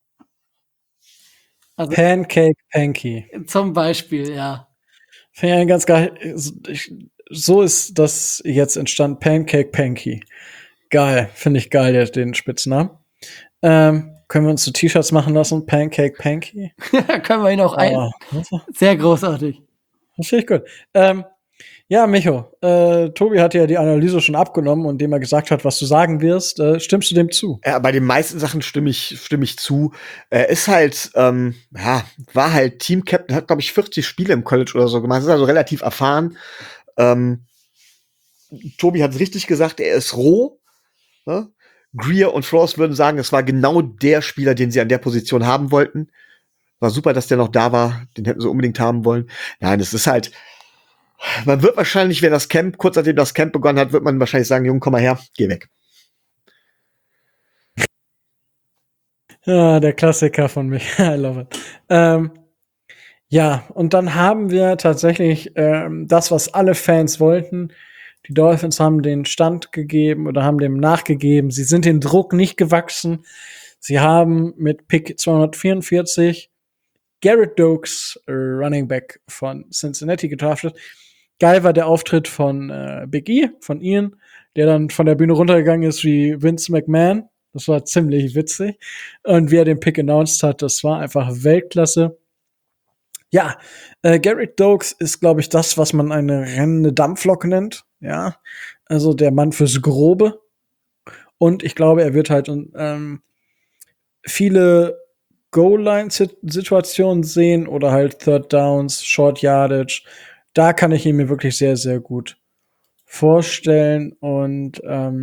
Also, Pancake Panky. Zum Beispiel, ja. Finde ich einen ganz geil. So ist das jetzt entstanden. Pancake Panky. Geil. Finde ich geil, den Spitznamen. Können wir uns so T-Shirts machen lassen? Pancake Panky? Können wir ihn auch Sehr großartig. Das finde ich gut. Ja, Micho, Tobi hat ja die Analyse schon abgenommen und indem er gesagt hat, was du sagen wirst. Stimmst du dem zu? Ja, bei den meisten Sachen stimme ich zu. Ist halt, war halt Team-Captain, hat, glaube ich, 40 Spiele im College oder so gemacht, ist also relativ erfahren. Tobi hat es richtig gesagt, er ist roh. Ne? Greer und Frost würden sagen, es war genau der Spieler, den sie an der Position haben wollten. War super, dass der noch da war. Den hätten sie unbedingt haben wollen. Nein, es ist halt, man wird wahrscheinlich, wenn das Camp, kurz nachdem das Camp begonnen hat, wird man wahrscheinlich sagen, Junge, komm mal her, geh weg. Ja, der Klassiker von mich. I love it. Ja, und dann haben wir tatsächlich das, was alle Fans wollten. Die Dolphins haben den Stand gegeben oder haben dem nachgegeben. Sie sind dem Druck nicht gewachsen. Sie haben mit Pick 244 Garrett Dokes, Running Back von Cincinnati, gedraftet. Geil war der Auftritt von Big E, von Ian, der dann von der Bühne runtergegangen ist wie Vince McMahon. Das war ziemlich witzig. Und wie er den Pick announced hat, das war einfach Weltklasse. Ja, Garrett Dokes ist, glaube ich, das, was man eine rennende Dampflok nennt. Ja, also der Mann fürs Grobe. Und ich glaube, er wird halt viele Goal-Line-Situationen sehen oder halt Third Downs, Short Yardage. Da kann ich ihn mir wirklich sehr, sehr gut vorstellen. Und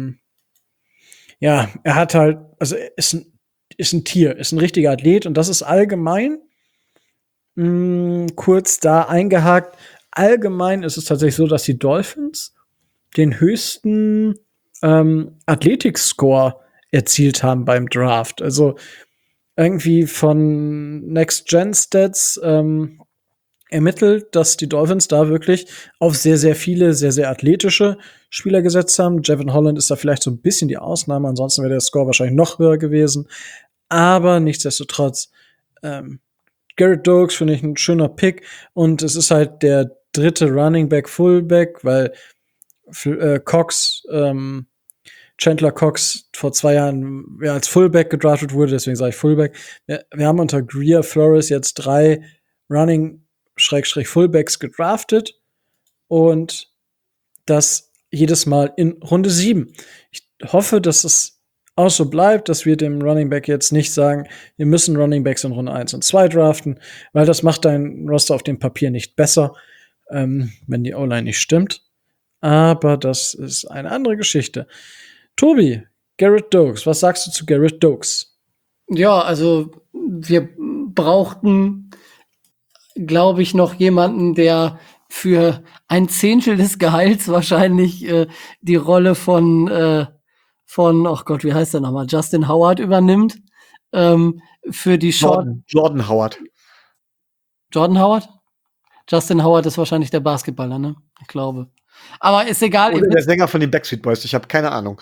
ja, er hat halt, also er ist ein Tier, ist ein richtiger Athlet und das ist allgemein kurz da eingehakt. Allgemein ist es tatsächlich so, dass die Dolphins den höchsten Athletik-Score erzielt haben beim Draft. Also irgendwie von Next Gen Stats ermittelt, dass die Dolphins da wirklich auf sehr, sehr viele, sehr, sehr athletische Spieler gesetzt haben. Jevon Holland ist da vielleicht so ein bisschen die Ausnahme, ansonsten wäre der Score wahrscheinlich noch höher gewesen. Aber nichtsdestotrotz, Garrett Dokes finde ich ein schöner Pick und es ist halt der dritte Running Back Fullback, weil Chandler Cox vor 2 Jahren als Fullback gedraftet wurde, deswegen sage ich Fullback. Wir haben unter Greer Flores jetzt 3 Running-Fullbacks gedraftet und das jedes Mal in Runde 7. Ich hoffe, dass es auch so bleibt, dass wir dem Running Back jetzt nicht sagen, wir müssen Running Backs in Runde 1 und 2 draften, weil das macht dein Roster auf dem Papier nicht besser, wenn die O-Line nicht stimmt. Aber das ist eine andere Geschichte. Tobi, Garrett Dokes, was sagst du zu Garrett Dokes? Ja, also wir brauchten, glaube ich, noch jemanden, der für ein Zehntel des Gehalts wahrscheinlich die Rolle von, oh Gott, wie heißt der nochmal, Justin Howard übernimmt. Für die Jordan Howard. Jordan Howard? Justin Howard ist wahrscheinlich der Basketballer, ne? Ich glaube. Aber ist egal. Oder der Sänger von den Backstreet Boys, ich habe keine Ahnung.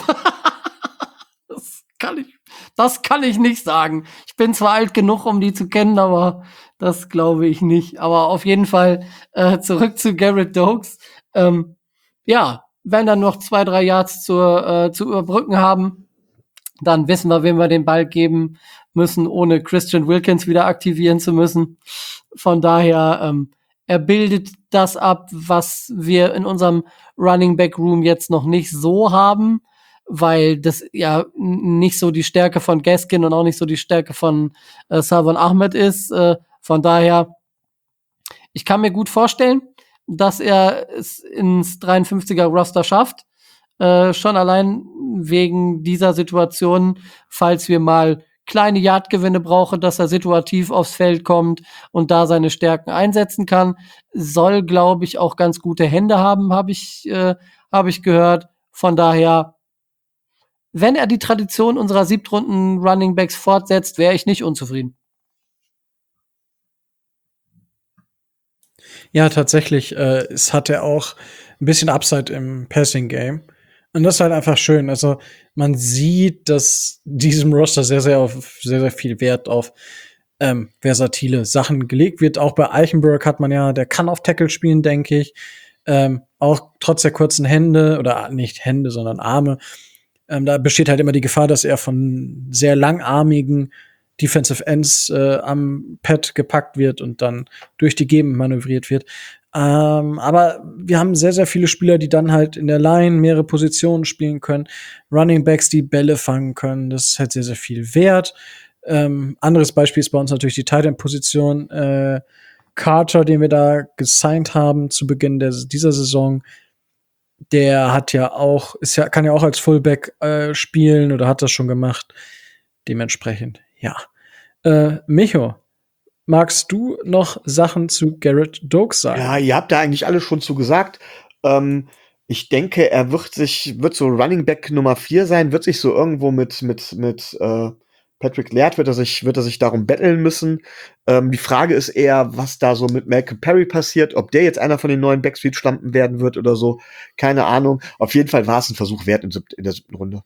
Das kann ich nicht sagen. Ich bin zwar alt genug, um die zu kennen, aber das glaube ich nicht. Aber auf jeden Fall zurück zu Garrett Dokes. Ja, wenn dann noch 2-3 Yards zu überbrücken haben, dann wissen wir, wem wir den Ball geben müssen, ohne Christian Wilkins wieder aktivieren zu müssen. Von daher, er bildet das ab, was wir in unserem Running Back Room jetzt noch nicht so haben, weil das ja nicht so die Stärke von Gaskin und auch nicht so die Stärke von Salvon Ahmed ist. Von daher Ich kann mir gut vorstellen, dass er es ins 53er-Roster schafft. Schon allein wegen dieser Situation, falls wir mal kleine Yardgewinne brauchen, dass er situativ aufs Feld kommt und da seine Stärken einsetzen kann. Soll, glaube ich, auch ganz gute Hände haben, habe ich gehört. Von daher, wenn er die Tradition unserer Siebtrunden Running Backs fortsetzt, wäre ich nicht unzufrieden. Ja, tatsächlich, es hat er auch ein bisschen Upside im Passing Game. Und das ist halt einfach schön. Also, man sieht, dass diesem Roster sehr, sehr viel Wert auf versatile Sachen gelegt wird. Auch bei Eichenberg hat man ja, der kann auf Tackle spielen, denke ich. Auch trotz der kurzen Hände, oder nicht Hände, sondern Arme. Da besteht halt immer die Gefahr, dass er von sehr langarmigen Defensive Ends am Pad gepackt wird und dann durch die Gegend manövriert wird. Aber wir haben sehr, sehr viele Spieler, die dann halt in der Line mehrere Positionen spielen können. Running Backs, die Bälle fangen können. Das ist halt sehr, sehr viel wert. Anderes Beispiel ist bei uns natürlich die Tight End Position. Carter, den wir da gesigned haben zu Beginn dieser Saison, der hat ja auch, kann ja auch als Fullback spielen oder hat das schon gemacht. Dementsprechend, ja. Micho, magst du noch Sachen zu Garrett Dokes sagen? Ja, ihr habt da eigentlich alles schon zu gesagt. Ich denke, er wird so Running Back Nummer 4 sein, wird sich so irgendwo mit Patrick Laird wird er sich darum betteln müssen. Die Frage ist eher, was da so mit Malcolm Perry passiert, ob der jetzt einer von den neuen Backstreet-Schlampen werden wird oder so. Keine Ahnung. Auf jeden Fall war es ein Versuch wert in der 7. Runde.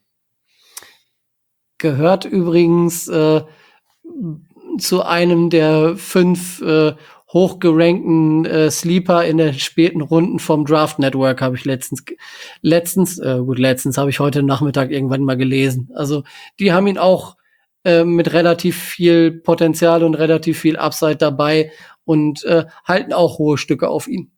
Gehört übrigens zu einem der 5 hochgerankten Sleeper in den späten Runden vom Draft Network, habe ich letztens habe ich heute Nachmittag irgendwann mal gelesen. Also die haben ihn auch mit relativ viel Potenzial und relativ viel Upside dabei und halten auch hohe Stücke auf ihn.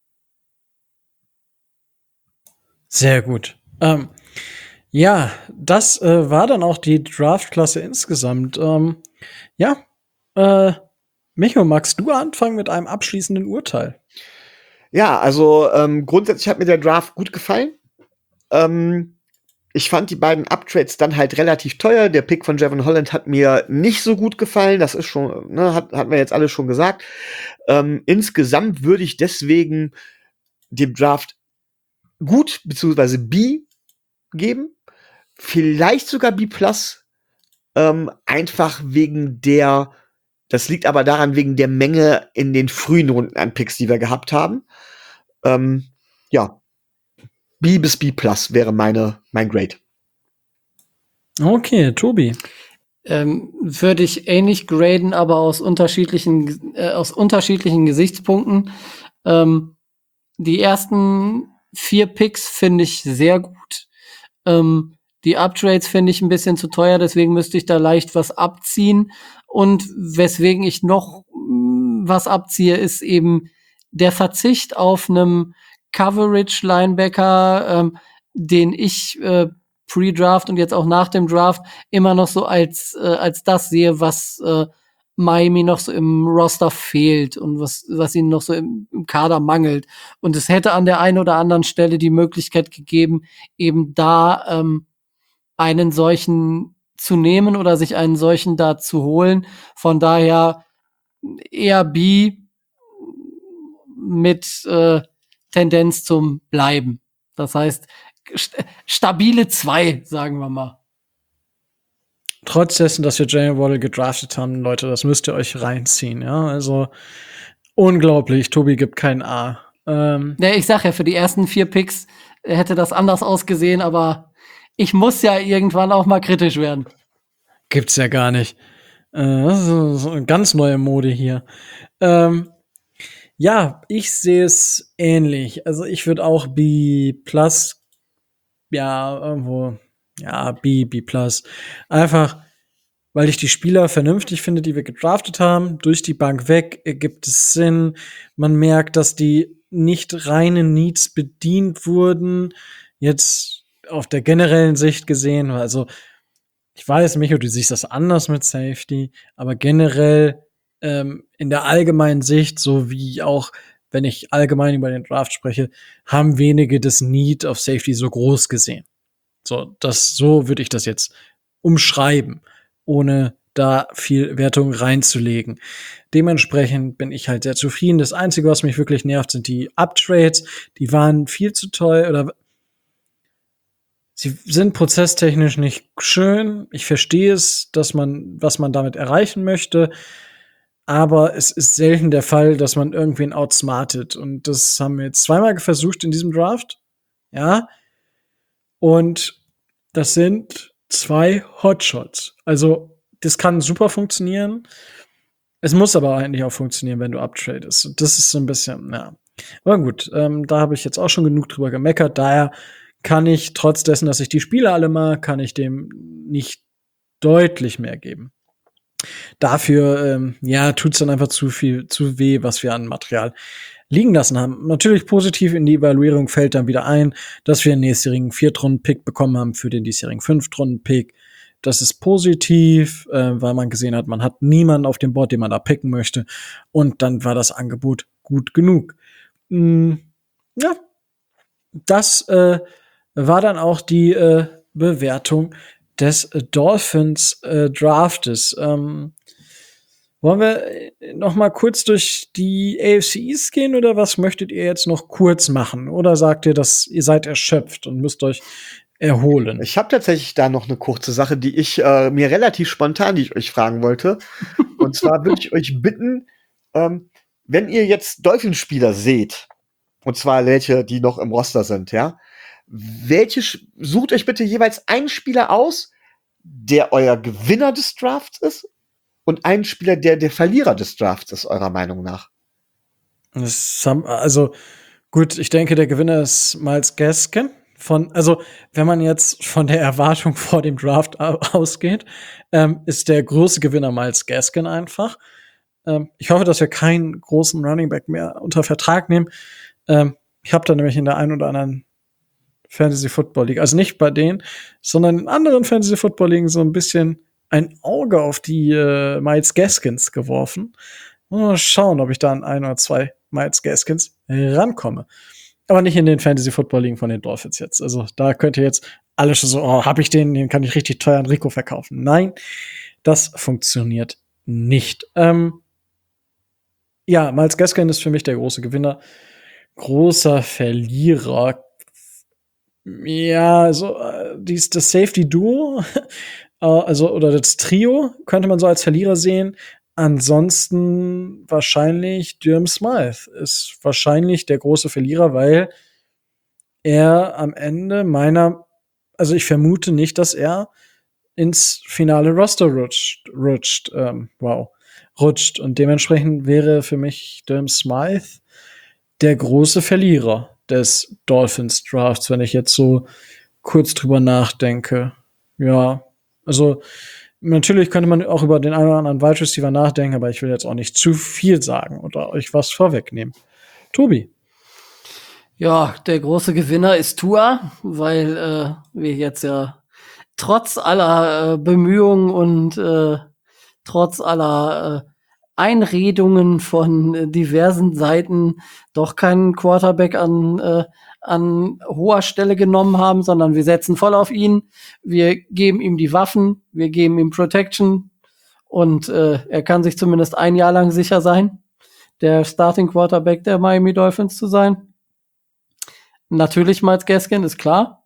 Sehr gut. Ja, das war dann auch die Draftklasse insgesamt. Micho, magst du anfangen mit einem abschließenden Urteil? Ja, also grundsätzlich hat mir der Draft gut gefallen. Ich fand die beiden Uptrades dann halt relativ teuer. Der Pick von Jevon Holland hat mir nicht so gut gefallen. Das ist schon, hatten wir jetzt alles schon gesagt. Insgesamt würde ich deswegen dem Draft gut beziehungsweise B geben. Vielleicht sogar B+. Einfach das liegt aber daran, wegen der Menge in den frühen Runden an Picks, die wir gehabt haben. Ja. B bis B+ wäre mein Grade. Okay, Tobi. Würde ich ähnlich graden, aber aus unterschiedlichen Gesichtspunkten. Die ersten 4 Picks finde ich sehr gut. Die Uptrades finde ich ein bisschen zu teuer, deswegen müsste ich da leicht was abziehen. Und weswegen ich noch was abziehe, ist eben der Verzicht auf einem Coverage-Linebacker, den ich pre-Draft und jetzt auch nach dem Draft immer noch so als das sehe, was Miami noch so im Roster fehlt und was ihnen noch so im Kader mangelt. Und es hätte an der einen oder anderen Stelle die Möglichkeit gegeben, eben da einen solchen zu nehmen oder sich einen solchen da zu holen. Von daher eher B mit Tendenz zum Bleiben. Das heißt, stabile 2, sagen wir mal. Trotz dessen, dass wir Jalen Waddle gedraftet haben, Leute, das müsst ihr euch reinziehen, ja. Also unglaublich, Tobi gibt kein A. Ja, ich sag ja, für die ersten 4 Picks hätte das anders ausgesehen, aber ich muss ja irgendwann auch mal kritisch werden. Gibt's ja gar nicht. Das ist so eine ganz neue Mode hier. Ja, ich sehe es ähnlich. Also ich würde auch B+, ja, irgendwo, ja, B+. Einfach, weil ich die Spieler vernünftig finde, die wir gedraftet haben. Durch die Bank weg ergibt es Sinn. Man merkt, dass die nicht reinen Needs bedient wurden. Jetzt auf der generellen Sicht gesehen, also ich weiß, Micho, du siehst das anders mit Safety, aber generell in der allgemeinen Sicht, so wie auch, wenn ich allgemein über den Draft spreche, haben wenige das Need auf Safety so groß gesehen. So würde ich das jetzt umschreiben, ohne da viel Wertung reinzulegen. Dementsprechend bin ich halt sehr zufrieden. Das Einzige, was mich wirklich nervt, sind die Uptrades. Die waren viel zu teuer oder sie sind prozesstechnisch nicht schön. Ich verstehe es, was man damit erreichen möchte. Aber es ist selten der Fall, dass man irgendwen outsmartet. Und das haben wir jetzt zweimal versucht in diesem Draft. Ja. Und das sind 2 Hotshots. Also, das kann super funktionieren. Es muss aber eigentlich auch funktionieren, wenn du uptradest. Und das ist so ein bisschen, ja. Aber gut, da habe ich jetzt auch schon genug drüber gemeckert. Daher kann ich, trotz dessen, dass ich die Spiele alle mag, kann ich dem nicht deutlich mehr geben. Dafür, tut's dann einfach zu weh, was wir an Material liegen lassen haben. Natürlich positiv in die Evaluierung fällt dann wieder ein, dass wir einen nächstjährigen 4-Runden-Pick bekommen haben für den diesjährigen 5-Runden-Pick. Das ist positiv, weil man gesehen hat, man hat niemanden auf dem Board, den man da picken möchte. Und dann war das Angebot gut genug. Ja, das war dann auch die Bewertung des Dolphins Draftes. Wollen wir noch mal kurz durch die AFC East gehen oder was möchtet ihr jetzt noch kurz machen? Oder sagt ihr, dass ihr seid erschöpft und müsst euch erholen? Ich habe tatsächlich da noch eine kurze Sache, die ich mir relativ spontan, die ich euch fragen wollte. Und zwar würde ich euch bitten, wenn ihr jetzt Dolphins-Spieler seht, und zwar welche, die noch im Roster sind, ja, sucht euch bitte jeweils einen Spieler aus, der euer Gewinner des Drafts ist, und einen Spieler, der der Verlierer des Drafts ist, eurer Meinung nach. Also gut, ich denke, der Gewinner ist Myles Gaskin. Wenn man jetzt von der Erwartung vor dem Draft ausgeht, ist der große Gewinner Myles Gaskin einfach. Ich hoffe, dass wir keinen großen Running Back mehr unter Vertrag nehmen. Ich habe da nämlich in der einen oder anderen Fantasy Football League, also nicht bei denen, sondern in anderen Fantasy Football Ligen so ein bisschen ein Auge auf die Myles Gaskins geworfen. Mal schauen, ob ich da an 1 oder 2 Myles Gaskins rankomme. Aber nicht in den Fantasy Football Ligen von den Dolphins jetzt. Also da könnt ihr jetzt alle schon so, hab ich den kann ich richtig teuer an Rico verkaufen. Nein, das funktioniert nicht. Myles Gaskin ist für mich der große Gewinner. Großer Verlierer. Ja, also das Safety-Duo, oder das Trio könnte man so als Verlierer sehen. Ansonsten wahrscheinlich Durham Smythe ist wahrscheinlich der große Verlierer, weil er am Ende also ich vermute nicht, dass er ins finale Roster rutscht. Und dementsprechend wäre für mich Durham Smythe der große Verlierer des Dolphins Drafts, wenn ich jetzt so kurz drüber nachdenke. Ja, also natürlich könnte man auch über den einen oder anderen Wide Receiver nachdenken, aber ich will jetzt auch nicht zu viel sagen oder euch was vorwegnehmen. Tobi. Ja, der große Gewinner ist Tua, weil wir jetzt ja trotz aller Bemühungen und trotz aller Einredungen von diversen Seiten doch keinen Quarterback an hoher Stelle genommen haben, sondern wir setzen voll auf ihn. Wir geben ihm die Waffen, wir geben ihm Protection und er kann sich zumindest ein Jahr lang sicher sein, der Starting Quarterback der Miami Dolphins zu sein. Natürlich Myles Gaskin, ist klar.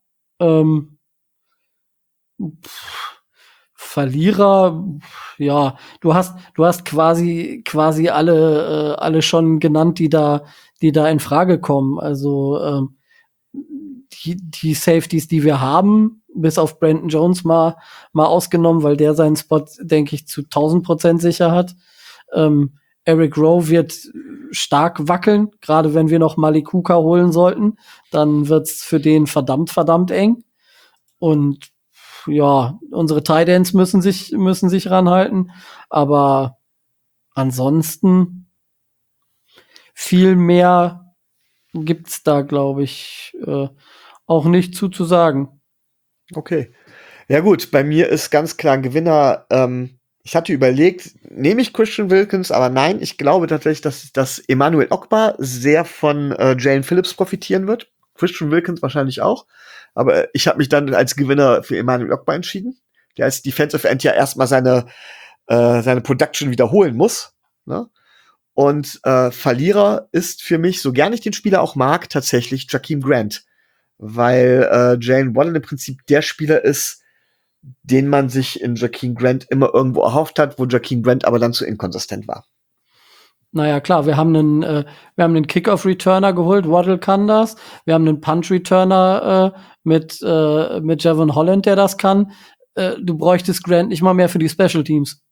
Verlierer, ja, du hast quasi alle schon genannt, die da in Frage kommen. Also die Safeties, die wir haben, bis auf Brandon Jones mal ausgenommen, weil der seinen Spot, denke ich, zu 1000% sicher hat. Eric Rowe wird stark wackeln, gerade wenn wir noch Malik Hooker holen sollten, dann wird's für den verdammt eng. Und ja, unsere Tight Ends müssen sich ranhalten, aber ansonsten viel mehr gibt's da, glaube ich, auch nicht zu sagen. Okay. Ja gut, bei mir ist ganz klar ein Gewinner Ich hatte überlegt, nehme ich Christian Wilkins, aber nein, ich glaube tatsächlich, dass Emmanuel Ogbah sehr von Jalen Phillips profitieren wird. Christian Wilkins wahrscheinlich auch. Aber ich habe mich dann als Gewinner für Emmanuel Ogbah entschieden, der als Defensive End ja erstmal seine Production wiederholen muss. Ne? Und Verlierer ist für mich, so gern ich den Spieler auch mag, tatsächlich Jakeem Grant. Weil Jalen Warren im Prinzip der Spieler ist, den man sich in Jakeem Grant immer irgendwo erhofft hat, wo Jakeem Grant aber dann zu inkonsistent war. Naja, klar, wir haben einen Kickoff-Returner geholt, Waddle kann das. Wir haben einen Punch-Returner mit Javon Holland, der das kann. Du bräuchtest Grant nicht mal mehr für die Special Teams.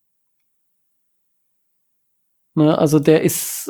Ne, also der ist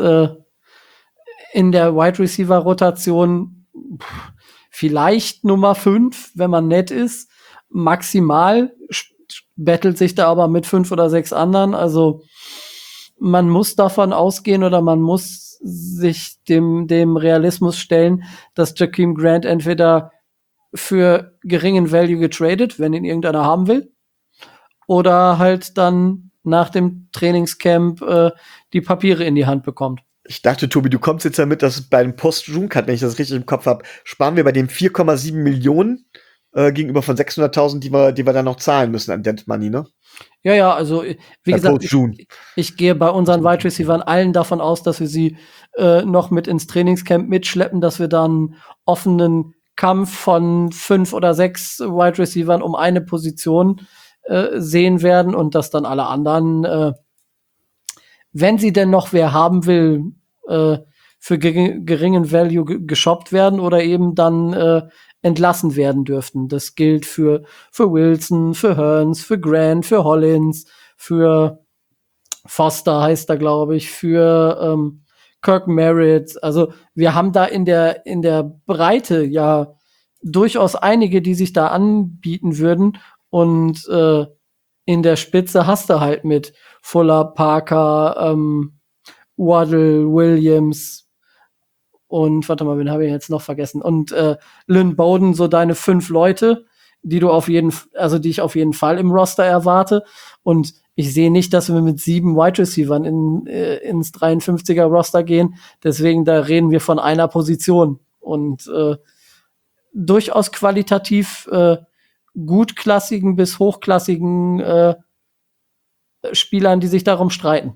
in der Wide Receiver Rotation vielleicht Nummer 5, wenn man nett ist. Maximal bettelt sich da aber mit 5 oder 6 anderen. Also man muss davon ausgehen oder man muss sich dem Realismus stellen, dass Jakeem Grant entweder für geringen Value getradet, wenn ihn irgendeiner haben will, oder halt dann nach dem Trainingscamp die Papiere in die Hand bekommt. Ich dachte, Tobi, du kommst jetzt damit, dass bei dem Post-June-Cut, wenn ich das richtig im Kopf habe, sparen wir bei dem 4,7 Millionen gegenüber von 600.000, die wir dann noch zahlen müssen an Dead Money, ne? Ja, also wie Bei gesagt, Post-June. ich gehe bei unseren Wide Receivern allen davon aus, dass wir sie noch mit ins Trainingscamp mitschleppen, dass wir dann offenen Kampf von 5 oder 6 Wide Receivern um eine Position sehen werden und dass dann alle anderen, wenn sie denn noch wer haben will, für geringen Value geshoppt werden oder eben dann entlassen werden dürften. Das gilt für Wilson, für Hearns, für Grant, für Hollins, für Foster heißt er, glaube ich, für Kirk Merritt. Also wir haben da in der Breite ja durchaus einige, die sich da anbieten würden. Und in der Spitze hast du halt mit Fuller, Parker, Waddle, Williams und warte mal, wen habe ich jetzt noch vergessen? Und Lynn Bowden, so deine 5 Leute, die ich auf jeden Fall im Roster erwarte. Und ich sehe nicht, dass wir mit 7 Wide Receivern ins 53er Roster gehen. Deswegen, da reden wir von einer Position. Und durchaus qualitativ gutklassigen bis hochklassigen Spielern, die sich darum streiten.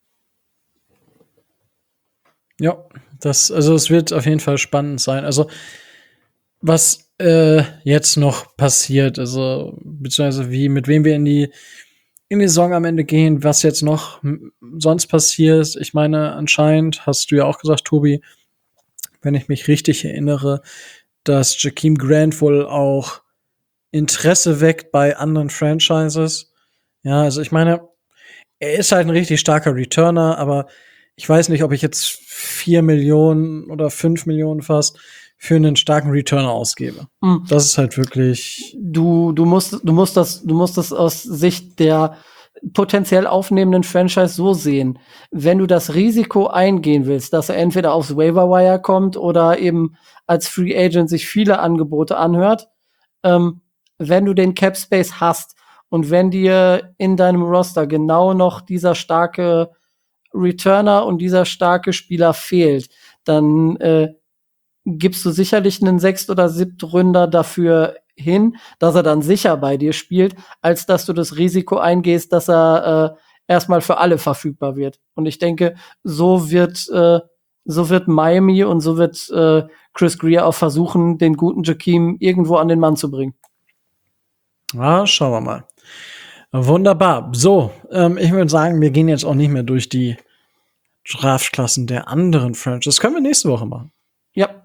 Ja, es wird auf jeden Fall spannend sein. Also, was jetzt noch passiert, also, beziehungsweise mit wem wir in die Saison am Ende gehen, was jetzt noch sonst passiert. Ich meine, anscheinend hast du ja auch gesagt, Tobi, wenn ich mich richtig erinnere, dass Jakeem Grant wohl auch Interesse weckt bei anderen Franchises. Ja, also ich meine, er ist halt ein richtig starker Returner, aber ich weiß nicht, ob ich jetzt 4 Millionen oder 5 Millionen fast für einen starken Returner ausgebe. Mhm. Das ist halt wirklich. Du musst das aus Sicht der potenziell aufnehmenden Franchise so sehen. Wenn du das Risiko eingehen willst, dass er entweder aufs Waiver Wire kommt oder eben als Free Agent sich viele Angebote anhört, wenn du den Cap Space hast und wenn dir in deinem Roster genau noch dieser starke Returner und dieser starke Spieler fehlt, dann gibst du sicherlich einen 6. oder 7. Ründer dafür hin, dass er dann sicher bei dir spielt, als dass du das Risiko eingehst, dass er erstmal für alle verfügbar wird. Und ich denke, so wird Miami und so wird Chris Grier auch versuchen, den guten Jakeem irgendwo an den Mann zu bringen. Ja, schauen wir mal. Wunderbar. So, ich würde sagen, wir gehen jetzt auch nicht mehr durch die Draftklassen der anderen Franchises. Das können wir nächste Woche machen. Ja.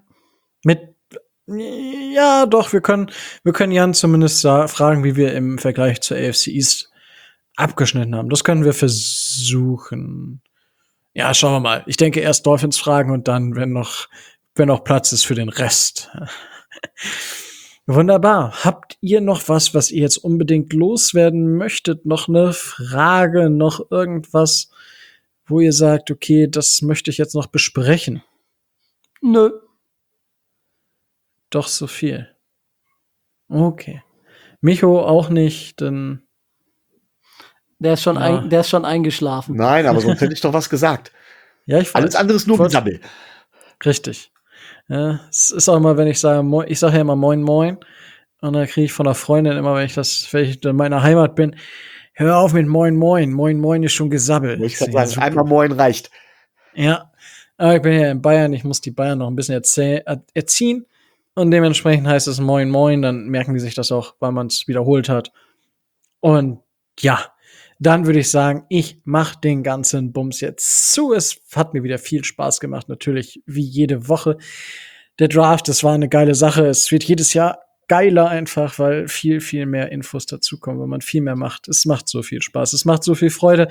Ja, doch, wir können Jan zumindest fragen, wie wir im Vergleich zur AFC East abgeschnitten haben. Das können wir versuchen. Ja, schauen wir mal. Ich denke erst Dolphins fragen und dann, wenn noch Platz ist für den Rest. Wunderbar. Habt ihr noch was ihr jetzt unbedingt loswerden möchtet? Noch eine Frage, noch irgendwas, wo ihr sagt, okay, das möchte ich jetzt noch besprechen? Nö. Doch so viel. Okay. Micho auch nicht, denn Der ist schon, Ja. der ist schon eingeschlafen. Nein, aber sonst hätte ich doch was gesagt. Ja, ich weiß. Alles andere ist nur Gesabbel. Richtig. Ja, es ist auch immer, wenn ich sage, ich sage ja immer Moin Moin. Und dann kriege ich von einer Freundin immer, wenn ich in meiner Heimat bin, hör auf mit Moin Moin. Moin Moin ist schon Gesabbel. Wollte ich gerade Ja, sagen, einmal Moin reicht. Ja, aber ich bin ja in Bayern, ich muss die Bayern noch ein bisschen erziehen. Und dementsprechend heißt es Moin Moin, dann merken die sich das auch, weil man es wiederholt hat. Und ja, dann würde ich sagen, ich mache den ganzen Bums jetzt zu. Es hat mir wieder viel Spaß gemacht, natürlich wie jede Woche. Der Draft, das war eine geile Sache. Es wird jedes Jahr geiler einfach, weil viel, viel mehr Infos dazukommen, wenn man viel mehr macht. Es macht so viel Spaß, es macht so viel Freude.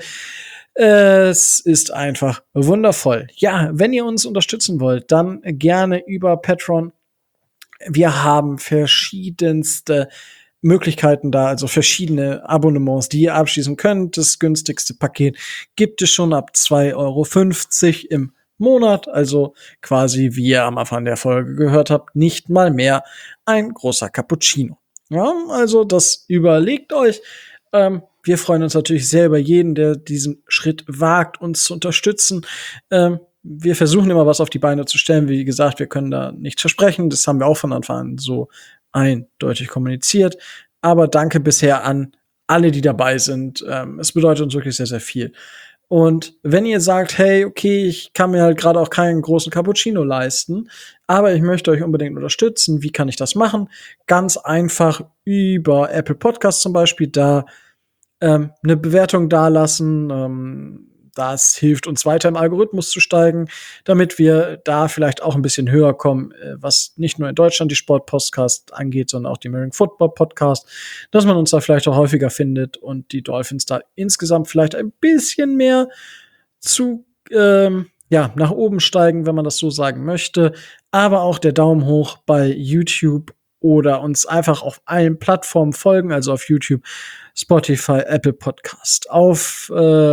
Es ist einfach wundervoll. Ja, wenn ihr uns unterstützen wollt, dann gerne über Patreon. Wir haben verschiedenste Möglichkeiten da, also verschiedene Abonnements, die ihr abschließen könnt. Das günstigste Paket gibt es schon ab 2,50 € im Monat, also quasi, wie ihr am Anfang der Folge gehört habt, nicht mal mehr ein großer Cappuccino. Ja, also das überlegt euch. Wir freuen uns natürlich sehr über jeden, der diesen Schritt wagt, uns zu unterstützen. Wir versuchen immer was auf die Beine zu stellen. Wie gesagt, wir können da nichts versprechen. Das haben wir auch von Anfang an so eindeutig kommuniziert. Aber danke bisher an alle, die dabei sind. Es bedeutet uns wirklich sehr, sehr viel. Und wenn ihr sagt, hey, okay, ich kann mir halt gerade auch keinen großen Cappuccino leisten, aber ich möchte euch unbedingt unterstützen, wie kann ich das machen? Ganz einfach über Apple Podcasts zum Beispiel, da eine Bewertung dalassen. Das hilft uns weiter im Algorithmus zu steigen, damit wir da vielleicht auch ein bisschen höher kommen, was nicht nur in Deutschland die Sport-Podcast angeht, sondern auch die American Football Podcast, dass man uns da vielleicht auch häufiger findet und die Dolphins da insgesamt vielleicht ein bisschen mehr zu nach oben steigen, wenn man das so sagen möchte. Aber auch der Daumen hoch bei YouTube oder uns einfach auf allen Plattformen folgen, also auf YouTube, Spotify, Apple Podcast, auf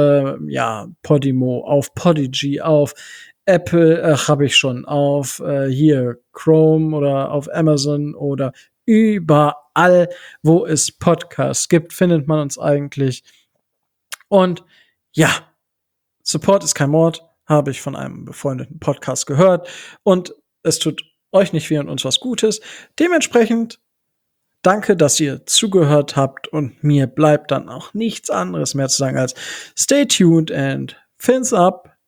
Podimo, auf Podigy, auf Apple, habe ich schon, auf hier Chrome oder auf Amazon oder überall, wo es Podcasts gibt, findet man uns eigentlich. Und ja, Support ist kein Mord, habe ich von einem befreundeten Podcast gehört. Und es tut euch nicht weh und uns was Gutes. Dementsprechend danke, dass ihr zugehört habt. Und mir bleibt dann auch nichts anderes mehr zu sagen als stay tuned and fins up.